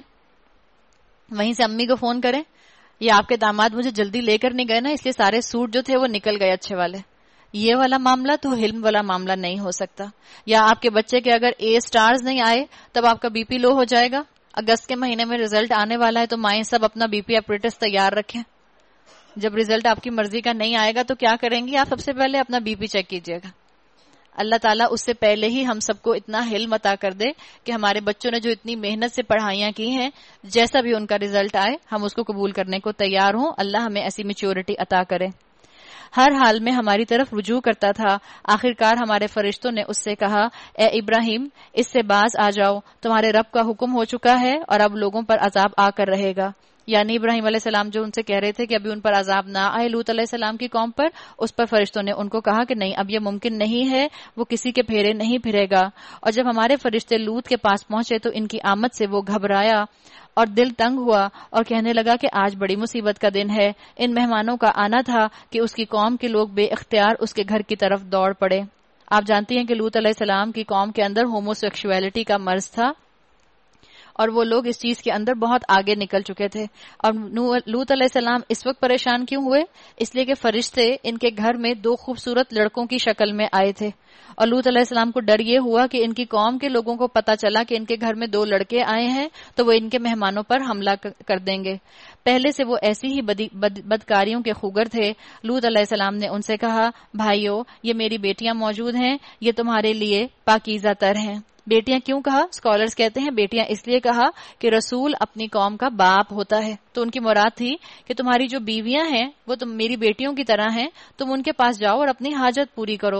وہیں سے امی کو فون کریں, یا آپ کے داماد مجھے جلدی لے کر نہیں گئے نا اس لیے سارے سوٹ جو تھے وہ نکل گئے اچھے والے. یہ والا معاملہ تو حلم والا معاملہ نہیں ہو سکتا. یا آپ کے بچے کے اگر اے سٹارز نہیں آئے تب آپ کا بی پی لو ہو جائے گا. اگست کے مہینے میں رزلٹ آنے والا ہے تو مائیں سب اپنا بی پی ایپریٹس تیار رکھیں. جب رزلٹ آپ کی مرضی کا نہیں آئے گا تو کیا کریں گی آپ, سب سے پہلے اپنا بی پی چیک کیجئے گا. اللہ تعالیٰ اس سے پہلے ہی ہم سب کو اتنا حلم عطا کر دے کہ ہمارے بچوں نے جو اتنی محنت سے پڑھائیاں کی ہیں, جیسا بھی ان کا رزلٹ آئے ہم اس کو قبول کرنے کو تیار ہوں. اللہ ہمیں ایسی میچورٹی عطا کرے. ہر حال میں ہماری طرف رجوع کرتا تھا. آخرکار ہمارے فرشتوں نے اس سے کہا, اے ابراہیم اس سے باز آ جاؤ, تمہارے رب کا حکم ہو چکا ہے اور اب لوگوں پر عذاب آ کر رہے گا. یعنی ابراہیم علیہ السلام جو ان سے کہہ رہے تھے کہ ابھی ان پر عذاب نہ آئے لوط علیہ السلام کی قوم پر, اس پر فرشتوں نے ان کو کہا کہ نہیں, اب یہ ممکن نہیں ہے, وہ کسی کے پھیرے نہیں پھرے گا. اور جب ہمارے فرشتے لوط کے پاس پہنچے تو ان کی آمد سے وہ گھبرایا اور دل تنگ ہوا اور کہنے لگا کہ آج بڑی مصیبت کا دن ہے. ان مہمانوں کا آنا تھا کہ اس کی قوم کے لوگ بے اختیار اس کے گھر کی طرف دوڑ پڑے. آپ جانتی ہیں کہ لوط علیہ السلام کی قوم کے اندر ہومو سیکشولیٹی کا مرض تھا اور وہ لوگ اس چیز کے اندر بہت آگے نکل چکے تھے. اور لوط علیہ السلام اس وقت پریشان کیوں ہوئے؟ اس لیے کہ فرشتے ان کے گھر میں 2 خوبصورت لڑکوں کی شکل میں آئے تھے, اور لوط علیہ السلام کو ڈر یہ ہوا کہ ان کی قوم کے لوگوں کو پتا چلا کہ ان کے گھر میں 2 لڑکے آئے ہیں تو وہ ان کے مہمانوں پر حملہ کر دیں گے. پہلے سے وہ ایسی ہی بدکاریوں کے خوگر تھے. لوط علیہ السلام نے ان سے کہا, بھائیو یہ میری بیٹیاں موجود ہیں, یہ تمہارے لیے پاکیزہ تر ہیں. بیٹیاں کیوں کہا؟ اسکالرز کہتے ہیں بیٹیاں اس لیے کہا کہ رسول اپنی قوم کا باپ ہوتا ہے, تو ان کی مراد تھی کہ تمہاری جو بیویاں ہیں وہ تم میری بیٹیوں کی طرح ہیں, تم ان کے پاس جاؤ اور اپنی حاجت پوری کرو.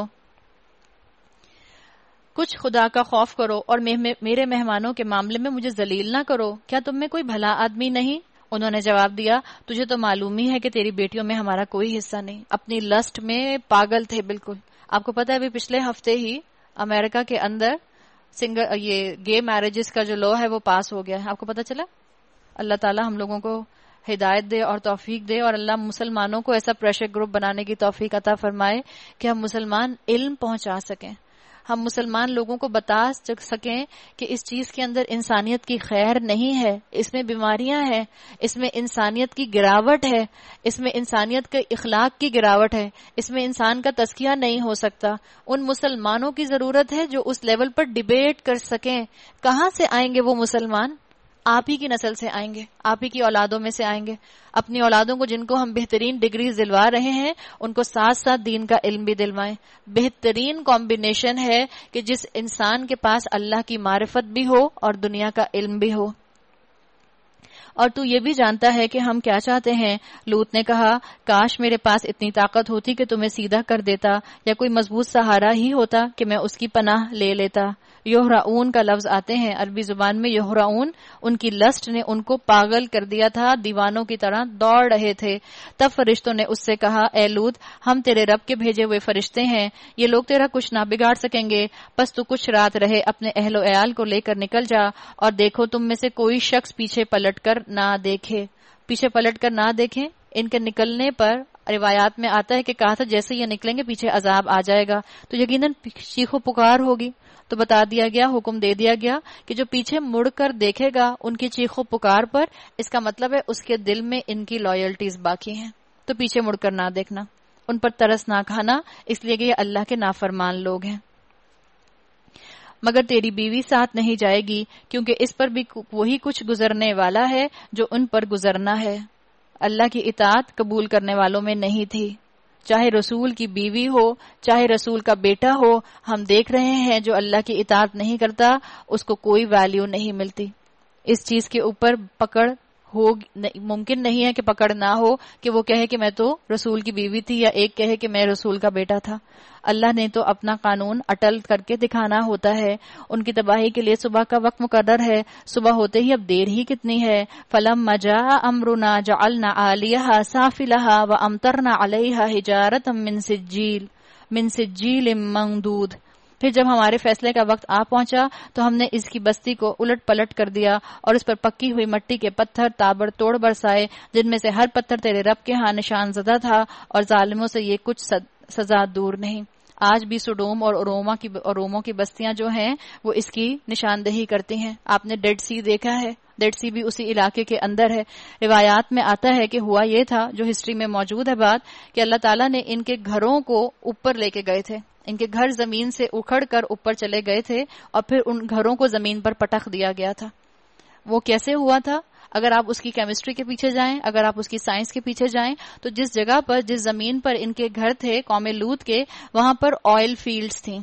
کچھ خدا کا خوف کرو اور میرے مہمانوں کے معاملے میں مجھے ذلیل نہ کرو. کیا تم میں کوئی بھلا آدمی نہیں؟ انہوں نے جواب دیا, تجھے تو معلوم ہی ہے کہ تیری بیٹیوں میں ہمارا کوئی حصہ نہیں. اپنی لسٹ میں پاگل تھے بالکل. آپ کو پتا ہے ابھی پچھلے ہفتے ہی امریکہ کے اندر یہ گے میرجز کا جو لا ہے وہ پاس ہو گیا ہے. آپ کو پتا چلا؟ اللہ تعالی ہم لوگوں کو ہدایت دے اور توفیق دے, اور اللہ مسلمانوں کو ایسا پریشر گروپ بنانے کی توفیق عطا فرمائے کہ ہم مسلمان علم پہنچا سکیں, ہم مسلمان لوگوں کو بتا سکیں کہ اس چیز کے اندر انسانیت کی خیر نہیں ہے, اس میں بیماریاں ہیں, اس میں انسانیت کی گراوٹ ہے, اس میں انسانیت کے اخلاق کی گراوٹ ہے, اس میں انسان کا تزکیہ نہیں ہو سکتا. ان مسلمانوں کی ضرورت ہے جو اس لیول پر ڈیبیٹ کر سکیں. کہاں سے آئیں گے وہ مسلمان؟ آپ ہی کی نسل سے آئیں گے, آپ ہی کی اولادوں میں سے آئیں گے. اپنی اولادوں کو جن کو ہم بہترین ڈگریز دلوا رہے ہیں ان کو ساتھ ساتھ دین کا علم بھی دلوائیں. بہترین کمبینیشن ہے کہ جس انسان کے پاس اللہ کی معرفت بھی ہو اور دنیا کا علم بھی ہو. اور تو یہ بھی جانتا ہے کہ ہم کیا چاہتے ہیں۔ لوط نے کہا کاش میرے پاس اتنی طاقت ہوتی کہ تمہیں سیدھا کر دیتا، یا کوئی مضبوط سہارا ہی ہوتا کہ میں اس کی پناہ لے لیتا۔ یہرعون کا لفظ آتے ہیں عربی زبان میں، یہرعون ان کی لسٹ نے ان کو پاگل کر دیا تھا، دیوانوں کی طرح دوڑ رہے تھے۔ تب فرشتوں نے اس سے کہا اے لوط، ہم تیرے رب کے بھیجے ہوئے فرشتے ہیں، یہ لوگ تیرا کچھ نہ بگاڑ سکیں گے، بس تو کچھ رات رہے اپنے اہل و عیال کو لے کر نکل جا، اور دیکھو تم میں سے کوئی شخص پیچھے پلٹ کر نہ دیکھے۔ پیچھے پلٹ کر نہ دیکھیں، ان کے نکلنے پر روایات میں آتا ہے کہ کہا تھا جیسے یہ نکلیں گے پیچھے عذاب آ جائے گا، تو یقیناً چیخ و پکار ہوگی۔ تو بتا دیا گیا، حکم دے دیا گیا کہ جو پیچھے مڑ کر دیکھے گا ان کی چیخ و پکار پر، اس کا مطلب ہے اس کے دل میں ان کی لائلٹیز باقی ہیں، تو پیچھے مڑ کر نہ دیکھنا، ان پر ترس نہ کھانا، اس لیے کہ یہ اللہ کے نافرمان لوگ ہیں۔ مگر تیری بیوی ساتھ نہیں جائے گی، کیونکہ اس پر بھی وہی کچھ گزرنے والا ہے جو ان پر گزرنا ہے۔ اللہ کی اطاعت قبول کرنے والوں میں نہیں تھی، چاہے رسول کی بیوی ہو، چاہے رسول کا بیٹا ہو۔ ہم دیکھ رہے ہیں جو اللہ کی اطاعت نہیں کرتا اس کو کوئی ویلیو نہیں ملتی۔ اس چیز کے اوپر پکڑ ہو، ممکن نہیں ہے کہ پکڑ نہ ہو کہ وہ کہے کہ میں تو رسول کی بیوی تھی، یا ایک کہے کہ میں رسول کا بیٹا تھا۔ اللہ نے تو اپنا قانون اٹل کر کے دکھانا ہوتا ہے۔ ان کی تباہی کے لیے صبح کا وقت مقرر ہے، صبح ہوتے ہی اب دیر ہی کتنی ہے۔ فلما جاء امرنا جعلنا عالیہا سافلہا وامطرنا علیہا حجارۃ من سجیل منضود۔ پھر جب ہمارے فیصلے کا وقت آ پہنچا تو ہم نے اس کی بستی کو الٹ پلٹ کر دیا اور اس پر پکی ہوئی مٹی کے پتھر تابڑ توڑ برسائے، جن میں سے ہر پتھر تیرے رب کے ہاں نشان زدہ تھا، اور ظالموں سے یہ کچھ سزا دور نہیں۔ آج بھی سڈوم اور اروموں کی بستیاں جو ہیں وہ اس کی نشاندہی کرتی ہیں۔ آپ نے ڈیڈ سی دیکھا ہے، ڈیڈ سی بھی اسی علاقے کے اندر ہے۔ روایات میں آتا ہے کہ ہوا یہ تھا، جو ہسٹری میں موجود ہے بات، کہ اللہ تعالیٰ نے ان کے گھروں کو اوپر لے کے گئے تھے، ان کے گھر زمین سے اکھڑ کر اوپر چلے گئے تھے، اور پھر ان گھروں کو زمین پر پٹخ دیا گیا تھا۔ وہ کیسے ہوا تھا؟ اگر آپ اس کی کیمسٹری کے پیچھے جائیں، اگر آپ اس کی سائنس کے پیچھے جائیں، تو جس جگہ پر، جس زمین پر ان کے گھر تھے قوم لوط کے، وہاں پر آئل فیلڈز تھیں،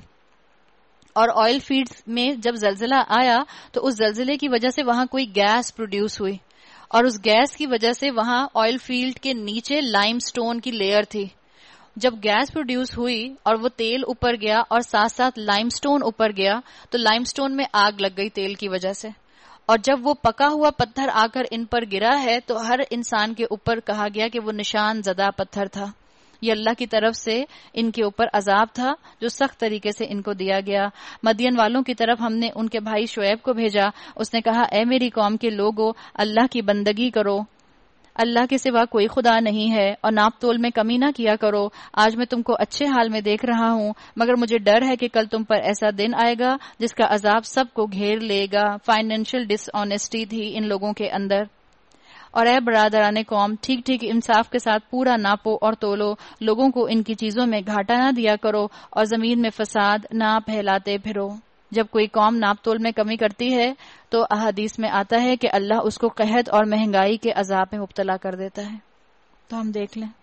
اور آئل فیلڈز میں جب زلزلہ آیا تو اس زلزلے کی وجہ سے وہاں کوئی گیس پروڈیوس ہوئی، اور اس گیس کی وجہ سے وہاں آئل فیلڈ کے نیچے لائم سٹون کی لیئر تھی۔ جب گیس پروڈیوس ہوئی اور وہ تیل اوپر گیا اور ساتھ ساتھ لائم سٹون اوپر گیا، تو لائم سٹون میں آگ لگ گئی تیل کی وجہ سے، اور جب وہ پکا ہوا پتھر آ کر ان پر گرا ہے تو ہر انسان کے اوپر کہا گیا کہ وہ نشان زدہ پتھر تھا۔ یہ اللہ کی طرف سے ان کے اوپر عذاب تھا جو سخت طریقے سے ان کو دیا گیا۔ مدین والوں کی طرف ہم نے ان کے بھائی شعیب کو بھیجا، اس نے کہا اے میری قوم کے لوگو، اللہ کی بندگی کرو، اللہ کے سوا کوئی خدا نہیں ہے، اور ناپ تول میں کمی نہ کیا کرو۔ آج میں تم کو اچھے حال میں دیکھ رہا ہوں، مگر مجھے ڈر ہے کہ کل تم پر ایسا دن آئے گا جس کا عذاب سب کو گھیر لے گا۔ فائنینشل ڈس آنیسٹی تھی ان لوگوں کے اندر۔ اور اے برادران قوم، ٹھیک ٹھیک انصاف کے ساتھ پورا ناپو اور تولو، لوگوں کو ان کی چیزوں میں گھاٹا نہ دیا کرو، اور زمین میں فساد نہ پھیلاتے پھرو۔ جب کوئی قوم ناپ تول میں کمی کرتی ہے تو احادیث میں آتا ہے کہ اللہ اس کو قحط اور مہنگائی کے عذاب میں مبتلا کر دیتا ہے۔ تو ہم دیکھ لیں،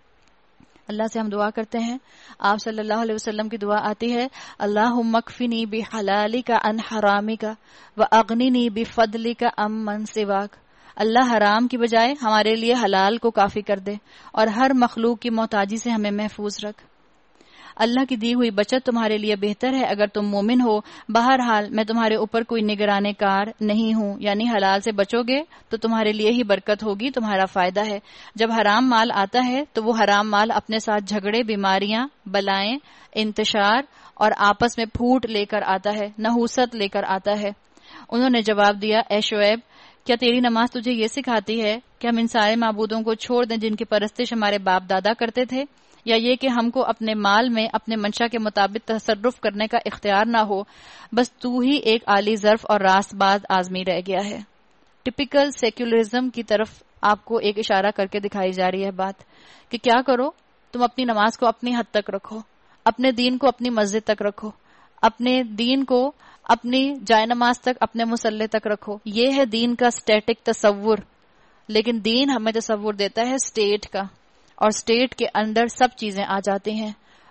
اللہ سے ہم دعا کرتے ہیں، آپ صلی اللہ علیہ وسلم کی دعا آتی ہے، اللہم اکفنی بحلالک عن حرامک واغننی بفضلک عمن سواک۔ اللہ حرام کی بجائے ہمارے لیے حلال کو کافی کر دے، اور ہر مخلوق کی محتاجی سے ہمیں محفوظ رکھ۔ اللہ کی دی ہوئی بچت تمہارے لیے بہتر ہے اگر تم مومن ہو۔ بہرحال میں تمہارے اوپر کوئی نگرانے کار نہیں ہوں، یعنی حلال سے بچو گے تو تمہارے لیے ہی برکت ہوگی، تمہارا فائدہ ہے۔ جب حرام مال آتا ہے تو وہ حرام مال اپنے ساتھ جھگڑے، بیماریاں، بلائیں، انتشار اور آپس میں پھوٹ لے کر آتا ہے، نحوست لے کر آتا ہے۔ انہوں نے جواب دیا، اے شعیب، کیا تیری نماز تجھے یہ سکھاتی ہے کہ ہم ان سارے معبودوں کو چھوڑ دیں جن کی پرستش ہمارے باپ دادا کرتے تھے، یا یہ کہ ہم کو اپنے مال میں اپنے منشا کے مطابق تصرف کرنے کا اختیار نہ ہو؟ بس تو ہی ایک عالی ظرف اور راست باز آدمی رہ گیا ہے۔ ٹپیکل سیکولرزم کی طرف آپ کو ایک اشارہ کر کے دکھائی جا رہی ہے بات، کہ کیا کرو، تم اپنی نماز کو اپنی حد تک رکھو، اپنے دین کو اپنی مسجد تک رکھو، اپنے دین کو اپنی جائے نماز تک، اپنے مصلے تک رکھو۔ یہ ہے دین کا سٹیٹک تصور، لیکن دین ہمیں تصور دیتا ہے سٹیٹ کا، اور سٹیٹ کے اندر سب چیزیں آ جاتی ہیں۔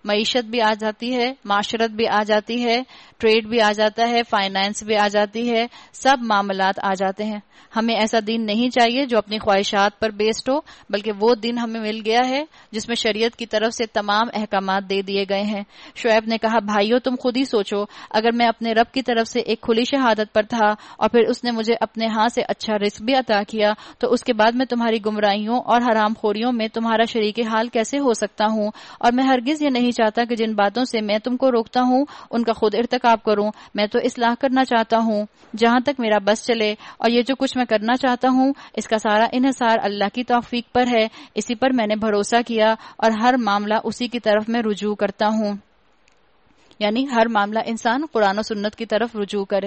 معیشت بھی آ جاتی ہے، معاشرت بھی آ جاتی ہے، ٹریڈ بھی آ جاتا ہے، فائنانس بھی آ جاتی ہے، سب معاملات آ جاتے ہیں۔ ہمیں ایسا دین نہیں چاہیے جو اپنی خواہشات پر بیسڈ ہو، بلکہ وہ دین ہمیں مل گیا ہے جس میں شریعت کی طرف سے تمام احکامات دے دیے گئے ہیں۔ شعیب نے کہا بھائیو تم خود ہی سوچو، اگر میں اپنے رب کی طرف سے ایک کھلی شہادت پر تھا اور پھر اس نے مجھے اپنے ہاں سے اچھا رزق بھی عطا کیا، تو اس کے بعد میں تمہاری گمراہیوں اور حرام خوریوں میں تمہارا شریک حال کیسے ہو سکتا ہوں؟ اور میں ہرگز یہ نہیں چاہتا کہ جن باتوں سے میں تم کو روکتا ہوں ان کا خود ارتکاب کروں، میں تو اصلاح کرنا چاہتا ہوں جہاں تک میرا بس چلے، اور یہ جو کچھ میں کرنا چاہتا ہوں اس کا سارا انحصار اللہ کی توفیق پر ہے، اسی پر میں نے بھروسہ کیا اور ہر معاملہ اسی کی طرف میں رجوع کرتا ہوں۔ یعنی ہر معاملہ انسان قرآن و سنت کی طرف رجوع کرے۔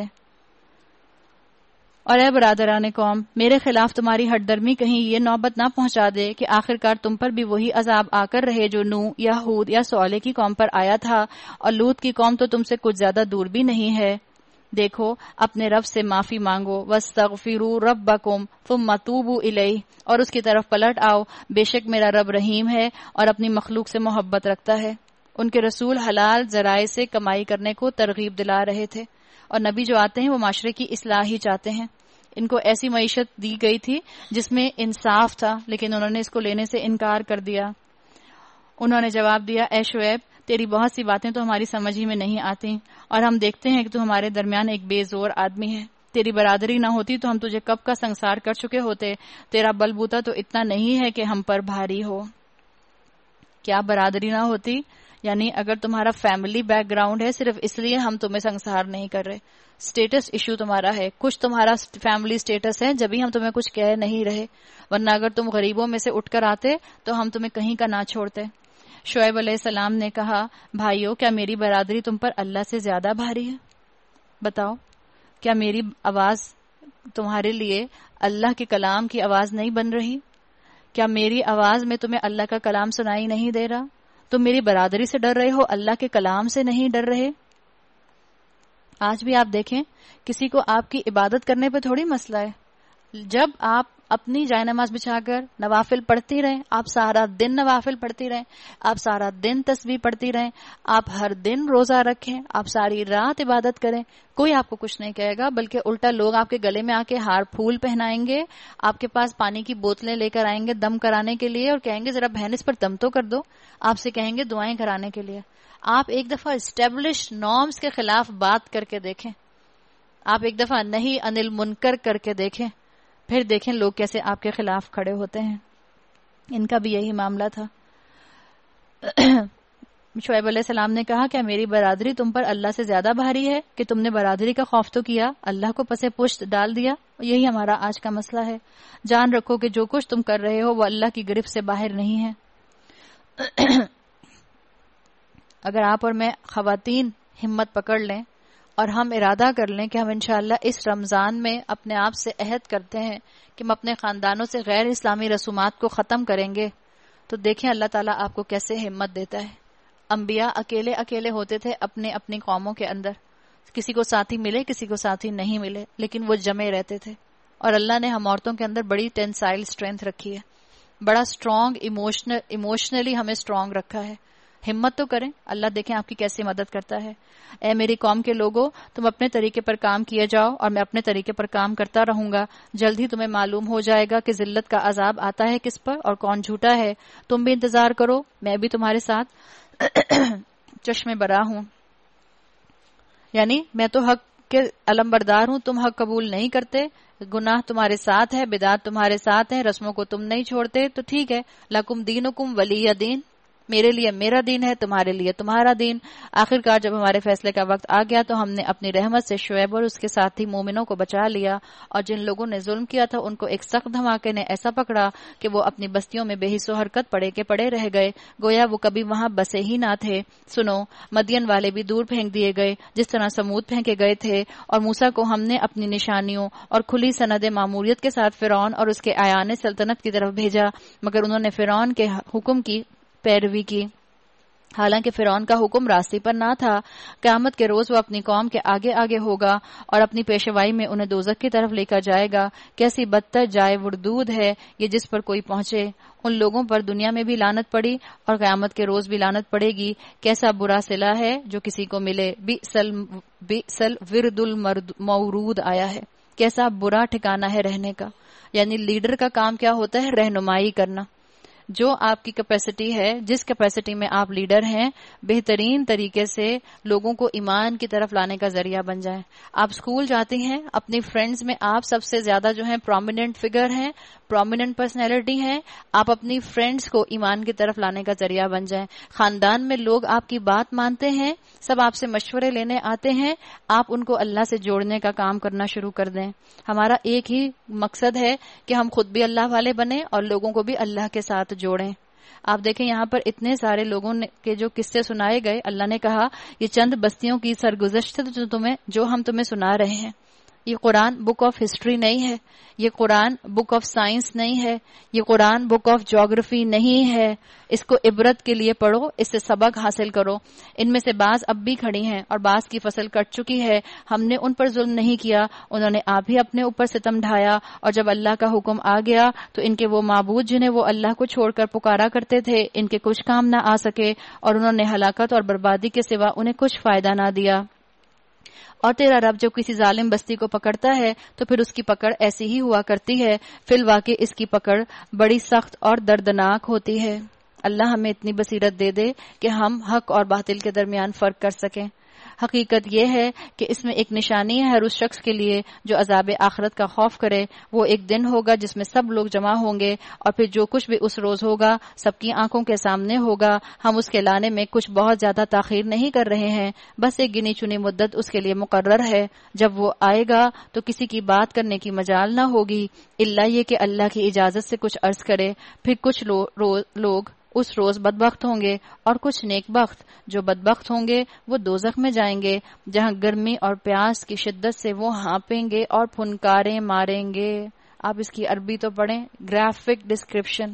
اور اے برادران قوم، میرے خلاف تمہاری ہٹ درمی کہیں یہ نوبت نہ پہنچا دے کہ آخرکار تم پر بھی وہی عذاب آ کر رہے جو نوح یا ہود یا صالح کی قوم پر آیا تھا، اور لوط کی قوم تو تم سے کچھ زیادہ دور بھی نہیں ہے۔ دیکھو اپنے رب سے معافی مانگو، وَاسْتَغْفِرُوا رَبَّكُمْ ثُمَّ تُوبُوا إِلَيْهِ، اور اس کی طرف پلٹ آؤ، بے شک میرا رب رحیم ہے اور اپنی مخلوق سے محبت رکھتا ہے۔ ان کے رسول حلال ذرائع سے کمائی کرنے کو ترغیب دلا رہے تھے، اور نبی جو آتے ہیں وہ معاشرے کی اصلاح ہی چاہتے ہیں۔ ان کو ایسی معیشت دی گئی تھی جس میں انصاف تھا، لیکن انہوں نے اس کو لینے سے انکار کر دیا۔ انہوں نے جواب دیا اے شعیب، تیری بہت سی باتیں تو ہماری سمجھ ہی میں نہیں آتی، اور ہم دیکھتے ہیں کہ تو ہمارے درمیان ایک بے زور آدمی ہے۔ تیری برادری نہ ہوتی تو ہم تجھے کب کا سنسار کر چکے ہوتے، تیرا بل بوتا تو اتنا نہیں ہے کہ ہم پر بھاری ہو۔ کیا برادری نہ ہوتی؟ یعنی اگر تمہارا فیملی بیک گراؤنڈ ہے صرف اس لیے ہم تمہیں سنسار نہیں کر رہے، سٹیٹس ایشو تمہارا ہے، کچھ تمہارا فیملی سٹیٹس ہے جبھی ہم تمہیں کچھ کہہ نہیں رہے، ورنہ اگر تم غریبوں میں سے اٹھ کر آتے تو ہم تمہیں کہیں کا نہ چھوڑتے۔ شعیب علیہ السلام نے کہا بھائیو کیا میری برادری تم پر اللہ سے زیادہ بھاری ہے؟ بتاؤ، کیا میری آواز تمہارے لیے اللہ کے کلام کی آواز نہیں بن رہی؟ کیا میری آواز میں تمہیں اللہ کا کلام سنائی نہیں دے رہا؟ تم میری برادری سے ڈر رہے ہو، اللہ کے کلام سے نہیں ڈر رہے؟ آج بھی آپ دیکھیں کسی کو آپ کی عبادت کرنے پہ تھوڑی مسئلہ ہے، جب آپ اپنی جائے نماز بچھا کر نوافل پڑھتی رہیں، آپ سارا دن نوافل پڑھتی رہیں، آپ سارا دن تسبیح پڑھتی رہیں، آپ ہر دن روزہ رکھیں، آپ ساری رات عبادت کریں، کوئی آپ کو کچھ نہیں کہے گا، بلکہ الٹا لوگ آپ کے گلے میں آ کے ہار پھول پہنائیں گے، آپ کے پاس پانی کی بوتلیں لے کر آئیں گے دم کرانے کے لیے اور کہیں گے ذرا بہن اس پر دم تو کر دو، آپ سے کہیں گے دعائیں کرانے کے لیے۔ آپ ایک دفعہ اسٹیبلش نارمز کے خلاف بات کر کے دیکھیں، آپ ایک دفعہ نہیں انل منکر کر کے دیکھیں، پھر دیکھیں لوگ کیسے آپ کے خلاف کھڑے ہوتے ہیں۔ ان کا بھی یہی معاملہ تھا۔ شعیب علیہ السلام نے کہا کیا میری برادری تم پر اللہ سے زیادہ بھاری ہے کہ تم نے برادری کا خوف تو کیا، اللہ کو پسے پشت ڈال دیا؟ یہی ہمارا آج کا مسئلہ ہے۔ جان رکھو کہ جو کچھ تم کر رہے ہو وہ اللہ کی گرفت سے باہر نہیں ہے۔ اگر آپ اور میں خواتین ہمت پکڑ لیں اور ہم ارادہ کر لیں کہ ہم انشاءاللہ اس رمضان میں اپنے آپ سے عہد کرتے ہیں کہ ہم اپنے خاندانوں سے غیر اسلامی رسومات کو ختم کریں گے، تو دیکھیں اللہ تعالیٰ آپ کو کیسے ہمت دیتا ہے۔ انبیاء اکیلے اکیلے ہوتے تھے اپنی اپنی قوموں کے اندر، کسی کو ساتھی ملے کسی کو ساتھی نہیں ملے، لیکن وہ جمے رہتے تھے۔ اور اللہ نے ہم عورتوں کے اندر بڑی ٹینسائل اسٹرینتھ رکھی ہے، بڑا اسٹرانگ ایموشنلی ہمیں اسٹرانگ رکھا ہے۔ ہمت تو کریں، اللہ دیکھیں آپ کی کیسے مدد کرتا ہے۔ اے میری قوم کے لوگوں، تم اپنے طریقے پر کام کیے جاؤ اور میں اپنے طریقے پر کام کرتا رہوں گا، جلد ہی تمہیں معلوم ہو جائے گا کہ ذلت کا عذاب آتا ہے کس پر اور کون جھوٹا ہے۔ تم بھی انتظار کرو، میں بھی تمہارے ساتھ چشم برا ہوں۔ یعنی میں تو حق کے علمبردار ہوں، تم حق قبول نہیں کرتے، گناہ تمہارے ساتھ ہے، بدعت تمہارے ساتھ ہے، رسموں کو تم نہیں چھوڑتے، تو ٹھیک ہے، لکم دینکم ولی دین، میرے لیے میرا دین ہے، تمہارے لیے تمہارا دین۔ آخرکار جب ہمارے فیصلے کا وقت آ گیا تو ہم نے اپنی رحمت سے شعیب اور اس کے ساتھی مومنوں کو بچا لیا، اور جن لوگوں نے ظلم کیا تھا ان کو ایک سخت دھماکے نے ایسا پکڑا کہ وہ اپنی بستیوں میں بے حس و حرکت پڑے کے پڑے رہ گئے، گویا وہ کبھی وہاں بسے ہی نہ تھے۔ سنو، مدین والے بھی دور پھینک دیے گئے جس طرح سمود پھینکے گئے تھے، اور موسیٰ کو ہم نے اپنی نشانیوں اور کھلی سند ماموریت کے ساتھ فرعون اور اس کے اعیان سلطنت کی طرف بھیجا، مگر انہوں نے فرعون کے حکم کی پیروی کی۔ حالانکہ فرعون کا حکم راستے پر نہ تھا۔ قیامت کے روز وہ اپنی قوم کے آگے آگے ہوگا اور اپنی پیشوائی میں انہیں دوزخ کی طرف لے کر جائے گا۔ کیسی بدتر جائے وردود ہے یہ جس پر کوئی پہنچے۔ ان لوگوں پر دنیا میں بھی لعنت پڑی اور قیامت کے روز بھی لعنت پڑے گی۔ کیسا برا صلہ ہے جو کسی کو ملے۔ بئسل ورد المورود آیا ہے، کیسا برا ٹھکانہ ہے رہنے کا۔ یعنی لیڈر کا کام کیا ہوتا ہے؟ رہنمائی کرنا۔ جو آپ کی کیپیسٹی ہے، جس کیپیسٹی میں آپ لیڈر ہیں، بہترین طریقے سے لوگوں کو ایمان کی طرف لانے کا ذریعہ بن جائیں۔ آپ اسکول جاتے ہیں، اپنی فرینڈز میں آپ سب سے زیادہ جو ہیں پرومیننٹ فگر ہیں، پرومیننٹ پرسنالٹی ہیں، آپ اپنی فرینڈز کو ایمان کی طرف لانے کا ذریعہ بن جائیں۔ خاندان میں لوگ آپ کی بات مانتے ہیں، سب آپ سے مشورے لینے آتے ہیں، آپ ان کو اللہ سے جوڑنے کا کام کرنا شروع کر دیں۔ ہمارا ایک ہی مقصد ہے کہ ہم خود بھی اللہ والے بنیں اور لوگوں کو بھی اللہ کے ساتھ جوڑیں۔ آپ دیکھیں یہاں پر اتنے سارے لوگوں کے جو قصے سنائے گئے، اللہ نے کہا یہ چند بستیوں کی سرگزشت جو ہم تمہیں سنا رہے ہیں۔ یہ قرآن بک آف ہسٹری نہیں ہے، یہ قرآن بک آف سائنس نہیں ہے، یہ قرآن بک آف جیوگرافی نہیں ہے۔ اس کو عبرت کے لیے پڑھو، اس سے سبق حاصل کرو۔ ان میں سے بعض اب بھی کھڑی ہیں اور بعض کی فصل کٹ چکی ہے۔ ہم نے ان پر ظلم نہیں کیا، انہوں نے آپ ہی اپنے اوپر ستم ڈھایا، اور جب اللہ کا حکم آ گیا تو ان کے وہ معبود جنہیں وہ اللہ کو چھوڑ کر پکارا کرتے تھے، ان کے کچھ کام نہ آ سکے، اور انہوں نے ہلاکت اور بربادی کے سوا انہیں کچھ فائدہ نہ دیا۔ اور تیرا رب جب کسی ظالم بستی کو پکڑتا ہے تو پھر اس کی پکڑ ایسی ہی ہوا کرتی ہے، فی الواقع اس کی پکڑ بڑی سخت اور دردناک ہوتی ہے۔ اللہ ہمیں اتنی بصیرت دے دے کہ ہم حق اور باطل کے درمیان فرق کر سکیں۔ حقیقت یہ ہے کہ اس میں ایک نشانی ہے ہر اس شخص کے لیے جو عذاب آخرت کا خوف کرے۔ وہ ایک دن ہوگا جس میں سب لوگ جمع ہوں گے، اور پھر جو کچھ بھی اس روز ہوگا سب کی آنکھوں کے سامنے ہوگا۔ ہم اس کے لانے میں کچھ بہت زیادہ تاخیر نہیں کر رہے ہیں، بس ایک گنی چنی مدت اس کے لیے مقرر ہے۔ جب وہ آئے گا تو کسی کی بات کرنے کی مجال نہ ہوگی، الا یہ کہ اللہ کی اجازت سے کچھ عرض کرے۔ پھر کچھ لوگ اس روز بدبخت ہوں گے اور کچھ نیک بخت۔ جو بدبخت ہوں گے وہ دوزخ میں جائیں گے، جہاں گرمی اور پیاس کی شدت سے وہ ہانپیں گے اور پھنکاریں ماریں گے۔ آپ اس کی عربی تو پڑھیں، گرافک ڈسکرپشن،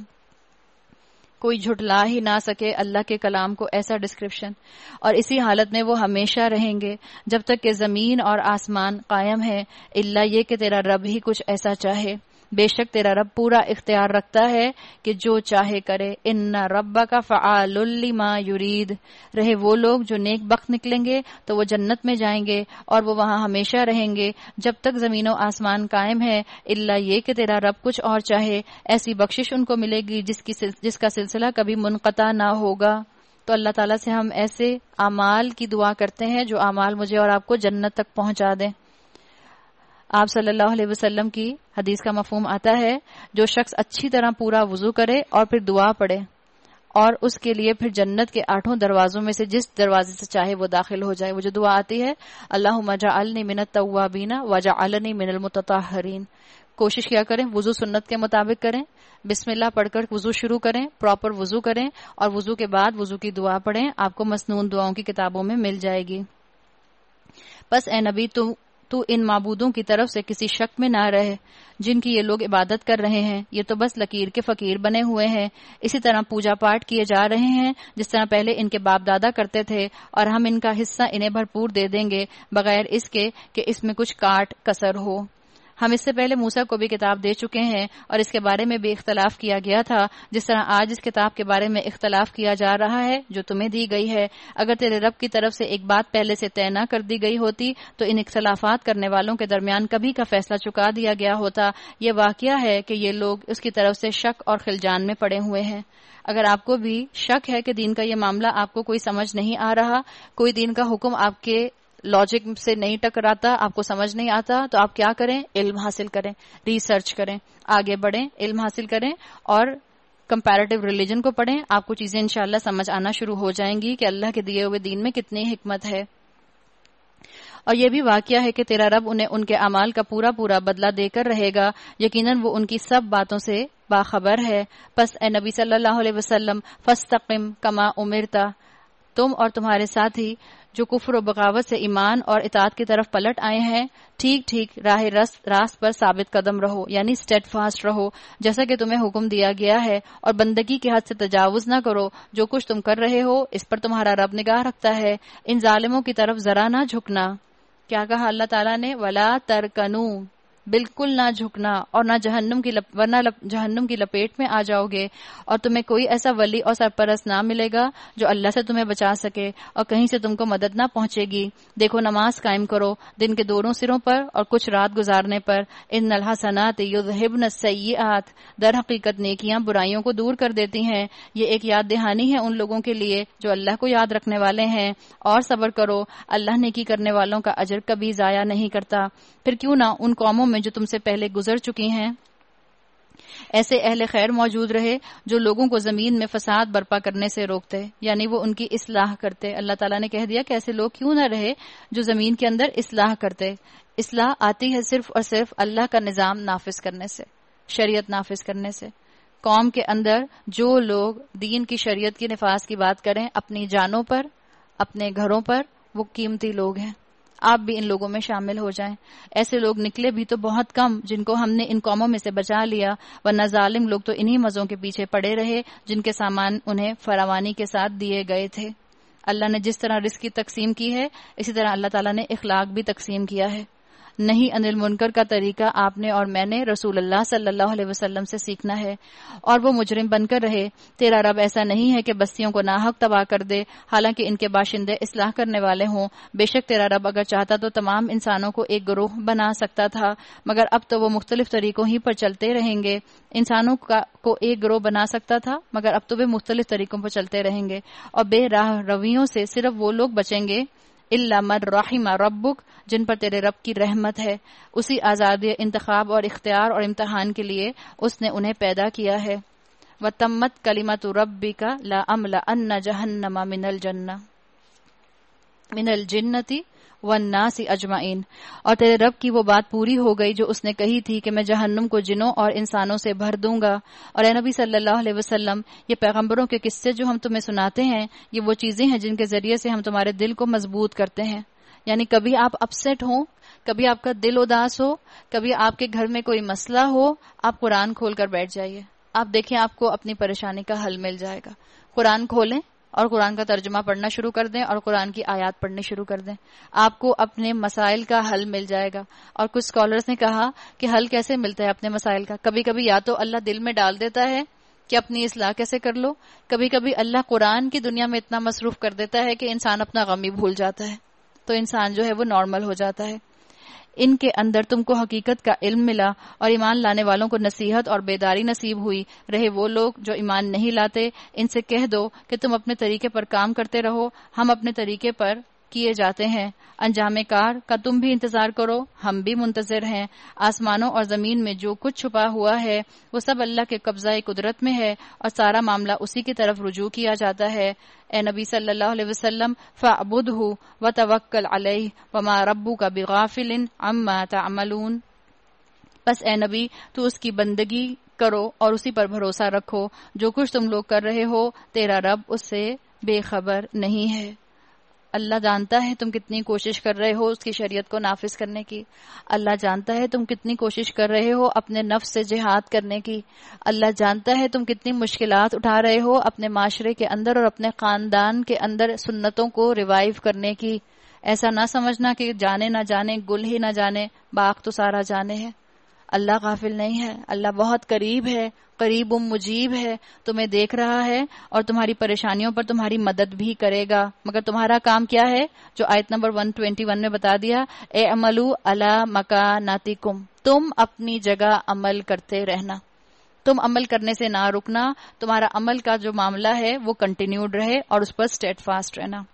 کوئی جھٹلا ہی نہ سکے اللہ کے کلام کو، ایسا ڈسکرپشن۔ اور اسی حالت میں وہ ہمیشہ رہیں گے جب تک کہ زمین اور آسمان قائم ہے، الا یہ کہ تیرا رب ہی کچھ ایسا چاہے۔ بے شک تیرا رب پورا اختیار رکھتا ہے کہ جو چاہے کرے۔ ان ربک فعال لما یرید۔ رہے وہ لوگ جو نیک بخت نکلیں گے تو وہ جنت میں جائیں گے اور وہ وہاں ہمیشہ رہیں گے جب تک زمین و آسمان قائم ہے، الا یہ کہ تیرا رب کچھ اور چاہے۔ ایسی بخشش ان کو ملے گی جس کا سلسلہ کبھی منقطع نہ ہوگا۔ تو اللہ تعالیٰ سے ہم ایسے اعمال کی دعا کرتے ہیں جو اعمال مجھے اور آپ کو جنت تک پہنچا دیں۔ آپ صلی اللہ علیہ وسلم کی حدیث کا مفہوم آتا ہے، جو شخص اچھی طرح پورا وضو کرے اور پھر دعا پڑھے، اور اس کے لیے پھر جنت کے 8 دروازوں میں سے جس دروازے سے چاہے وہ داخل ہو جائے۔ وہ جو دعا آتی ہے، اللہم اجعلنی من التوابین واجعلنی من المتطہرین۔ کوشش کیا کریں وضو سنت کے مطابق کریں، بسم اللہ پڑھ کر وضو شروع کریں، پراپر وضو کریں، اور وضو کے بعد وضو کی دعا پڑھیں۔ آپ کو مسنون دعاؤں کی کتابوں میں مل جائے گی۔ بس اے نبی تو ان معبودوں کی طرف سے کسی شک میں نہ رہے جن کی یہ لوگ عبادت کر رہے ہیں، یہ تو بس لکیر کے فقیر بنے ہوئے ہیں۔ اسی طرح پوجا پاٹ کیے جا رہے ہیں جس طرح پہلے ان کے باپ دادا کرتے تھے، اور ہم ان کا حصہ انہیں بھرپور دے دیں گے بغیر اس کے کہ اس میں کچھ کاٹ کسر ہو۔ ہم اس سے پہلے موسیٰ کو بھی کتاب دے چکے ہیں اور اس کے بارے میں بھی اختلاف کیا گیا تھا، جس طرح آج اس کتاب کے بارے میں اختلاف کیا جا رہا ہے جو تمہیں دی گئی ہے۔ اگر تیرے رب کی طرف سے ایک بات پہلے سے طے نہ کر دی گئی ہوتی تو ان اختلافات کرنے والوں کے درمیان کبھی کا فیصلہ چکا دیا گیا ہوتا۔ یہ واقعہ ہے کہ یہ لوگ اس کی طرف سے شک اور خلجان میں پڑے ہوئے ہیں۔ اگر آپ کو بھی شک ہے کہ دین کا یہ معاملہ آپ کو کوئی سمجھ نہیں آ رہا، کوئی دین کا حکم آپ کے لاجک سے نہیں ٹکراتا، آپ کو سمجھ نہیں آتا، تو آپ کیا کریں؟ علم حاصل کریں، ریسرچ کریں، آگے بڑھیں، علم حاصل کریں اور کمپیریٹیو ریلیجن کو پڑھیں۔ آپ کو چیزیں انشاءاللہ سمجھ آنا شروع ہو جائیں گی کہ اللہ کے دیے ہوئے دین میں کتنی حکمت ہے۔ اور یہ بھی واقعہ ہے کہ تیرا رب انہیں ان کے اعمال کا پورا پورا بدلہ دے کر رہے گا، یقیناً وہ ان کی سب باتوں سے باخبر ہے۔ پس اے نبی صلی اللہ علیہ وسلم فاستقم کما امرتا، تم اور تمہارے ساتھی جو کفر و بغاوت سے ایمان اور اطاعت کی طرف پلٹ آئے ہیں ٹھیک ٹھیک راہ راست پر ثابت قدم رہو، یعنی اسٹیڈ فاسٹ رہو جیسا کہ تمہیں حکم دیا گیا ہے، اور بندگی کے حد سے تجاوز نہ کرو۔ جو کچھ تم کر رہے ہو اس پر تمہارا رب نگاہ رکھتا ہے، ان ظالموں کی طرف ذرا نہ جھکنا۔ کیا کہا اللہ تعالیٰ نے؟ وَلَا تَرْكَنُوا، بالکل نہ جھکنا، اور نہ ورنہ جہنم کی لپیٹ میں آ جاؤ گے، اور تمہیں کوئی ایسا ولی اور سرپرست نہ ملے گا جو اللہ سے تمہیں بچا سکے، اور کہیں سے تم کو مدد نہ پہنچے گی۔ دیکھو نماز قائم کرو دن کے دونوں سروں پر اور کچھ رات گزارنے پر۔ ان الحسنات یذہبن السیئات، در حقیقت نیکیاں برائیوں کو دور کر دیتی ہیں۔ یہ ایک یاد دہانی ہے ان لوگوں کے لیے جو اللہ کو یاد رکھنے والے ہیں۔ اور صبر کرو، اللہ نیکی کرنے والوں کا اجر کبھی ضائع نہیں کرتا۔ پھر کیوں نہ ان قوموں میں جو تم سے پہلے گزر چکی ہیں ایسے اہل خیر موجود رہے جو لوگوں کو زمین میں فساد برپا کرنے سے روکتے، یعنی وہ ان کی اصلاح کرتے۔ اللہ تعالیٰ نے کہہ دیا کہ ایسے لوگ کیوں نہ رہے جو زمین کے اندر اصلاح کرتے۔ اصلاح آتی ہے صرف اور صرف اللہ کا نظام نافذ کرنے سے، شریعت نافذ کرنے سے۔ قوم کے اندر جو لوگ دین کی شریعت کی نفاذ کی بات کریں اپنی جانوں پر، اپنے گھروں پر، وہ قیمتی لوگ ہیں۔ آپ بھی ان لوگوں میں شامل ہو جائیں۔ ایسے لوگ نکلے بھی تو بہت کم جن کو ہم نے ان قوموں میں سے بچا لیا، ورنہ ظالم لوگ تو انہی مزوں کے پیچھے پڑے رہے جن کے سامان انہیں فراوانی کے ساتھ دیے گئے تھے۔ اللہ نے جس طرح رزق کی تقسیم کی ہے اسی طرح اللہ تعالیٰ نے اخلاق بھی تقسیم کیا ہے۔ نہیں انل منکر کا طریقہ آپ نے اور میں نے رسول اللہ صلی اللہ علیہ وسلم سے سیکھنا ہے، اور وہ مجرم بن کر رہے۔ تیرا رب ایسا نہیں ہے کہ بستیوں کو ناحق تباہ کر دے حالانکہ ان کے باشندے اصلاح کرنے والے ہوں۔ بے شک تیرا رب اگر چاہتا تو تمام انسانوں کو ایک گروہ بنا سکتا تھا، مگر اب تو وہ مختلف طریقوں ہی پر چلتے رہیں گے۔ انسانوں کو ایک گروہ بنا سکتا تھا مگر اب تو وہ مختلف طریقوں پر چلتے رہیں گے، اور بے راہ رویوں سے صرف وہ لوگ بچیں گے الا من رحم ربک، جن پر تیرے رب کی رحمت ہے۔ اسی آزادی انتخاب اور اختیار اور امتحان کے لیے اس نے انہیں پیدا کیا ہے۔ وَتَمَّتْ كَلِمَةُ رَبِّكَ لَأَمْلَأَنَّ جَهَنَّمَ مِنَ الْجِنَّةِ وَالنَّاسِ اجمعین، اور تیرے رب کی وہ بات پوری ہو گئی جو اس نے کہی تھی کہ میں جہنم کو جنوں اور انسانوں سے بھر دوں گا۔ اور اے نبی صلی اللہ علیہ وسلم، یہ پیغمبروں کے قصے جو ہم تمہیں سناتے ہیں یہ وہ چیزیں ہیں جن کے ذریعے سے ہم تمہارے دل کو مضبوط کرتے ہیں۔ یعنی کبھی آپ اپسیٹ ہوں، کبھی آپ کا دل اداس ہو، کبھی آپ کے گھر میں کوئی مسئلہ ہو، آپ قرآن کھول کر بیٹھ جائیے، آپ دیکھیں آپ کو اپنی پریشانی کا حل مل جائے گا۔ قرآن کھولیں اور قرآن کا ترجمہ پڑھنا شروع کر دیں اور قرآن کی آیات پڑھنی شروع کر دیں، آپ کو اپنے مسائل کا حل مل جائے گا۔ اور کچھ اسکالرز نے کہا کہ حل کیسے ملتا ہے اپنے مسائل کا؟ کبھی کبھی یا تو اللہ دل میں ڈال دیتا ہے کہ اپنی اصلاح کیسے کر لو، کبھی کبھی اللہ قرآن کی دنیا میں اتنا مصروف کر دیتا ہے کہ انسان اپنا غم ہی بھول جاتا ہے، تو انسان جو ہے وہ نارمل ہو جاتا ہے۔ ان کے اندر تم کو حقیقت کا علم ملا اور ایمان لانے والوں کو نصیحت اور بیداری نصیب ہوئی۔ رہے وہ لوگ جو ایمان نہیں لاتے، ان سے کہہ دو کہ تم اپنے طریقے پر کام کرتے رہو، ہم اپنے طریقے پر کیے جاتے ہیں۔ انجام کار کا تم بھی انتظار کرو، ہم بھی منتظر ہیں۔ آسمانوں اور زمین میں جو کچھ چھپا ہوا ہے وہ سب اللہ کے قبضہ قدرت میں ہے اور سارا معاملہ اسی کی طرف رجوع کیا جاتا ہے۔ اے نبی صلی اللہ علیہ وسلم فاعبدہ وتوکل علیہ وما ربک بغافل عما تعملون، بس اے نبی تو اس کی بندگی کرو اور اسی پر بھروسہ رکھو، جو کچھ تم لوگ کر رہے ہو تیرا رب اس سے بے خبر نہیں ہے۔ اللہ جانتا ہے تم کتنی کوشش کر رہے ہو اس کی شریعت کو نافذ کرنے کی، اللہ جانتا ہے تم کتنی کوشش کر رہے ہو اپنے نفس سے جہاد کرنے کی، اللہ جانتا ہے تم کتنی مشکلات اٹھا رہے ہو اپنے معاشرے کے اندر اور اپنے خاندان کے اندر سنتوں کو ریوائیو کرنے کی۔ ایسا نہ سمجھنا کہ جانے نہ جانے، گل ہی نہ جانے، باغ تو سارا جانے ہے۔ اللہ غافل نہیں ہے، اللہ بہت قریب ہے، قریب مجیب ہے، تمہیں دیکھ رہا ہے اور تمہاری پریشانیوں پر تمہاری مدد بھی کرے گا۔ مگر تمہارا کام کیا ہے؟ جو آیت نمبر 121 میں بتا دیا، اعملوا علی مکانتکم، تم اپنی جگہ عمل کرتے رہنا، تم عمل کرنے سے نہ رکنا، تمہارا عمل کا جو معاملہ ہے وہ کنٹینیوڈ رہے اور اس پر اسٹیڈ فاسٹ رہنا۔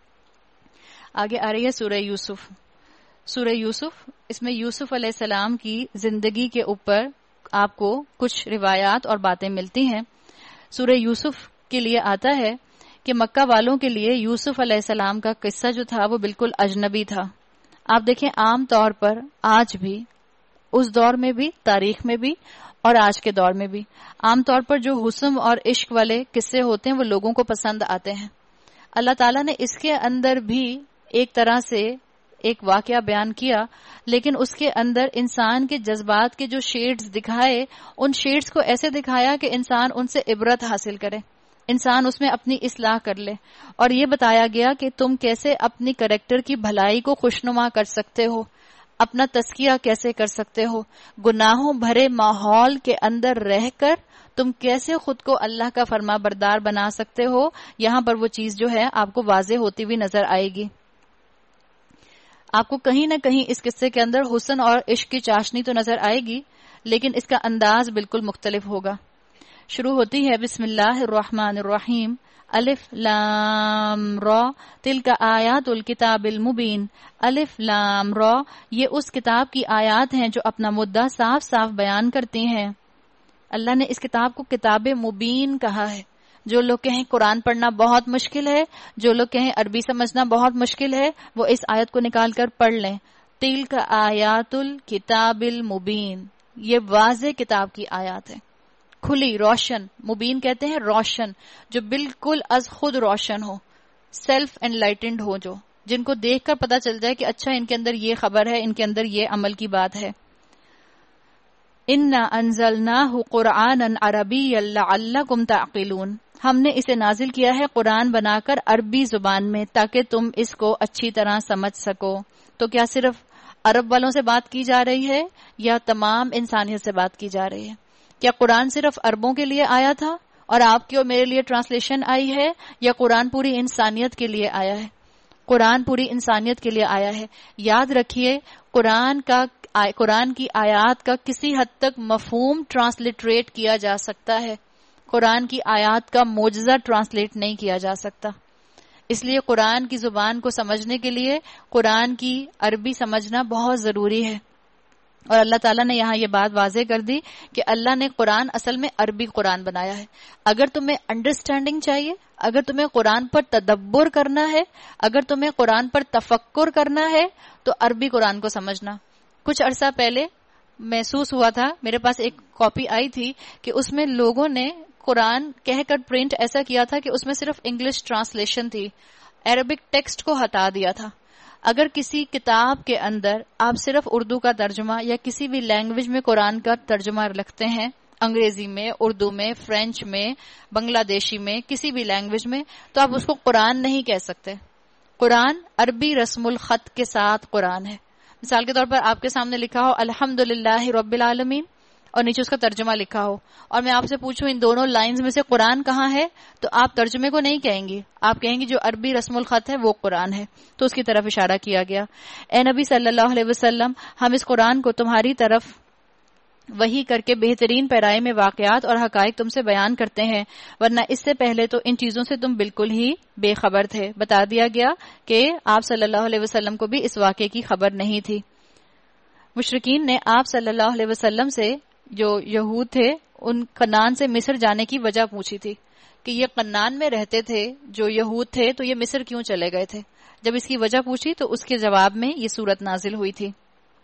آگے آ رہی ہے سورہ یوسف۔ سورہ یوسف، اس میں یوسف علیہ السلام کی زندگی کے اوپر آپ کو کچھ روایات اور باتیں ملتی ہیں۔ سورہ یوسف کے لیے آتا ہے کہ مکہ والوں کے لیے یوسف علیہ السلام کا قصہ جو تھا وہ بالکل اجنبی تھا۔ آپ دیکھیں عام طور پر آج بھی، اس دور میں بھی، تاریخ میں بھی اور آج کے دور میں بھی، عام طور پر جو حسن اور عشق والے قصے ہوتے ہیں وہ لوگوں کو پسند آتے ہیں۔ اللہ تعالیٰ نے اس کے اندر بھی ایک طرح سے ایک واقعہ بیان کیا، لیکن اس کے اندر انسان کے جذبات کے جو شیڈز دکھائے، ان شیڈز کو ایسے دکھایا کہ انسان ان سے عبرت حاصل کرے، انسان اس میں اپنی اصلاح کر لے. اور یہ بتایا گیا کہ تم کیسے اپنی کریکٹر کی بھلائی کو خوشنما کر سکتے ہو، اپنا تزکیہ کیسے کر سکتے ہو، گناہوں بھرے ماحول کے اندر رہ کر تم کیسے خود کو اللہ کا فرما بردار بنا سکتے ہو. یہاں پر وہ چیز جو ہے آپ کو واضح ہوتی ہوئی نظر آئے گی. آپ کو کہیں نہ کہیں اس قصے کے اندر حسن اور عشق کی چاشنی تو نظر آئے گی، لیکن اس کا انداز بالکل مختلف ہوگا. شروع ہوتی ہے بسم اللہ الرحمن الرحیم، الف لام را تلک آیات الکتاب المبین. الف لام را، یہ اس کتاب کی آیات ہیں جو اپنا مدعا صاف صاف بیان کرتی ہیں. اللہ نے اس کتاب کو کتاب مبین کہا ہے. جو لوگ کہیں قرآن پڑھنا بہت مشکل ہے، جو لوگ کہیں عربی سمجھنا بہت مشکل ہے، وہ اس آیت کو نکال کر پڑھ لیں. تلک آیات الکتاب المبین، یہ واضح کتاب کی آیات ہے، کھلی روشن. مبین کہتے ہیں روشن، جو بالکل از خود روشن ہو، سیلف انلائٹنڈ ہو، جو جن کو دیکھ کر پتا چل جائے کہ اچھا ان کے اندر یہ خبر ہے، ان کے اندر یہ عمل کی بات ہے. انا انزلناہ قرآنا عربیا لعلکم تعقلون، ہم نے اسے نازل کیا ہے قرآن بنا کر عربی زبان میں تاکہ تم اس کو اچھی طرح سمجھ سکو. تو کیا صرف عرب والوں سے بات کی جا رہی ہے یا تمام انسانیت سے بات کی جا رہی ہے؟ کیا قرآن صرف عربوں کے لیے آیا تھا اور آپ کی اور میرے لیے ٹرانسلیشن آئی ہے، یا قرآن پوری انسانیت کے لیے آیا ہے؟ قرآن پوری انسانیت کے لیے آیا ہے. یاد رکھیے قرآن کی آیات کا کسی حد تک مفہوم ٹرانسلیٹریٹ کیا جا سکتا ہے، قرآن کی آیات کا معجزہ ٹرانسلیٹ نہیں کیا جا سکتا. اس لیے قرآن کی زبان کو سمجھنے کے لیے قرآن کی عربی سمجھنا بہت ضروری ہے. اور اللہ تعالیٰ نے یہاں یہ بات واضح کر دی کہ اللہ نے قرآن اصل میں عربی قرآن بنایا ہے. اگر تمہیں انڈرسٹینڈنگ چاہیے، اگر تمہیں قرآن پر تدبر کرنا ہے، اگر تمہیں قرآن پر تفکر کرنا ہے، تو عربی قرآن کو سمجھنا. کچھ عرصہ پہلے محسوس ہوا تھا، میرے پاس ایک کاپی آئی تھی کہ اس میں لوگوں نے قرآن کہہ کر پرنٹ ایسا کیا تھا کہ اس میں صرف انگلش ٹرانسلیشن تھی، عربک ٹیکسٹ کو ہٹا دیا تھا. اگر کسی کتاب کے اندر آپ صرف اردو کا ترجمہ یا کسی بھی لینگویج میں قرآن کا ترجمہ رکھتے ہیں، انگریزی میں، اردو میں، فرینچ میں، بنگلہ دیشی میں، کسی بھی لینگویج میں، تو آپ اس کو قرآن نہیں کہہ سکتے. قرآن عربی رسم الخط کے ساتھ قرآن ہے. مثال کے طور پر آپ کے سامنے لکھا ہو الحمدللہ رب العالمین اور نیچے اس کا ترجمہ لکھا ہو، اور میں آپ سے پوچھوں ان دونوں لائنز میں سے قرآن کہاں ہے، تو آپ ترجمے کو نہیں کہیں گی، آپ کہیں گی جو عربی رسم الخط ہے وہ قرآن ہے. تو اس کی طرف اشارہ کیا گیا. اے نبی صلی اللہ علیہ وسلم، ہم اس قرآن کو تمہاری طرف وحی کر کے بہترین پیرائے میں واقعات اور حقائق تم سے بیان کرتے ہیں، ورنہ اس سے پہلے تو ان چیزوں سے تم بالکل ہی بے خبر تھے. بتا دیا گیا کہ آپ صلی اللہ علیہ وسلم کو بھی اس واقعے کی خبر نہیں تھی. مشرکین نے آپ صلی اللہ علیہ وسلم سے، جو یہود تھے، ان کنعان سے مصر جانے کی وجہ پوچھی تھی کہ یہ کنعان میں رہتے تھے جو یہود تھے، تو یہ مصر کیوں چلے گئے تھے. جب اس کی وجہ پوچھی تو اس کے جواب میں یہ سورت نازل ہوئی تھی.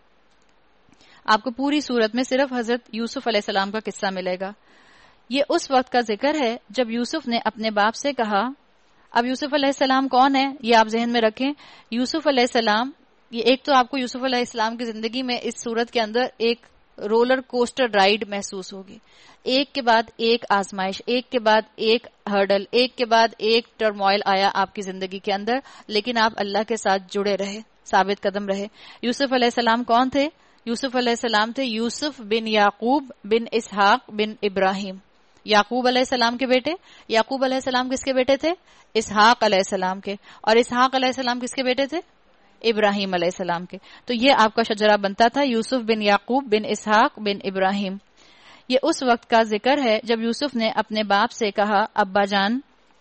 آپ کو پوری سورت میں صرف حضرت یوسف علیہ السلام کا قصہ ملے گا. یہ اس وقت کا ذکر ہے جب یوسف نے اپنے باپ سے کہا. اب یوسف علیہ السلام کون ہے یہ آپ ذہن میں رکھیں. یوسف علیہ السلام، یہ ایک تو آپ کو یوسف علیہ السلام کی زندگی میں اس سورت کے اندر ایک رولر کوسٹر رائڈ محسوس ہوگی. ایک کے بعد ایک آزمائش، ایک کے بعد ایک ہرڈل، ایک کے بعد ایک ٹرموائل آیا آپ کی زندگی کے اندر، لیکن آپ اللہ کے ساتھ جڑے رہے، ثابت قدم رہے. یوسف علیہ السلام کون تھے؟ یوسف علیہ السلام تھے یوسف بن یعقوب بن اسحاق بن ابراہیم. یعقوب علیہ السلام کے بیٹے. یعقوب علیہ السلام کس کے بیٹے تھے؟ اسحاق علیہ السلام کے. اور اسحاق علیہ السلام کس کے بیٹے تھے؟ ابراہیم علیہ السلام کے. تو یہ آپ کا شجرہ بنتا تھا یوسف بن یعقوب بن اسحاق بن ابراہیم. یہ اس وقت کا ذکر ہے جب یوسف نے اپنے باپ سے کہا، ابا جان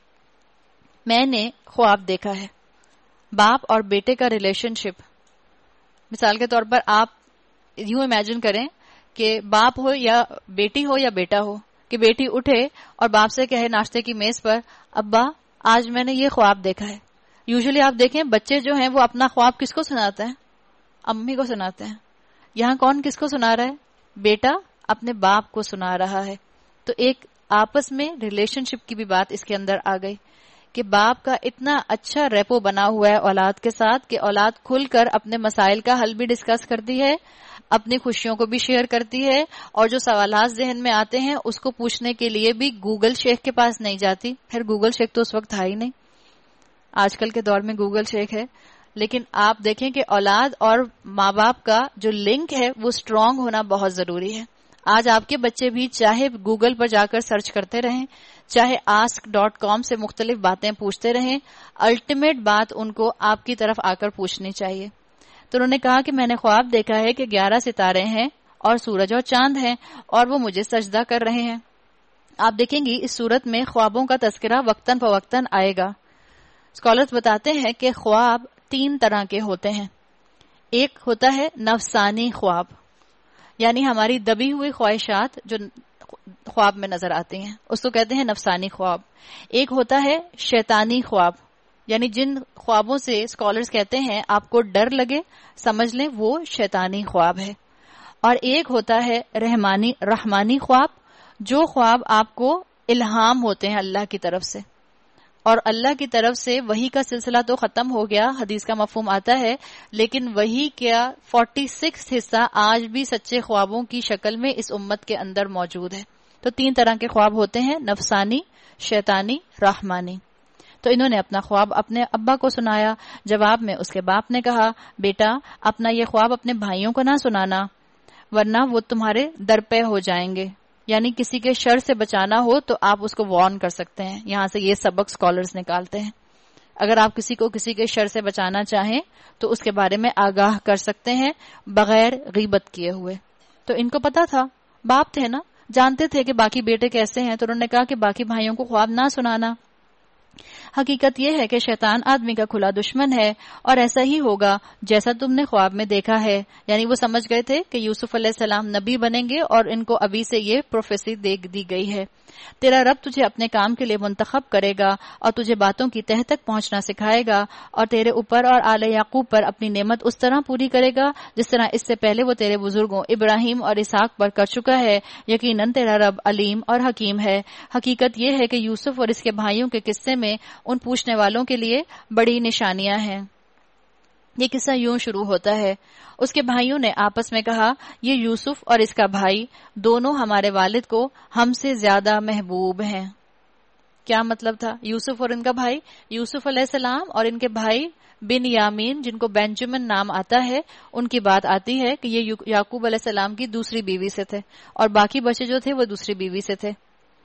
میں نے خواب دیکھا ہے. باپ اور بیٹے کا ریلیشن شپ، مثال کے طور پر آپ یوں امیجن کریں کہ باپ ہو یا بیٹی ہو یا بیٹا ہو، کہ بیٹی اٹھے اور باپ سے کہے ناشتے کی میز پر، ابا آج میں نے یہ خواب دیکھا ہے. یوزلی آپ دیکھیں بچے جو ہیں وہ اپنا خواب کس کو سناتے ہیں؟ امی کو سناتے ہیں. یہاں کون کس کو سنا رہا ہے؟ بیٹا اپنے باپ کو سنا رہا ہے. تو ایک آپس میں ریلیشن شپ کی بھی بات اس کے اندر آ گئی کہ باپ کا اتنا اچھا ریپو بنا ہوا ہے اولاد کے ساتھ کہ اولاد کھل کر اپنے مسائل کا حل بھی ڈسکس کرتی ہے, اپنی خوشیوں کو بھی شیئر کرتی ہے, اور جو سوالات ذہن میں آتے ہیں اس کو پوچھنے کے لیے بھی گوگل شیخ کے پاس نہیں جاتی. پھر گوگل شیخ تو اس وقت تھا ہی نہیں, آج کل کے دور میں گوگل شیخ ہے. لیکن آپ دیکھیں کہ اولاد اور ماں باپ کا جو لنک ہے وہ اسٹرانگ ہونا بہت ضروری ہے. آج آپ کے بچے بھی چاہے گوگل پر جا کر سرچ کرتے رہیں, چاہے ask.com سے مختلف باتیں پوچھتے رہیں, الٹیمیٹ بات ان کو آپ کی طرف آ کر پوچھنی چاہیے. تو انہوں نے کہا کہ میں نے خواب دیکھا ہے کہ 11 ستارے ہیں اور سورج اور چاند ہیں اور وہ مجھے سجدہ کر رہے ہیں. آپ دیکھیں گی اس صورت میں خوابوں کا تذکرہ وقتاً فوقتاً آئے گا. اسکالرز بتاتے ہیں کہ خواب 3 طرح کے ہوتے ہیں. ایک ہوتا ہے نفسانی خواب, یعنی ہماری دبی ہوئی خواہشات جو خواب میں نظر آتی ہیں اس کو کہتے ہیں نفسانی خواب. ایک ہوتا ہے شیطانی خواب, یعنی جن خوابوں سے اسکالرز کہتے ہیں آپ کو ڈر لگے سمجھ لیں وہ شیطانی خواب ہے. اور ایک ہوتا ہے رحمانی خواب, جو خواب آپ کو الہام ہوتے ہیں اللہ کی طرف سے, اور اللہ کی طرف سے وحی کا سلسلہ تو ختم ہو گیا, حدیث کا مفہوم آتا ہے, لیکن وحی کا 46 حصہ آج بھی سچے خوابوں کی شکل میں اس امت کے اندر موجود ہے. تو 3 طرح کے خواب ہوتے ہیں, نفسانی, شیطانی, رحمانی. تو انہوں نے اپنا خواب اپنے ابا کو سنایا. جواب میں اس کے باپ نے کہا, بیٹا اپنا یہ خواب اپنے بھائیوں کو نہ سنانا ورنہ وہ تمہارے در پہ ہو جائیں گے. یعنی کسی کے شر سے بچانا ہو تو آپ اس کو وارن کر سکتے ہیں. یہاں سے یہ سبق اسکالرز نکالتے ہیں. اگر آپ کسی کو کسی کے شر سے بچانا چاہیں تو اس کے بارے میں آگاہ کر سکتے ہیں بغیر غیبت کیے ہوئے. تو ان کو پتا تھا, باپ تھے نا, جانتے تھے کہ باقی بیٹے کیسے ہیں, تو انہوں نے کہا کہ باقی بھائیوں کو خواب نہ سنانا. حقیقت یہ ہے کہ شیطان آدمی کا کھلا دشمن ہے, اور ایسا ہی ہوگا جیسا تم نے خواب میں دیکھا ہے. یعنی وہ سمجھ گئے تھے کہ یوسف علیہ السلام نبی بنیں گے اور ان کو ابھی سے یہ پروفیسی دے دی گئی ہے. تیرا رب تجھے اپنے کام کے لیے منتخب کرے گا اور تجھے باتوں کی تہ تک پہنچنا سکھائے گا, اور تیرے اوپر اور آل یعقوب پر اپنی نعمت اس طرح پوری کرے گا جس طرح اس سے پہلے وہ تیرے بزرگوں ابراہیم اور اسحاق پر کر چکا ہے. یقیناً تیرا رب علیم اور حکیم ہے. حقیقت یہ ہے کہ یوسف اور اس کے بھائیوں کے قصے میں ان پوچھنے والوں کے لیے بڑی نشانیاں ہیں. یہ قصہ یوں شروع ہوتا ہے, اس کے بھائیوں نے آپس میں کہا, یہ یوسف اور اس کا بھائی دونوں ہمارے والد کو ہم سے زیادہ محبوب ہیں. کیا مطلب تھا؟ یوسف اور ان کا بھائی, یوسف علیہ السلام اور ان کے بھائی بن یامین جن کو بینجمن نام آتا ہے, ان کی بات آتی ہے کہ یہ یعقوب علیہ السلام کی دوسری بیوی سے تھے اور باقی بچے جو تھے وہ دوسری بیوی سے تھے.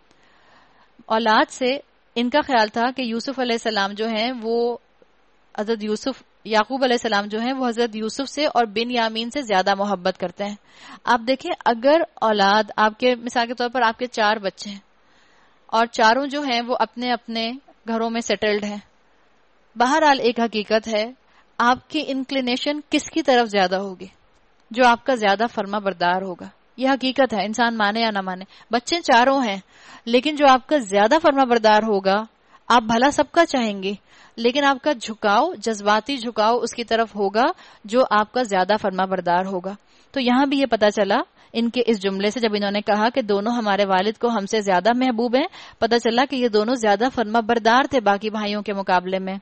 اولاد سے ان کا خیال تھا کہ یوسف علیہ السلام جو ہیں وہ حضرت یعقوب علیہ السلام جو ہیں وہ حضرت یوسف سے اور بن یامین سے زیادہ محبت کرتے ہیں. آپ دیکھیں, اگر اولاد آپ کے مثال کے طور پر آپ کے 4 بچے ہیں اور چاروں جو ہیں وہ اپنے اپنے گھروں میں سیٹلڈ ہیں, بہرحال ایک حقیقت ہے, آپ کی انکلینیشن کس کی طرف زیادہ ہوگی؟ جو آپ کا زیادہ فرما بردار ہوگا. یہ حقیقت ہے, انسان مانے یا نہ مانے. بچے 4 ہیں, لیکن جو آپ کا زیادہ فرما بردار ہوگا, آپ بھلا سب کا چاہیں گے, لیکن آپ کا جھکاؤ, جذباتی جھکاؤ اس کی طرف ہوگا جو آپ کا زیادہ فرما بردار ہوگا. تو یہاں بھی یہ پتا چلا ان کے اس جملے سے, جب انہوں نے کہا کہ دونوں ہمارے والد کو ہم سے زیادہ محبوب ہیں, پتا چلا کہ یہ دونوں زیادہ فرما بردار تھے باقی بھائیوں کے مقابلے میں.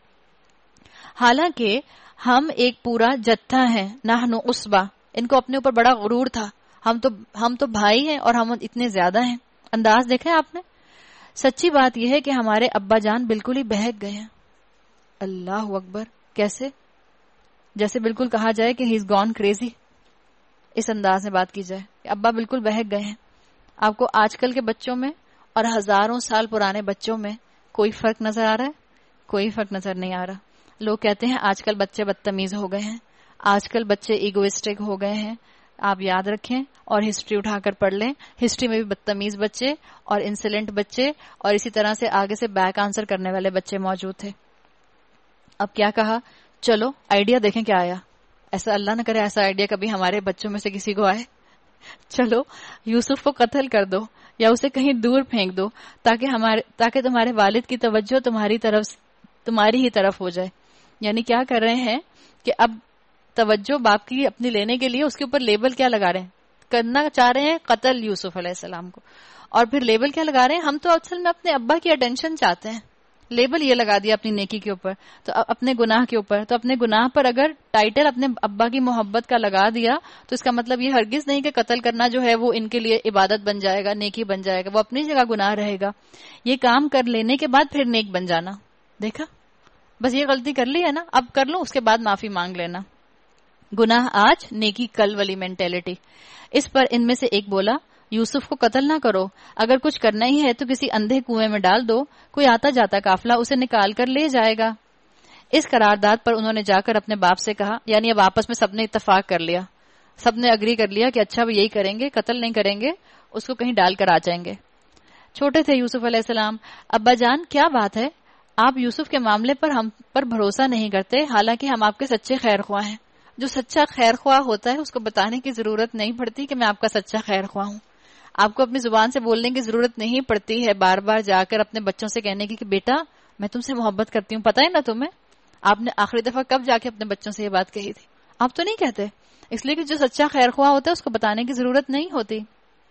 حالانکہ ہم ایک پورا جتھا ہیں, نحن عصبہ, ان کو اپنے اوپر بڑا غرور تھا, ہم تو بھائی ہیں اور ہم اتنے زیادہ ہیں. انداز دیکھیں آپ نے. سچی بات یہ ہے کہ ہمارے ابا جان بالکل ہی بہک گئے ہیں. اللہ اکبر. کیسے؟ جیسے بالکل کہا جائے کہ ہی از گون کریزی. اس انداز میں بات کی جائے کہ ابا بالکل بہک گئے ہیں. آپ کو آج کل کے بچوں میں اور ہزاروں سال پرانے بچوں میں کوئی فرق نظر آ رہا ہے؟ کوئی فرق نظر نہیں آ رہا. لوگ کہتے ہیں آج کل بچے بدتمیز ہو گئے ہیں, آج کل بچے ایگوئسٹک ہو گئے ہیں. آپ یاد رکھیں اور ہسٹری اٹھا کر پڑھ لیں, ہسٹری میں بھی بدتمیز بچے اور انسلنٹ بچے اور اسی طرح سے آگے سے بیک آنسر کرنے والے بچے موجود تھے. اب کیا کہا, چلو آئیڈیا دیکھیں کیا آیا. ایسا اللہ نہ کرے ایسا آئیڈیا کبھی ہمارے بچوں میں سے کسی کو آئے. چلو یوسف کو قتل کر دو یا اسے کہیں دور پھینک دو تاکہ تمہارے والد کی توجہ تمہاری ہی طرف ہو جائے. یعنی کیا کر رہے ہیں کہ اب توجہ باپ کی اپنی لینے کے لیے اس کے اوپر لیبل کیا لگا رہے ہیں, کرنا چاہ رہے ہیں قتل یوسف علیہ السلام کو, اور پھر لیبل کیا لگا رہے ہیں, ہم تو اصل میں اپنے ابا کی اٹینشن چاہتے ہیں, لیبل یہ لگا دیا اپنی نیکی کے اوپر، تو اپنے گناہ کے اوپر، تو اپنے گناہ پر اگر ٹائٹل اپنے ابا کی محبت کا لگا دیا تو اس کا مطلب یہ ہرگز نہیں کہ قتل کرنا جو ہے وہ ان کے لیے عبادت بن جائے گا، نیکی بن جائے گا، وہ اپنی جگہ گناہ رہے گا. یہ کام کر لینے کے بعد پھر نیک بن جانا. دیکھا، بس یہ غلطی کر لی ہے نا، اب کر لوں، اس کے بعد معافی مانگ لینا. گناہ آج نیکی کل والی مینٹیلٹی. اس پر ان میں سے ایک بولا، یوسف کو قتل نہ کرو، اگر کچھ کرنا ہی ہے تو کسی اندھے کنویں میں ڈال دو، کوئی آتا جاتا قافلہ اسے نکال کر لے جائے گا. اس قرارداد پر انہوں نے جا کر اپنے باپ سے کہا، یعنی اب آپس میں سب نے اتفاق کر لیا، سب نے اگری کر لیا کہ اچھا وہ یہی کریں گے، قتل نہیں کریں گے، اس کو کہیں ڈال کر آ جائیں گے. چھوٹے تھے یوسف علیہ السلام. ابا جان کیا بات ہے، آپ یوسف کے معاملے پر ہم پر بھروسہ نہیں کرتے، حالانکہ ہم آپ کے سچے خیر خواہ ہیں. جو سچا خیر خواہ ہوتا ہے اس کو بتانے کی ضرورت نہیں پڑتی کہ میں آپ کا سچا خیر خواہ ہوں. آپ کو اپنی زبان سے بولنے کی ضرورت نہیں پڑتی ہے بار بار جا کر اپنے بچوں سے کہنے کی کہ بیٹا میں تم سے محبت کرتی ہوں، پتہ ہے نا تمہیں. آپ نے آخری دفعہ کب جا کے اپنے بچوں سے یہ بات کہی تھی؟ آپ تو نہیں کہتے، اس لیے کہ جو سچا خیر خواہ ہوتا ہے اس کو بتانے کی ضرورت نہیں ہوتی.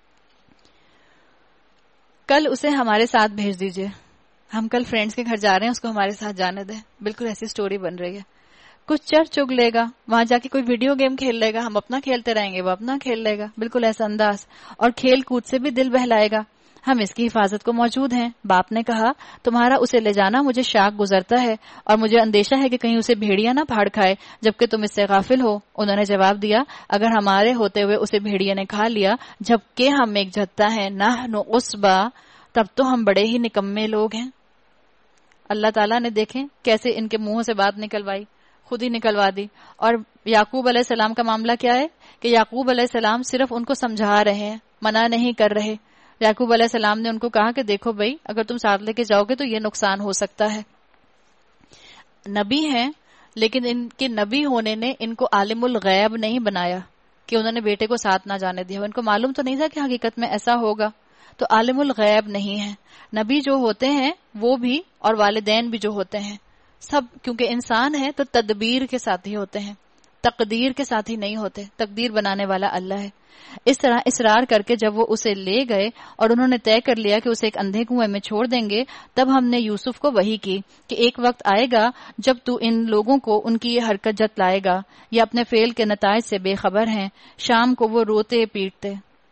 کل اسے ہمارے ساتھ بھیج دیجئے، ہم کل فرینڈز کے گھر جا رہے ہیں، اس کو ہمارے ساتھ جانے دیں. بالکل ایسی سٹوری بن رہی ہے. کچھ چر چگ لے گا، وہاں جا کے کوئی ویڈیو گیم کھیل لے گا، ہم اپنا کھیلتے رہیں گے، وہ اپنا کھیل لے گا. بالکل ایسا انداز، اور کھیل کود سے بھی دل بہلائے گا. ہم اس کی حفاظت کو موجود ہیں. باپ نے کہا، تمہارا اسے لے جانا مجھے شاق گزرتا ہے اور مجھے اندیشہ ہے کہ کہیں اسے بھیڑیا نہ پھاڑ کھائے جبکہ تم اس سے غافل ہو. انہوں نے جواب دیا، اگر ہمارے ہوتے ہوئے اسے بھیڑیا نے کھا لیا جبکہ ہم ایک جتھا ہیں، نحن عصبہ، تب تو ہم بڑے ہی نکمے لوگ ہیں. اللہ تعالیٰ نے دیکھیں کیسے ان کے منہوں سے بات نکلوائی، خود ہی نکلوا دی. اور یعقوب علیہ السلام کا معاملہ کیا ہے کہ یعقوب علیہ السلام صرف ان کو سمجھا رہے ہیں، منع نہیں کر رہے. یعقوب علیہ السلام نے ان کو کہا کہ دیکھو بھائی، اگر تم ساتھ لے کے جاؤ گے تو یہ نقصان ہو سکتا ہے. نبی ہیں لیکن ان کے نبی ہونے نے ان کو عالم الغیب نہیں بنایا کہ انہوں نے بیٹے کو ساتھ نہ جانے دیا. ان کو معلوم تو نہیں تھا کہ حقیقت میں ایسا ہوگا، تو عالم الغیب نہیں ہے. نبی جو ہوتے ہیں وہ بھی اور والدین بھی جو ہوتے ہیں سب، کیونکہ انسان ہے تو تدبیر کے ساتھ ہی ہوتے ہیں، تقدیر کے ساتھ ہی نہیں ہوتے. تقدیر بنانے والا اللہ ہے. اس طرح اصرار کر کے جب وہ اسے لے گئے اور انہوں نے طے کر لیا کہ اسے ایک اندھے کنویں میں چھوڑ دیں گے، تب ہم نے یوسف کو وحی کی کہ ایک وقت آئے گا جب تو ان لوگوں کو ان کی یہ حرکت جت لائے گا، یہ اپنے فعل کے نتائج سے بے خبر ہیں. شام کو وہ روتے پیٹتے.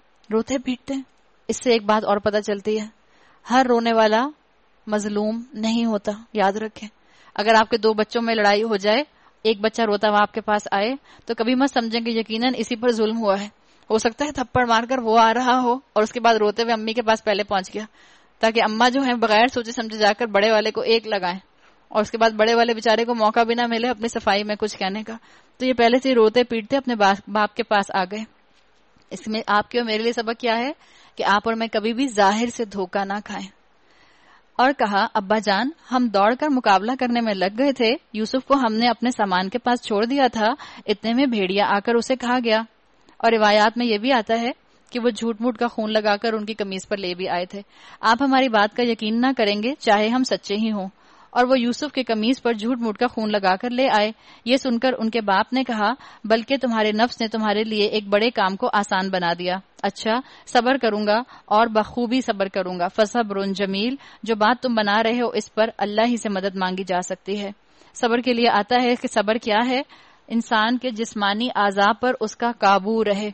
اس سے ایک بات اور پتہ چلتی ہے، ہر رونے والا مظلوم نہیں ہوتا. یاد رکھیں، اگر آپ کے دو بچوں میں لڑائی ہو جائے، ایک بچہ روتا ہوا آپ کے پاس آئے تو کبھی مت سمجھیں کہ یقیناً اسی پر ظلم ہوا ہے. ہو سکتا ہے تھپڑ مار کر وہ آ رہا ہو اور اس کے بعد روتے ہوئے امی کے پاس پہلے پہنچ گیا، تاکہ اماں جو ہیں بغیر سوچے سمجھے جا کر بڑے والے کو ایک لگائیں اور اس کے بعد بڑے والے بیچارے کو موقع بھی نہ ملے اپنی صفائی میں کچھ کہنے کا. تو یہ پہلے سے روتے پیٹتے اپنے باپ کے پاس آ گئے. اس میں آپ کے اور میرے لیے سبق کیا ہے کہ آپ اور میں کبھی بھی ظاہر سے دھوکہ نہ کھائیں. اور کہا، ابا جان ہم دوڑ کر مقابلہ کرنے میں لگ گئے تھے، یوسف کو ہم نے اپنے سامان کے پاس چھوڑ دیا تھا، اتنے میں بھیڑیا آ کر اسے کھا گیا. اور روایات میں یہ بھی آتا ہے کہ وہ جھوٹ موٹ کا خون لگا کر ان کی قمیص پر لے بھی آئے تھے. آپ ہماری بات کا یقین نہ کریں گے چاہے ہم سچے ہی ہوں. اور وہ یوسف کے قمیص پر جھوٹ موٹ کا خون لگا کر لے آئے. یہ سن کر ان کے باپ نے کہا، بلکہ تمہارے نفس نے تمہارے لیے ایک بڑے کام کو آسان بنا دیا. اچھا، صبر کروں گا اور بخوبی صبر کروں گا. فصبر جمیل، جو بات تم بنا رہے ہو اس پر اللہ ہی سے مدد مانگی جا سکتی ہے. صبر کے لیے آتا ہے کہ صبر کیا ہے؟ انسان کے جسمانی اعضاء پر اس کا قابو رہے،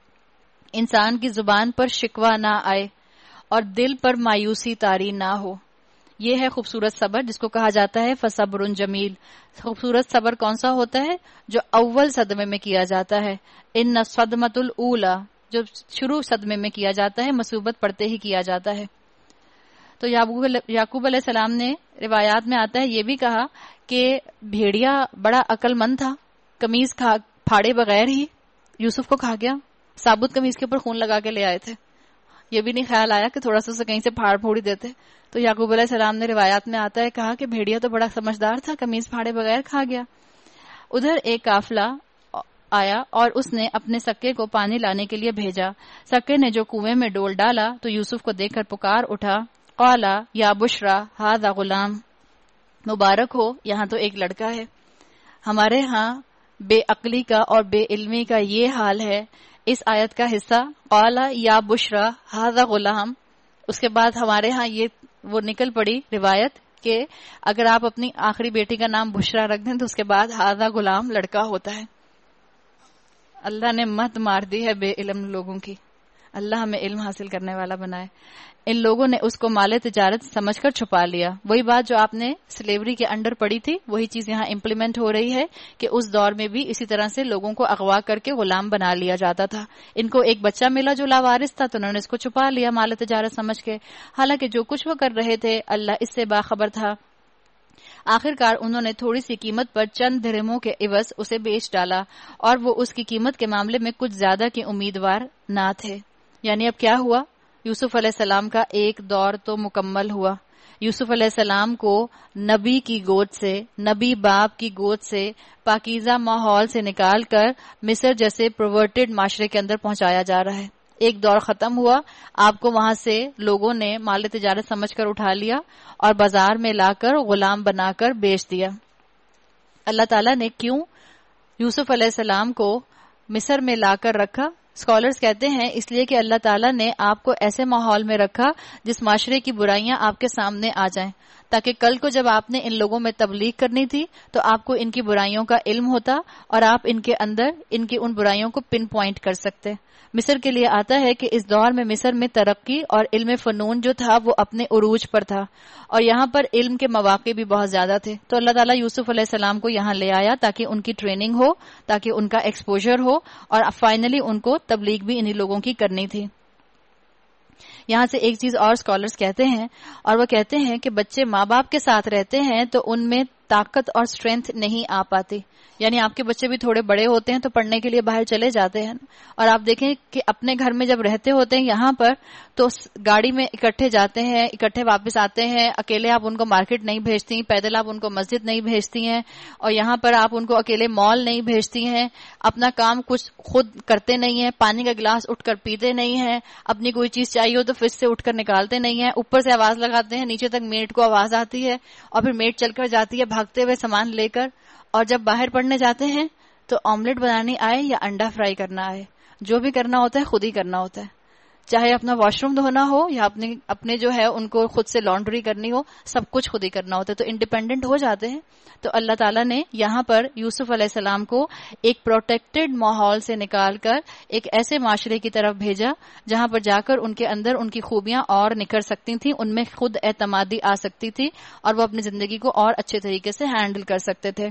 انسان کی زبان پر شکوہ نہ آئے اور دل پر مایوسی طاری نہ ہو. یہ ہے خوبصورت صبر جس کو کہا جاتا ہے فصبر جمیل. خوبصورت صبر کون سا ہوتا ہے؟ جو اول صدمے میں کیا جاتا ہے. ان صدمۃ الاولی، جو شروع صدمے میں کیا جاتا ہے، مصیبت پڑتے ہی کیا جاتا ہے. تو یعقوب علیہ السلام نے، روایات میں آتا ہے، یہ بھی کہا کہ بھیڑیا بڑا عقل مند تھا، قمیض پھاڑے بغیر ہی یوسف کو کھا گیا. ثابت قمیض کے اوپر خون لگا کے لے آئے تھے، یہ بھی نہیں خیال آیا کہ تھوڑا سا اسے کہیں سے پھاڑ پھوڑی دیتے. تو یعقوب علیہ السلام نے، روایات میں آتا ہے، کہا کہ بھیڑیا تو بڑا سمجھدار تھا، قمیض پھاڑے بغیر کھا گیا. ادھر ایک قافلہ آیا اور اس نے اپنے سکے کو پانی لانے کے لیے بھیجا. سکے نے جو کنویں میں ڈول ڈالا تو یوسف کو دیکھ کر پکار اٹھا، قالا یا بشرا ھذا غلام، مبارک ہو، یہاں تو ایک لڑکا ہے. ہمارے ہاں بے عقلی کا اور بے علمی کا یہ حال ہے. اس آیت کا حصہ قالا یا بشرا ھذا غلام، اس کے بعد ہمارے ہاں یہ وہ نکل پڑی روایت کہ اگر آپ اپنی آخری بیٹی کا نام بشرا رکھ دیں تو اس کے بعد ہادہ غلام لڑکا ہوتا ہے. اللہ نے مت مار دی ہے بے علم لوگوں کی. اللہ ہمیں علم حاصل کرنے والا بنائے. ان لوگوں نے اس کو مال تجارت سمجھ کر چھپا لیا. وہی بات جو آپ نے سلیوری کے انڈر پڑھی تھی وہی چیز یہاں امپلیمنٹ ہو رہی ہے کہ اس دور میں بھی اسی طرح سے لوگوں کو اغوا کر کے غلام بنا لیا جاتا تھا. ان کو ایک بچہ ملا جو لاوارث تھا تو انہوں نے اس کو چھپا لیا مال تجارت سمجھ کے. حالانکہ جو کچھ وہ کر رہے تھے اللہ اس سے باخبر تھا. آخر کار انہوں نے تھوڑی سی قیمت پر چند درہموں کے عوض اسے بیچ ڈالا اور وہ اس کی قیمت کے معاملے میں کچھ زیادہ کے امیدوار نہ تھے. یعنی اب کیا ہوا؟ یوسف علیہ السلام کا ایک دور تو مکمل ہوا. یوسف علیہ السلام کو نبی کی گود سے، نبی باپ کی گود سے، پاکیزہ ماحول سے نکال کر مصر جیسے پرورٹڈ معاشرے کے اندر پہنچایا جا رہا ہے. ایک دور ختم ہوا، آپ کو وہاں سے لوگوں نے مال تجارت سمجھ کر اٹھا لیا اور بازار میں لا کر غلام بنا کر بیچ دیا. اللہ تعالیٰ نے کیوں یوسف علیہ السلام کو مصر میں لا کر رکھا؟ اسکالرز کہتے ہیں اس لیے کہ اللہ تعالیٰ نے آپ کو ایسے ماحول میں رکھا جس معاشرے کی برائیاں آپ کے سامنے آ جائیں، تاکہ کل کو جب آپ نے ان لوگوں میں تبلیغ کرنی تھی تو آپ کو ان کی برائیوں کا علم ہوتا اور آپ ان کے اندر ان کی ان برائیوں کو پن پوائنٹ کر سکتے. مصر کے لیے آتا ہے کہ اس دور میں مصر میں ترقی اور علم فنون جو تھا وہ اپنے عروج پر تھا اور یہاں پر علم کے مواقع بھی بہت زیادہ تھے. تو اللہ تعالیٰ یوسف علیہ السلام کو یہاں لے آیا تاکہ ان کی ٹریننگ ہو، تاکہ ان کا ایکسپوجر ہو اور فائنلی ان کو تبلیغ بھی انہی لوگوں کی کرنی تھی. یہاں سے ایک چیز اور اسکالرز کہتے ہیں اور وہ کہتے ہیں کہ بچے ماں باپ کے ساتھ رہتے ہیں تو ان میں طاقت اور اسٹرینتھ نہیں آ پاتی. یعنی آپ کے بچے بھی تھوڑے بڑے ہوتے ہیں تو پڑھنے کے لیے باہر چلے جاتے ہیں اور آپ دیکھیں کہ اپنے گھر میں جب رہتے ہوتے ہیں یہاں پر تو گاڑی میں اکٹھے جاتے ہیں، اکٹھے واپس آتے ہیں. اکیلے آپ ان کو مارکیٹ نہیں بھیجتی، پیدل آپ ان کو مسجد نہیں بھیجتی ہیں اور یہاں پر آپ ان کو اکیلے مال نہیں بھیجتی ہیں. اپنا کام کچھ خود کرتے نہیں ہیں، پانی کا گلاس اٹھ کر پیتے نہیں ہیں، اپنی کوئی چیز چاہیے ہو تو فریج سے اٹھ کر نکالتے نہیں ہیں. اوپر سے آواز لگاتے ہیں، نیچے تک میڈ کو آواز آتی ہے اور پھر میڈ چل کر جاتی ہے بھاگتے ہوئے سامان لے کر. اور جب باہر پڑھنے جاتے ہیں تو آملیٹ بنانی آئے یا انڈا فرائی کرنا آئے، جو بھی کرنا ہوتا ہے خود ہی کرنا ہوتا ہے. چاہے اپنا واش روم دھونا ہو یا اپنے جو ہے ان کو خود سے لانڈری کرنی ہو، سب کچھ خود ہی کرنا ہوتا ہے. تو انڈیپینڈنٹ ہو جاتے ہیں. تو اللہ تعالیٰ نے یہاں پر یوسف علیہ السلام کو ایک پروٹیکٹڈ ماحول سے نکال کر ایک ایسے معاشرے کی طرف بھیجا جہاں پر جا کر ان کے اندر ان کی خوبیاں اور نکھر سکتی تھیں، ان میں خود اعتمادی آ سکتی تھی اور وہ اپنی زندگی کو اور اچھے طریقے سے ہینڈل کر سکتے تھے.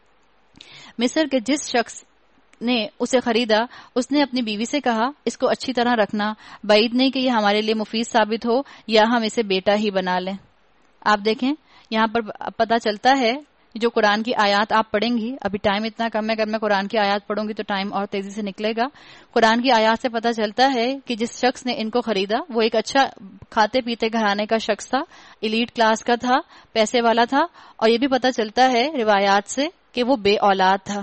مصر کے جس شخص نے اسے خریدا اس نے اپنی بیوی سے کہا اس کو اچھی طرح رکھنا، بعید نہیں کہ یہ ہمارے لیے مفید ثابت ہو یا ہم اسے بیٹا ہی بنا لیں. آپ دیکھیں یہاں پر پتہ چلتا ہے جو قرآن کی آیات آپ پڑھیں گی، ابھی ٹائم اتنا کم ہے، اگر میں قرآن کی آیات پڑھوں گی تو ٹائم اور تیزی سے نکلے گا. قرآن کی آیات سے پتہ چلتا ہے کہ جس شخص نے ان کو خریدا وہ ایک اچھا کھاتے پیتے گھرانے کا شخص تھا، ایلیٹ کلاس کا تھا، پیسے والا تھا. اور یہ بھی پتہ چلتا ہے روایات سے کہ وہ بے اولاد تھا.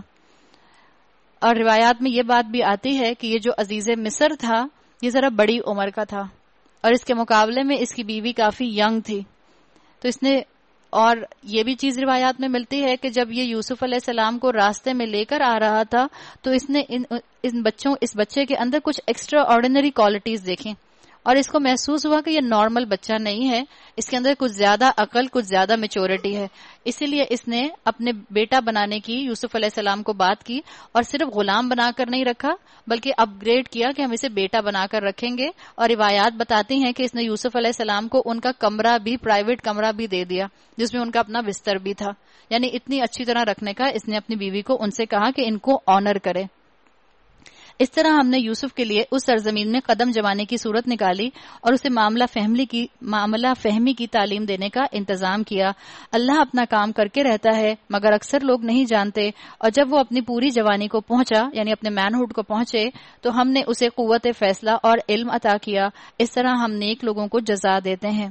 اور روایات میں یہ بات بھی آتی ہے کہ یہ جو عزیز مصر تھا یہ ذرا بڑی عمر کا تھا اور اس کے مقابلے میں اس کی بیوی کافی ینگ تھی. تو اس نے، اور یہ بھی چیز روایات میں ملتی ہے کہ جب یہ یوسف علیہ السلام کو راستے میں لے کر آ رہا تھا تو اس نے اس بچے کے اندر کچھ ایکسٹرا آرڈینری کوالٹیز دیکھیں اور اس کو محسوس ہوا کہ یہ نارمل بچہ نہیں ہے، اس کے اندر کچھ زیادہ عقل، کچھ زیادہ میچورٹی ہے. اسی لیے اس نے اپنے بیٹا بنانے کی یوسف علیہ السلام کو بات کی اور صرف غلام بنا کر نہیں رکھا بلکہ اپ گریڈ کیا کہ ہم اسے بیٹا بنا کر رکھیں گے. اور روایات بتاتی ہیں کہ اس نے یوسف علیہ السلام کو ان کا کمرہ بھی، پرائیویٹ کمرہ بھی دے دیا جس میں ان کا اپنا بستر بھی تھا. یعنی اتنی اچھی طرح رکھنے کا اس نے اپنی بیوی کو ان سے کہا کہ ان کو آنر کرے. اس طرح ہم نے یوسف کے لیے اس سرزمین میں قدم جمانے کی صورت نکالی اور اسے معاملہ فہمی کی تعلیم دینے کا انتظام کیا. اللہ اپنا کام کر کے رہتا ہے مگر اکثر لوگ نہیں جانتے. اور جب وہ اپنی پوری جوانی کو پہنچا، یعنی اپنے مین ہوڈ کو پہنچے، تو ہم نے اسے قوت فیصلہ اور علم عطا کیا. اس طرح ہم نیک لوگوں کو جزا دیتے ہیں.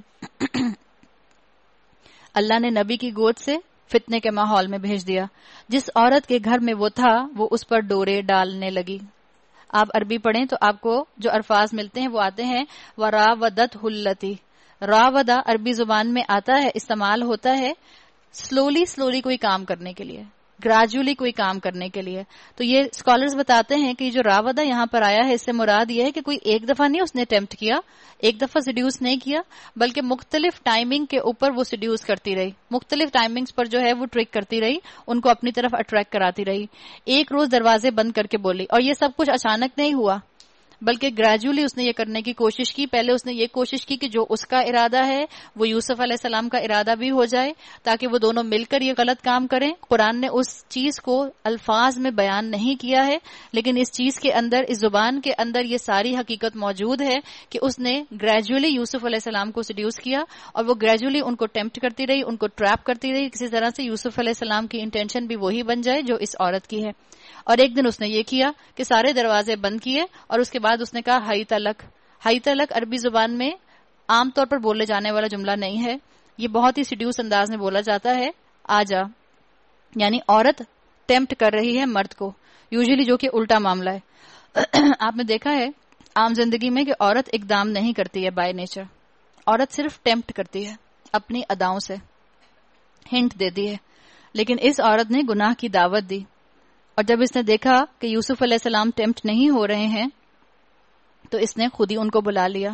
اللہ نے نبی کی گود سے فتنے کے ماحول میں بھیج دیا. جس عورت کے گھر میں وہ تھا وہ اس پر ڈورے ڈالنے لگی. آپ عربی پڑھیں تو آپ کو جو الفاظ ملتے ہیں وہ آتے ہیں وراودتہ التی. راودہ عربی زبان میں آتا ہے، استعمال ہوتا ہے سلولی کوئی کام کرنے کے لیے. گریجولی کوئی کام کرنے کے لیے. تو یہ اسکالرز بتاتے ہیں کہ جو راودہ یہاں پر آیا ہے اس سے مراد یہ ہے کہ کوئی ایک دفعہ نہیں اس نے اٹیمپٹ کیا, ایک دفعہ سیڈیوس نہیں کیا, بلکہ مختلف ٹائمنگ کے اوپر وہ سیڈیوس کرتی رہی, مختلف ٹائمنگز پر جو ہے وہ ٹرک کرتی رہی, ان کو اپنی طرف اٹریکٹ کراتی رہی. ایک روز دروازے بند کر کے بولی, اور یہ سب کچھ اچانک نہیں ہوا بلکہ گریجولی اس نے یہ کرنے کی کوشش کی. پہلے اس نے یہ کوشش کی کہ جو اس کا ارادہ ہے وہ یوسف علیہ السلام کا ارادہ بھی ہو جائے تاکہ وہ دونوں مل کر یہ غلط کام کریں. قرآن نے اس چیز کو الفاظ میں بیان نہیں کیا ہے, لیکن اس چیز کے اندر, اس زبان کے اندر یہ ساری حقیقت موجود ہے کہ اس نے گریجولی یوسف علیہ السلام کو سیڈیوس کیا, اور وہ گریجولی ان کو ٹیمپٹ کرتی رہی, ان کو ٹریپ کرتی رہی, کسی طرح سے یوسف علیہ السلام کی انٹینشن بھی وہی بن جائے جو اس عورت کی ہے. اور ایک دن اس نے یہ کیا کہ سارے دروازے بند کیے, اور اس کے بعد اس نے کہا ہائی تلک. ہائی تلک عربی زبان میں عام طور پر بولے جانے والا جملہ نہیں ہے, یہ بہت ہی سیڈیوس انداز میں بولا جاتا ہے. آجا, یعنی عورت ٹیمپٹ کر رہی ہے مرد کو, یوزلی جو کہ الٹا معاملہ ہے. آپ نے دیکھا ہے عام زندگی میں کہ عورت اقدام نہیں کرتی ہے بائی نیچر, عورت صرف ٹیمپٹ کرتی ہے اپنی اداؤں سے, ہنٹ دیتی ہے. لیکن اس عورت نے گناہ کی دعوت دی, اور جب اس نے دیکھا کہ یوسف علیہ السلام ٹیمپٹ نہیں ہو رہے ہیں تو اس نے خود ہی ان کو بلا لیا.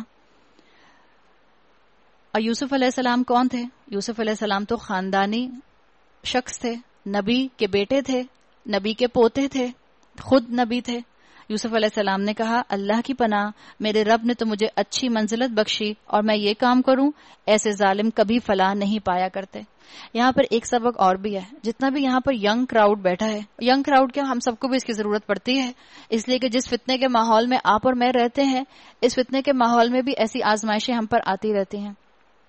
اور یوسف علیہ السلام کون تھے؟ یوسف علیہ السلام تو خاندانی شخص تھے, نبی کے بیٹے تھے, نبی کے پوتے تھے, خود نبی تھے. یوسف علیہ السلام نے کہا اللہ کی پناہ, میرے رب نے تو مجھے اچھی منزلت بخشی اور میں یہ کام کروں, ایسے ظالم کبھی فلاح نہیں پایا کرتے. یہاں پر ایک سبق اور بھی ہے. جتنا بھی یہاں پر ینگ کراؤڈ بیٹھا ہے, ینگ کراؤڈ کیا, ہم سب کو بھی اس کی ضرورت پڑتی ہے, اس لیے کہ جس فتنے کے ماحول میں آپ اور میں رہتے ہیں, اس فتنے کے ماحول میں بھی ایسی آزمائشیں ہم پر آتی رہتی ہیں.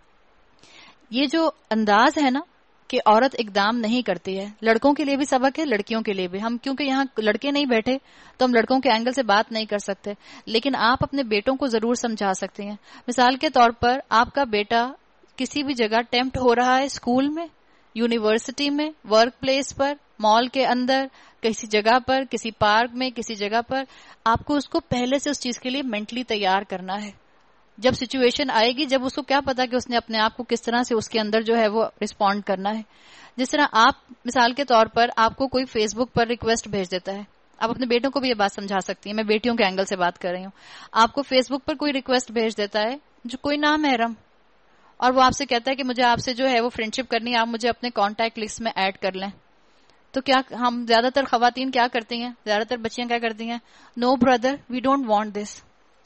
یہ جو انداز ہے نا کہ عورت اقدام نہیں کرتی ہے, لڑکوں کے لیے بھی سبق ہے, لڑکیوں کے لیے بھی. ہم کیونکہ یہاں لڑکے نہیں بیٹھے تو ہم لڑکوں کے اینگل سے بات نہیں کر سکتے, لیکن آپ اپنے بیٹوں کو ضرور سمجھا سکتے ہیں. مثال کے طور پر آپ کا بیٹا کسی بھی جگہ ٹیمپٹ ہو رہا ہے, اسکول میں, یونیورسٹی میں, ورک پلیس پر, مال کے اندر, کسی جگہ پر, کسی پارک میں, کسی جگہ پر, آپ کو اس کو پہلے سے اس چیز کے لیے مینٹلی تیار کرنا ہے. جب سچویشن آئے گی, جب اس کو کیا پتا کہ اس نے اپنے آپ کو کس طرح سے اس کے اندر جو ہے وہ رسپونڈ کرنا ہے. جس طرح آپ مثال کے طور پر آپ کو کوئی فیس بک پر ریکویسٹ بھیج دیتا ہے, آپ اپنے بیٹوں کو بھی یہ بات سمجھا سکتی ہیں, میں بیٹیوں کے اینگل سے بات کر رہی ہوں. آپ کو فیس بک پر کوئی ریکویسٹ بھیج دیتا ہے جو کوئی نامحرم, اور وہ آپ سے کہتا ہے کہ مجھے آپ سے جو ہے وہ فرینڈ شپ کرنی ہے, آپ مجھے اپنے کانٹیکٹ لسٹ میں ایڈ کر لیں. تو کیا ہم زیادہ تر خواتین کیا کرتی ہیں, زیادہ تر بچیاں کیا کرتی ہیں, no brother we don't want this.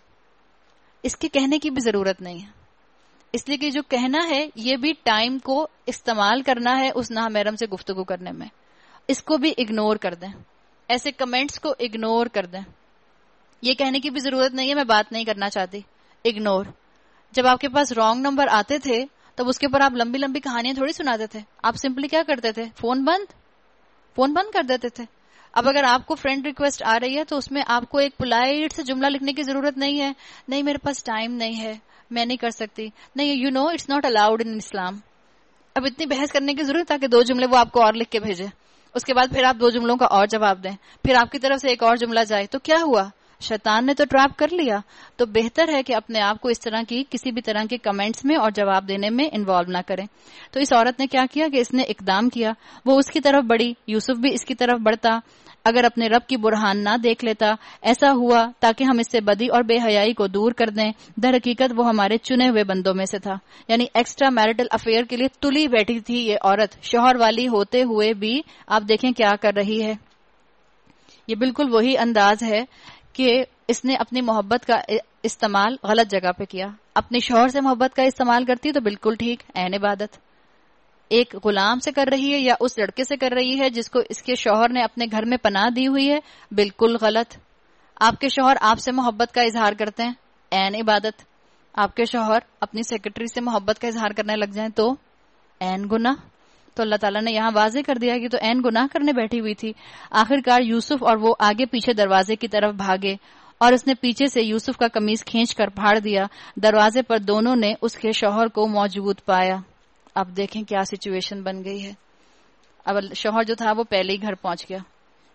اس کے کہنے کی بھی ضرورت نہیں ہے, اس لیے کہ جو کہنا ہے یہ بھی ٹائم کو استعمال کرنا ہے اس نامحرم سے گفتگو کرنے میں. اس کو بھی اگنور کر دیں, ایسے کمنٹس کو اگنور کر دیں. یہ کہنے کی بھی ضرورت نہیں ہے میں بات نہیں کرنا چاہتی, اگنور. جب آپ کے پاس رانگ نمبر آتے تھے تب اس کے اوپر آپ لمبی لمبی کہانیاں تھوڑی سناتے تھے, آپ سمپلی کیا کرتے تھے, فون بند کر دیتے تھے. اب اگر آپ کو فرینڈ ریکویسٹ آ رہی ہے تو اس میں آپ کو ایک پولائٹ سے جملہ لکھنے کی ضرورت نہیں ہے, نہیں میرے پاس ٹائم نہیں ہے, میں نہیں کر سکتی, نہیں, you know it's not allowed in Islam. اب اتنی بحث کرنے کی ضرورت تاکہ 2 جملے وہ آپ کو اور لکھ کے بھیجے, اس کے بعد پھر آپ 2 جملوں کا اور جواب دیں, پھر آپ کی طرف سے ایک اور جملہ جائے, تو کیا ہوا, شیطان نے تو ٹریپ کر لیا. تو بہتر ہے کہ اپنے آپ کو اس طرح کی کسی بھی طرح کے کمنٹس میں اور جواب دینے میں انوالو نہ کریں. تو اس عورت نے کیا کیا کہ اس نے اقدام کیا, وہ اس کی طرف بڑھی, یوسف بھی اس کی طرف بڑھتا, اگر اپنے رب کی برہان نہ دیکھ لیتا. ایسا ہوا تاکہ ہم اس سے بدی اور بے حیائی کو دور کر دیں. در حقیقت وہ ہمارے چنے ہوئے بندوں میں سے تھا. یعنی ایکسٹرا میرٹل افیئر کے لیے تلی بیٹھی تھی یہ عورت, شوہر والی ہوتے ہوئے بھی آپ دیکھیں کیا کر رہی ہے. یہ بالکل وہی انداز ہے کہ اس نے اپنی محبت کا استعمال غلط جگہ پہ کیا. اپنے شوہر سے محبت کا استعمال کرتی تو بالکل ٹھیک, عین عبادت. ایک غلام سے کر رہی ہے یا اس لڑکے سے کر رہی ہے جس کو اس کے شوہر نے اپنے گھر میں پناہ دی ہوئی ہے, بالکل غلط. آپ کے شوہر آپ سے محبت کا اظہار کرتے ہیں, عین عبادت. آپ کے شوہر اپنی سیکرٹری سے محبت کا اظہار کرنے لگ جائیں تو عین گناہ. تو اللہ تعالیٰ نے یہاں واضح کر دیا کہ تو عین گناہ کرنے بیٹھی ہوئی تھی. آخرکار یوسف اور وہ آگے پیچھے دروازے کی طرف بھاگے, اور اس نے پیچھے سے یوسف کا قمیص کھینچ کر پھاڑ دیا. دروازے پر دونوں نے اس کے شوہر کو موجود پایا. اب دیکھیں کیا سچویشن بن گئی ہے. اب شوہر جو تھا وہ پہلے ہی گھر پہنچ گیا,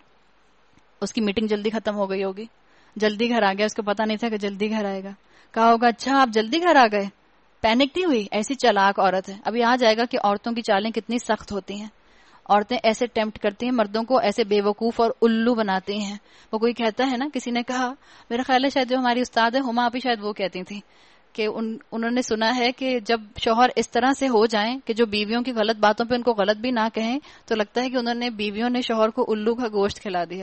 اس کی میٹنگ جلدی ختم ہو گئی ہوگی, جلدی گھر آ گیا. اس کو پتا نہیں تھا کہ جلدی گھر آئے گا. کہا ہوگا اچھا آپ جلدی گھر آ گئے, پینک نہیں ہوئی, ایسی چالاک عورت ہے. ابھی آ جائے گا کہ عورتوں کی چالیں کتنی سخت ہوتی ہیں. عورتیں ایسے ٹیمپٹ کرتی ہیں مردوں کو, ایسے بے وقوف اور الو بناتی ہیں. وہ کوئی کہتا ہے نا, کسی نے کہا, میرا خیال ہے شاید جو ہماری استاد ہے ہما آپی شاید وہ کہتی تھی کہ انہوں نے سنا ہے کہ جب شوہر اس طرح سے ہو جائیں کہ جو بیویوں کی غلط باتوں پہ ان کو غلط بھی نہ کہیں تو لگتا ہے کہ بیویوں نے شوہر کو الو کا گوشت کھلا دیا.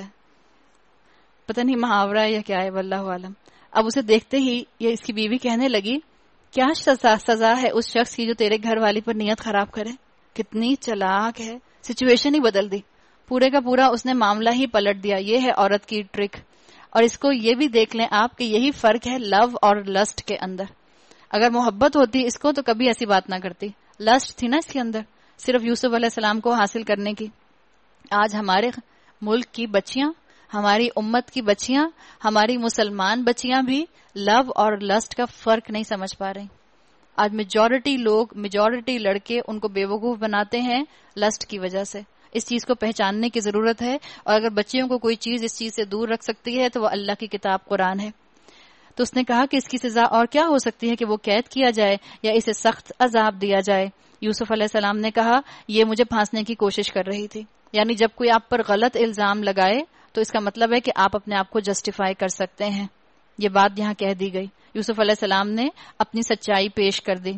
پتہ نہیں محاورہ ہے یا کیا ہے, واللہ عالم. اب اسے دیکھتے ہی یہ اس کی بیوی کہنے لگی, کیا سزا ہے اس شخص کی جو تیرے گھر والی پر نیت خراب کرے. کتنی چلاک ہے, سچویشن ہی بدل دی, پورے کا پورا اس نے معاملہ ہی پلٹ دیا. یہ ہے عورت کی ٹرک. اور اس کو یہ بھی دیکھ لیں آپ کہ یہی فرق ہے لو اور لسٹ کے اندر. اگر محبت ہوتی اس کو تو کبھی ایسی بات نہ کرتی. لسٹ تھی نا اس کے اندر, صرف یوسف علیہ السلام کو حاصل کرنے کی. آج ہمارے ملک کی بچیاں, ہماری امت کی بچیاں, ہماری مسلمان بچیاں بھی لو اور لسٹ کا فرق نہیں سمجھ پا رہی. آج میجورٹی لڑکے ان کو بے وقوف بناتے ہیں لسٹ کی وجہ سے. اس چیز کو پہچاننے کی ضرورت ہے, اور اگر بچیوں کو کوئی چیز اس چیز سے دور رکھ سکتی ہے تو وہ اللہ کی کتاب قرآن ہے. تو اس نے کہا کہ اس کی سزا اور کیا ہو سکتی ہے کہ وہ قید کیا جائے یا اسے سخت عذاب دیا جائے. یوسف علیہ السلام نے کہا یہ مجھے پھانسنے کی کوشش کر رہی تھی. یعنی جب کوئی آپ پر غلط الزام لگائے تو اس کا مطلب ہے کہ آپ اپنے آپ کو جسٹیفائی کر سکتے ہیں. یہ بات یہاں کہہ دی گئی. یوسف علیہ السلام نے اپنی سچائی پیش کر دی.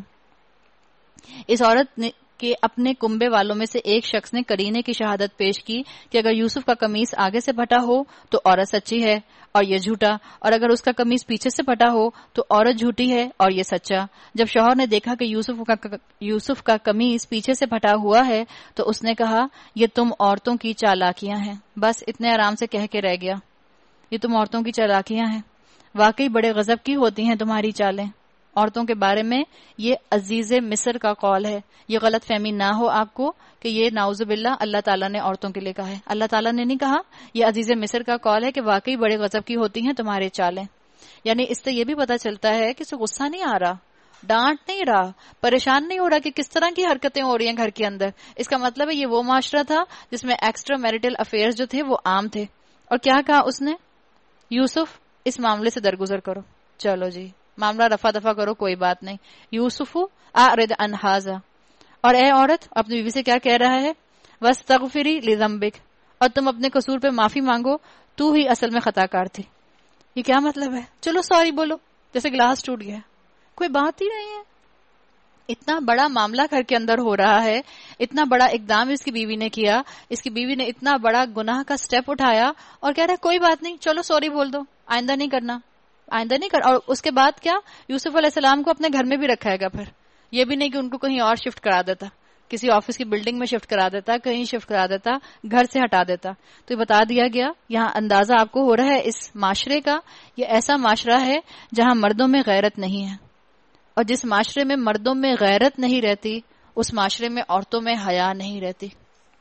اس عورت نے کہ اپنے کنبے والوں میں سے ایک شخص نے کرینے کی شہادت پیش کی کہ اگر یوسف کا قمیص آگے سے پھٹا ہو تو عورت سچی ہے اور یہ جھوٹا, اور اگر اس کا قمیص پیچھے سے پھٹا ہو تو عورت جھوٹی ہے اور یہ سچا. جب شوہر نے دیکھا کہ یوسف کا قمیص پیچھے سے پھٹا ہوا ہے تو اس نے کہا یہ تم عورتوں کی چالاکیاں ہیں. بس اتنے آرام سے کہہ کے رہ گیا, یہ تم عورتوں کی چالاکیاں ہیں. واقعی بڑے غضب کی ہوتی ہیں تمہاری چالیں. عورتوں کے بارے میں یہ عزیز مصر کا قول ہے. یہ غلط فہمی نہ ہو آپ کو کہ یہ نعوذ باللہ اللہ تعالیٰ نے عورتوں کے لیے کہا ہے. اللہ تعالیٰ نے نہیں کہا, یہ عزیز مصر کا قول ہے کہ واقعی بڑے غضب کی ہوتی ہیں تمہارے چالیں. یعنی اس سے یہ بھی پتہ چلتا ہے کہ اسے غصہ نہیں آ رہا, ڈانٹ نہیں رہا, پریشان نہیں ہو رہا کہ کس طرح کی حرکتیں ہو رہی ہیں گھر کے اندر. اس کا مطلب ہے یہ وہ معاشرہ تھا جس میں ایکسٹرا میریٹل افیئرز جو تھے وہ عام تھے. اور کیا کہا اس نے, یوسف اس معاملے سے درگزر کرو, چلو جی معاملہ رفع دفع کرو, کوئی بات نہیں. یوسف اعرض عن ھذا. اور اے عورت اپنی بیوی سے کیا کہہ رہا ہے, واستغفری لذنبک, اور تم اپنے قصور پہ معافی مانگو, تو ہی اصل میں خطا کار تھی. یہ کیا مطلب ہے, چلو سوری بولو جیسے گلاس ٹوٹ گیا, کوئی بات ہی نہیں ہے. اتنا بڑا معاملہ گھر کے اندر ہو رہا ہے, اتنا بڑا اقدام اس کی بیوی نے کیا, اس کی بیوی نے اتنا بڑا گناہ کا سٹیپ اٹھایا اور کہہ رہا ہے کوئی بات نہیں, چلو سوری بول دو, آئندہ نہیں کرنا, آئندہ نہیں کر. اور اس کے بعد کیا, یوسف علیہ السلام کو اپنے گھر میں بھی رکھائے گا. پھر یہ بھی نہیں کہ ان کو کہیں اور شفٹ کرا دیتا, کسی آفس کی بلڈنگ میں شفٹ کرا دیتا, کہیں شفٹ کرا دیتا, گھر سے ہٹا دیتا. تو یہ بتا دیا گیا. یہاں اندازہ آپ کو ہو رہا ہے اس معاشرے کا, یہ ایسا معاشرہ ہے جہاں مردوں میں غیرت نہیں ہے, اور جس معاشرے میں مردوں میں غیرت نہیں رہتی اس معاشرے میں عورتوں میں حیا نہیں رہتی,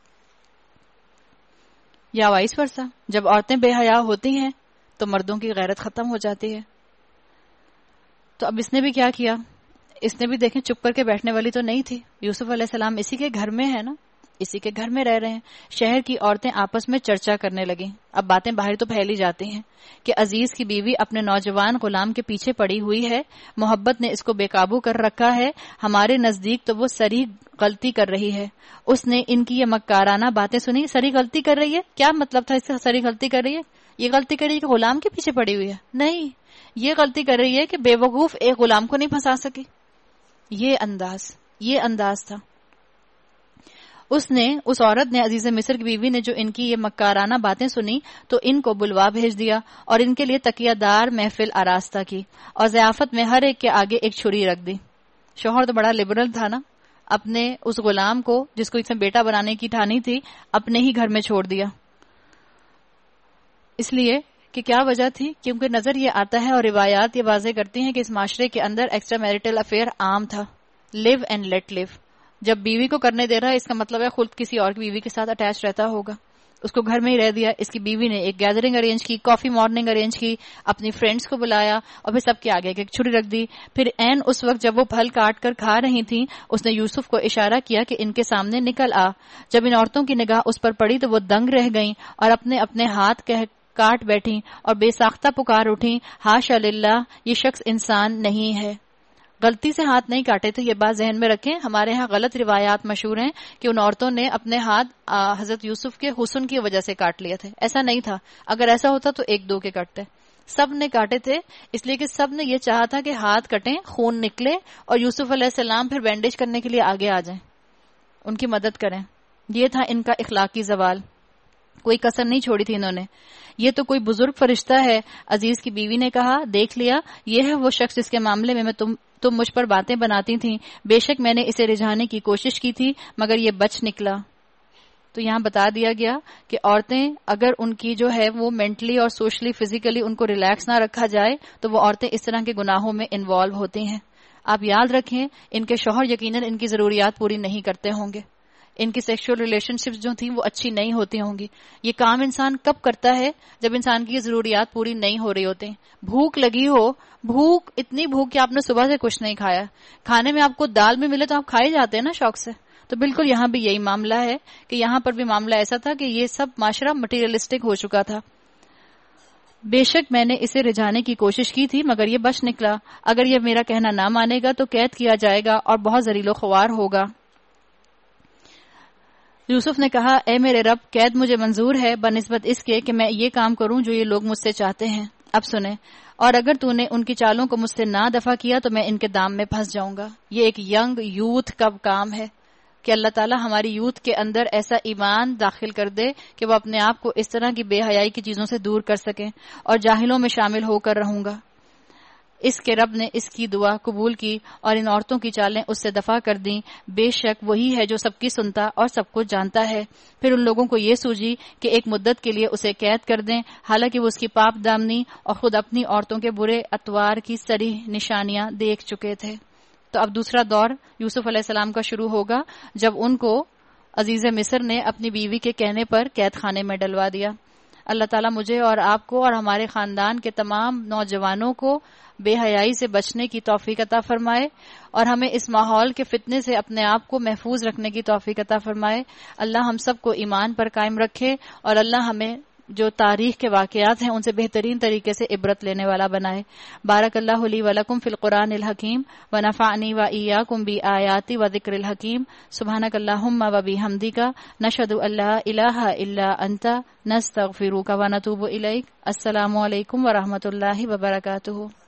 یا وائس ورثہ. جب عورتیں بے حیا ہوتی ہیں تو مردوں کی غیرت ختم ہو جاتی ہے. تو اب اس نے بھی کیا کیا, اس نے بھی دیکھیں چپ کر کے بیٹھنے والی تو نہیں تھی. یوسف علیہ السلام اسی کے گھر میں ہے نا, اسی کے گھر میں رہ رہے ہیں. شہر کی عورتیں آپس میں چرچا کرنے لگیں. اب باتیں باہر تو پھیلی جاتی ہیں کہ عزیز کی بیوی اپنے نوجوان غلام کے پیچھے پڑی ہوئی ہے, محبت نے اس کو بے قابو کر رکھا ہے, ہمارے نزدیک تو وہ سری غلطی کر رہی ہے. اس نے ان کی یہ مکارانہ باتیں سنی. سری غلطی کر رہی ہے, کیا مطلب تھا اس سے سری غلطی کر رہی ہے؟ یہ غلطی کر رہی ہے کہ غلام کے پیچھے پڑی ہوئی ہے؟ نہیں, یہ غلطی کر رہی ہے کہ بے وقوف ایک غلام کو نہیں پھنسا سکی. یہ انداز تھا. اس عورت نے, عزیز مصر کی بیوی نے جو ان کی یہ مکارانہ باتیں سنی تو ان کو بلوا بھیج دیا اور ان کے لیے تکیہ دار محفل آراستہ کی, اور ضیافت میں ہر ایک کے آگے ایک چھری رکھ دی. شوہر تو بڑا لبرل تھا نا, اپنے اس غلام کو جس کو اس نے بیٹا بنانے کی ٹھانی تھی اپنے ہی گھر میں چھوڑ دیا. اس لیے کہ کیا وجہ تھی, کیونکہ نظر یہ آتا ہے اور روایات یہ واضح کرتی ہیں کہ اس معاشرے کے اندر ایکسٹرا میریٹل افیئر عام تھا. Live and let live. جب بیوی کو کرنے دے رہا ہے اس کا مطلب ہے خود کسی اور کی بیوی کے ساتھ اٹیچ رہتا ہوگا. اس کو گھر میں ہی رہ دیا. اس کی بیوی نے ایک گیدرنگ ارینج کی, کافی مارننگ ارینج کی, اپنی فرینڈز کو بلایا اور پھر سب کے آگے ایک چھری رکھ دی. پھر عین اس وقت جب وہ پھل کاٹ کر کھا رہی تھیں اس نے یوسف کو اشارہ کیا کہ ان کے سامنے نکل آ. جب ان عورتوں کی نگاہ اس پر پڑی تو وہ دنگ رہ گئیں اور اپنے اپنے ہاتھ کاٹ بیٹھیں اور بے ساختہ پکار اٹھیں, ہاشا للہ, یہ شخص انسان نہیں ہے. غلطی سے ہاتھ نہیں کاٹے تھے، یہ بات ذہن میں رکھیں. ہمارے ہاں غلط روایات مشہور ہیں کہ ان عورتوں نے اپنے ہاتھ حضرت یوسف کے حسن کی وجہ سے کاٹ لیے تھے. ایسا نہیں تھا. اگر ایسا ہوتا تو ایک دو کے کٹتے. سب نے کاٹے تھے، اس لیے کہ سب نے یہ چاہا تھا کہ ہاتھ کٹیں، خون نکلے، اور یوسف علیہ السلام پھر بینڈیج کرنے کے لیے آگے آ جائیں، ان کی مدد کریں. یہ تھا ان کا اخلاقی زوال. کوئی کسر نہیں چھوڑی تھی انہوں نے. یہ تو کوئی بزرگ فرشتہ ہے. عزیز کی بیوی نے کہا، دیکھ لیا، یہ ہے وہ شخص جس کے معاملے میں تم مجھ پر باتیں بناتی تھیں. بے شک میں نے اسے رجھانے کی کوشش کی تھی مگر یہ بچ نکلا. تو یہاں بتا دیا گیا کہ عورتیں اگر ان کی جو ہے وہ مینٹلی اور سوشلی فزیکلی ان کو ریلیکس نہ رکھا جائے تو وہ عورتیں اس طرح کے گناہوں میں انوالو ہوتی ہیں. آپ یاد رکھیں ان کے شوہر یقیناً ان کی ضروریات پوری نہیں کرتے ہوں گے. ان کی سیکشول ریلیشن شپس جو تھیں وہ اچھی نہیں ہوتی ہوں گی. یہ کام انسان کب کرتا ہے؟ جب انسان کی ضروریات پوری نہیں ہو رہی ہوتی. بھوک لگی ہو، بھوک اتنی بھوک کہ آپ نے صبح سے کچھ نہیں کھایا، کھانے میں آپ کو دال میں ملے تو آپ کھائے جاتے ہیں نا شوق سے. تو بالکل یہاں بھی یہی معاملہ ہے کہ یہاں پر بھی معاملہ ایسا تھا کہ یہ سب معاشرہ مٹیریلسٹک ہو چکا تھا. بے شک میں نے اسے رجھانے کی کوشش کی تھی مگر یہ بچ نکلا. اگر یہ میرا کہنا نہ مانے گا تو قید کیا جائے گا اور بہت ذلیل و خوار ہوگا. یوسف نے کہا، اے میرے رب، قید مجھے منظور ہے بنسبت اس کے کہ میں یہ کام کروں جو یہ لوگ مجھ سے چاہتے ہیں. اب سنیں، اور اگر تو نے ان کی چالوں کو مجھ سے نہ دفع کیا تو میں ان کے دام میں پھنس جاؤں گا. یہ ایک ینگ یوتھ کا کام ہے کہ اللہ تعالیٰ ہماری یوتھ کے اندر ایسا ایمان داخل کر دے کہ وہ اپنے آپ کو اس طرح کی بے حیائی کی چیزوں سے دور کر سکیں. اور جاہلوں میں شامل ہو کر رہوں گا. اس کے رب نے اس کی دعا قبول کی اور ان عورتوں کی چالیں اس سے دفع کر دیں. بے شک وہی ہے جو سب کی سنتا اور سب کو جانتا ہے. پھر ان لوگوں کو یہ سوجی کہ ایک مدت کے لیے اسے قید کر دیں، حالانکہ وہ اس کی پاپ دامنی اور خود اپنی عورتوں کے برے اطوار کی صریح نشانیاں دیکھ چکے تھے. تو اب دوسرا دور یوسف علیہ السلام کا شروع ہوگا جب ان کو عزیز مصر نے اپنی بیوی کے کہنے پر قید خانے میں ڈلوا دیا. اللہ تعالیٰ مجھے اور آپ کو اور ہمارے خاندان کے تمام نوجوانوں کو بے حیائی سے بچنے کی توفیق عطا فرمائے اور ہمیں اس ماحول کے فتنے سے اپنے آپ کو محفوظ رکھنے کی توفیق عطا فرمائے. اللہ ہم سب کو ایمان پر قائم رکھے اور اللہ ہمیں جو تاریخ کے واقعات ہیں ان سے بہترین طریقے سے عبرت لینے والا بنائے. بارک اللہ لی و لکم فی القرآن الحکیم و نفعنی و ایاکم بآیاتی و ذکر الحکیم. سبحانک اللہم و بحمدک نشہد ان لا الہ الا انت نستغفرک و نتوب الیک. السلام علیکم و رحمۃ اللہ وبرکاتہ.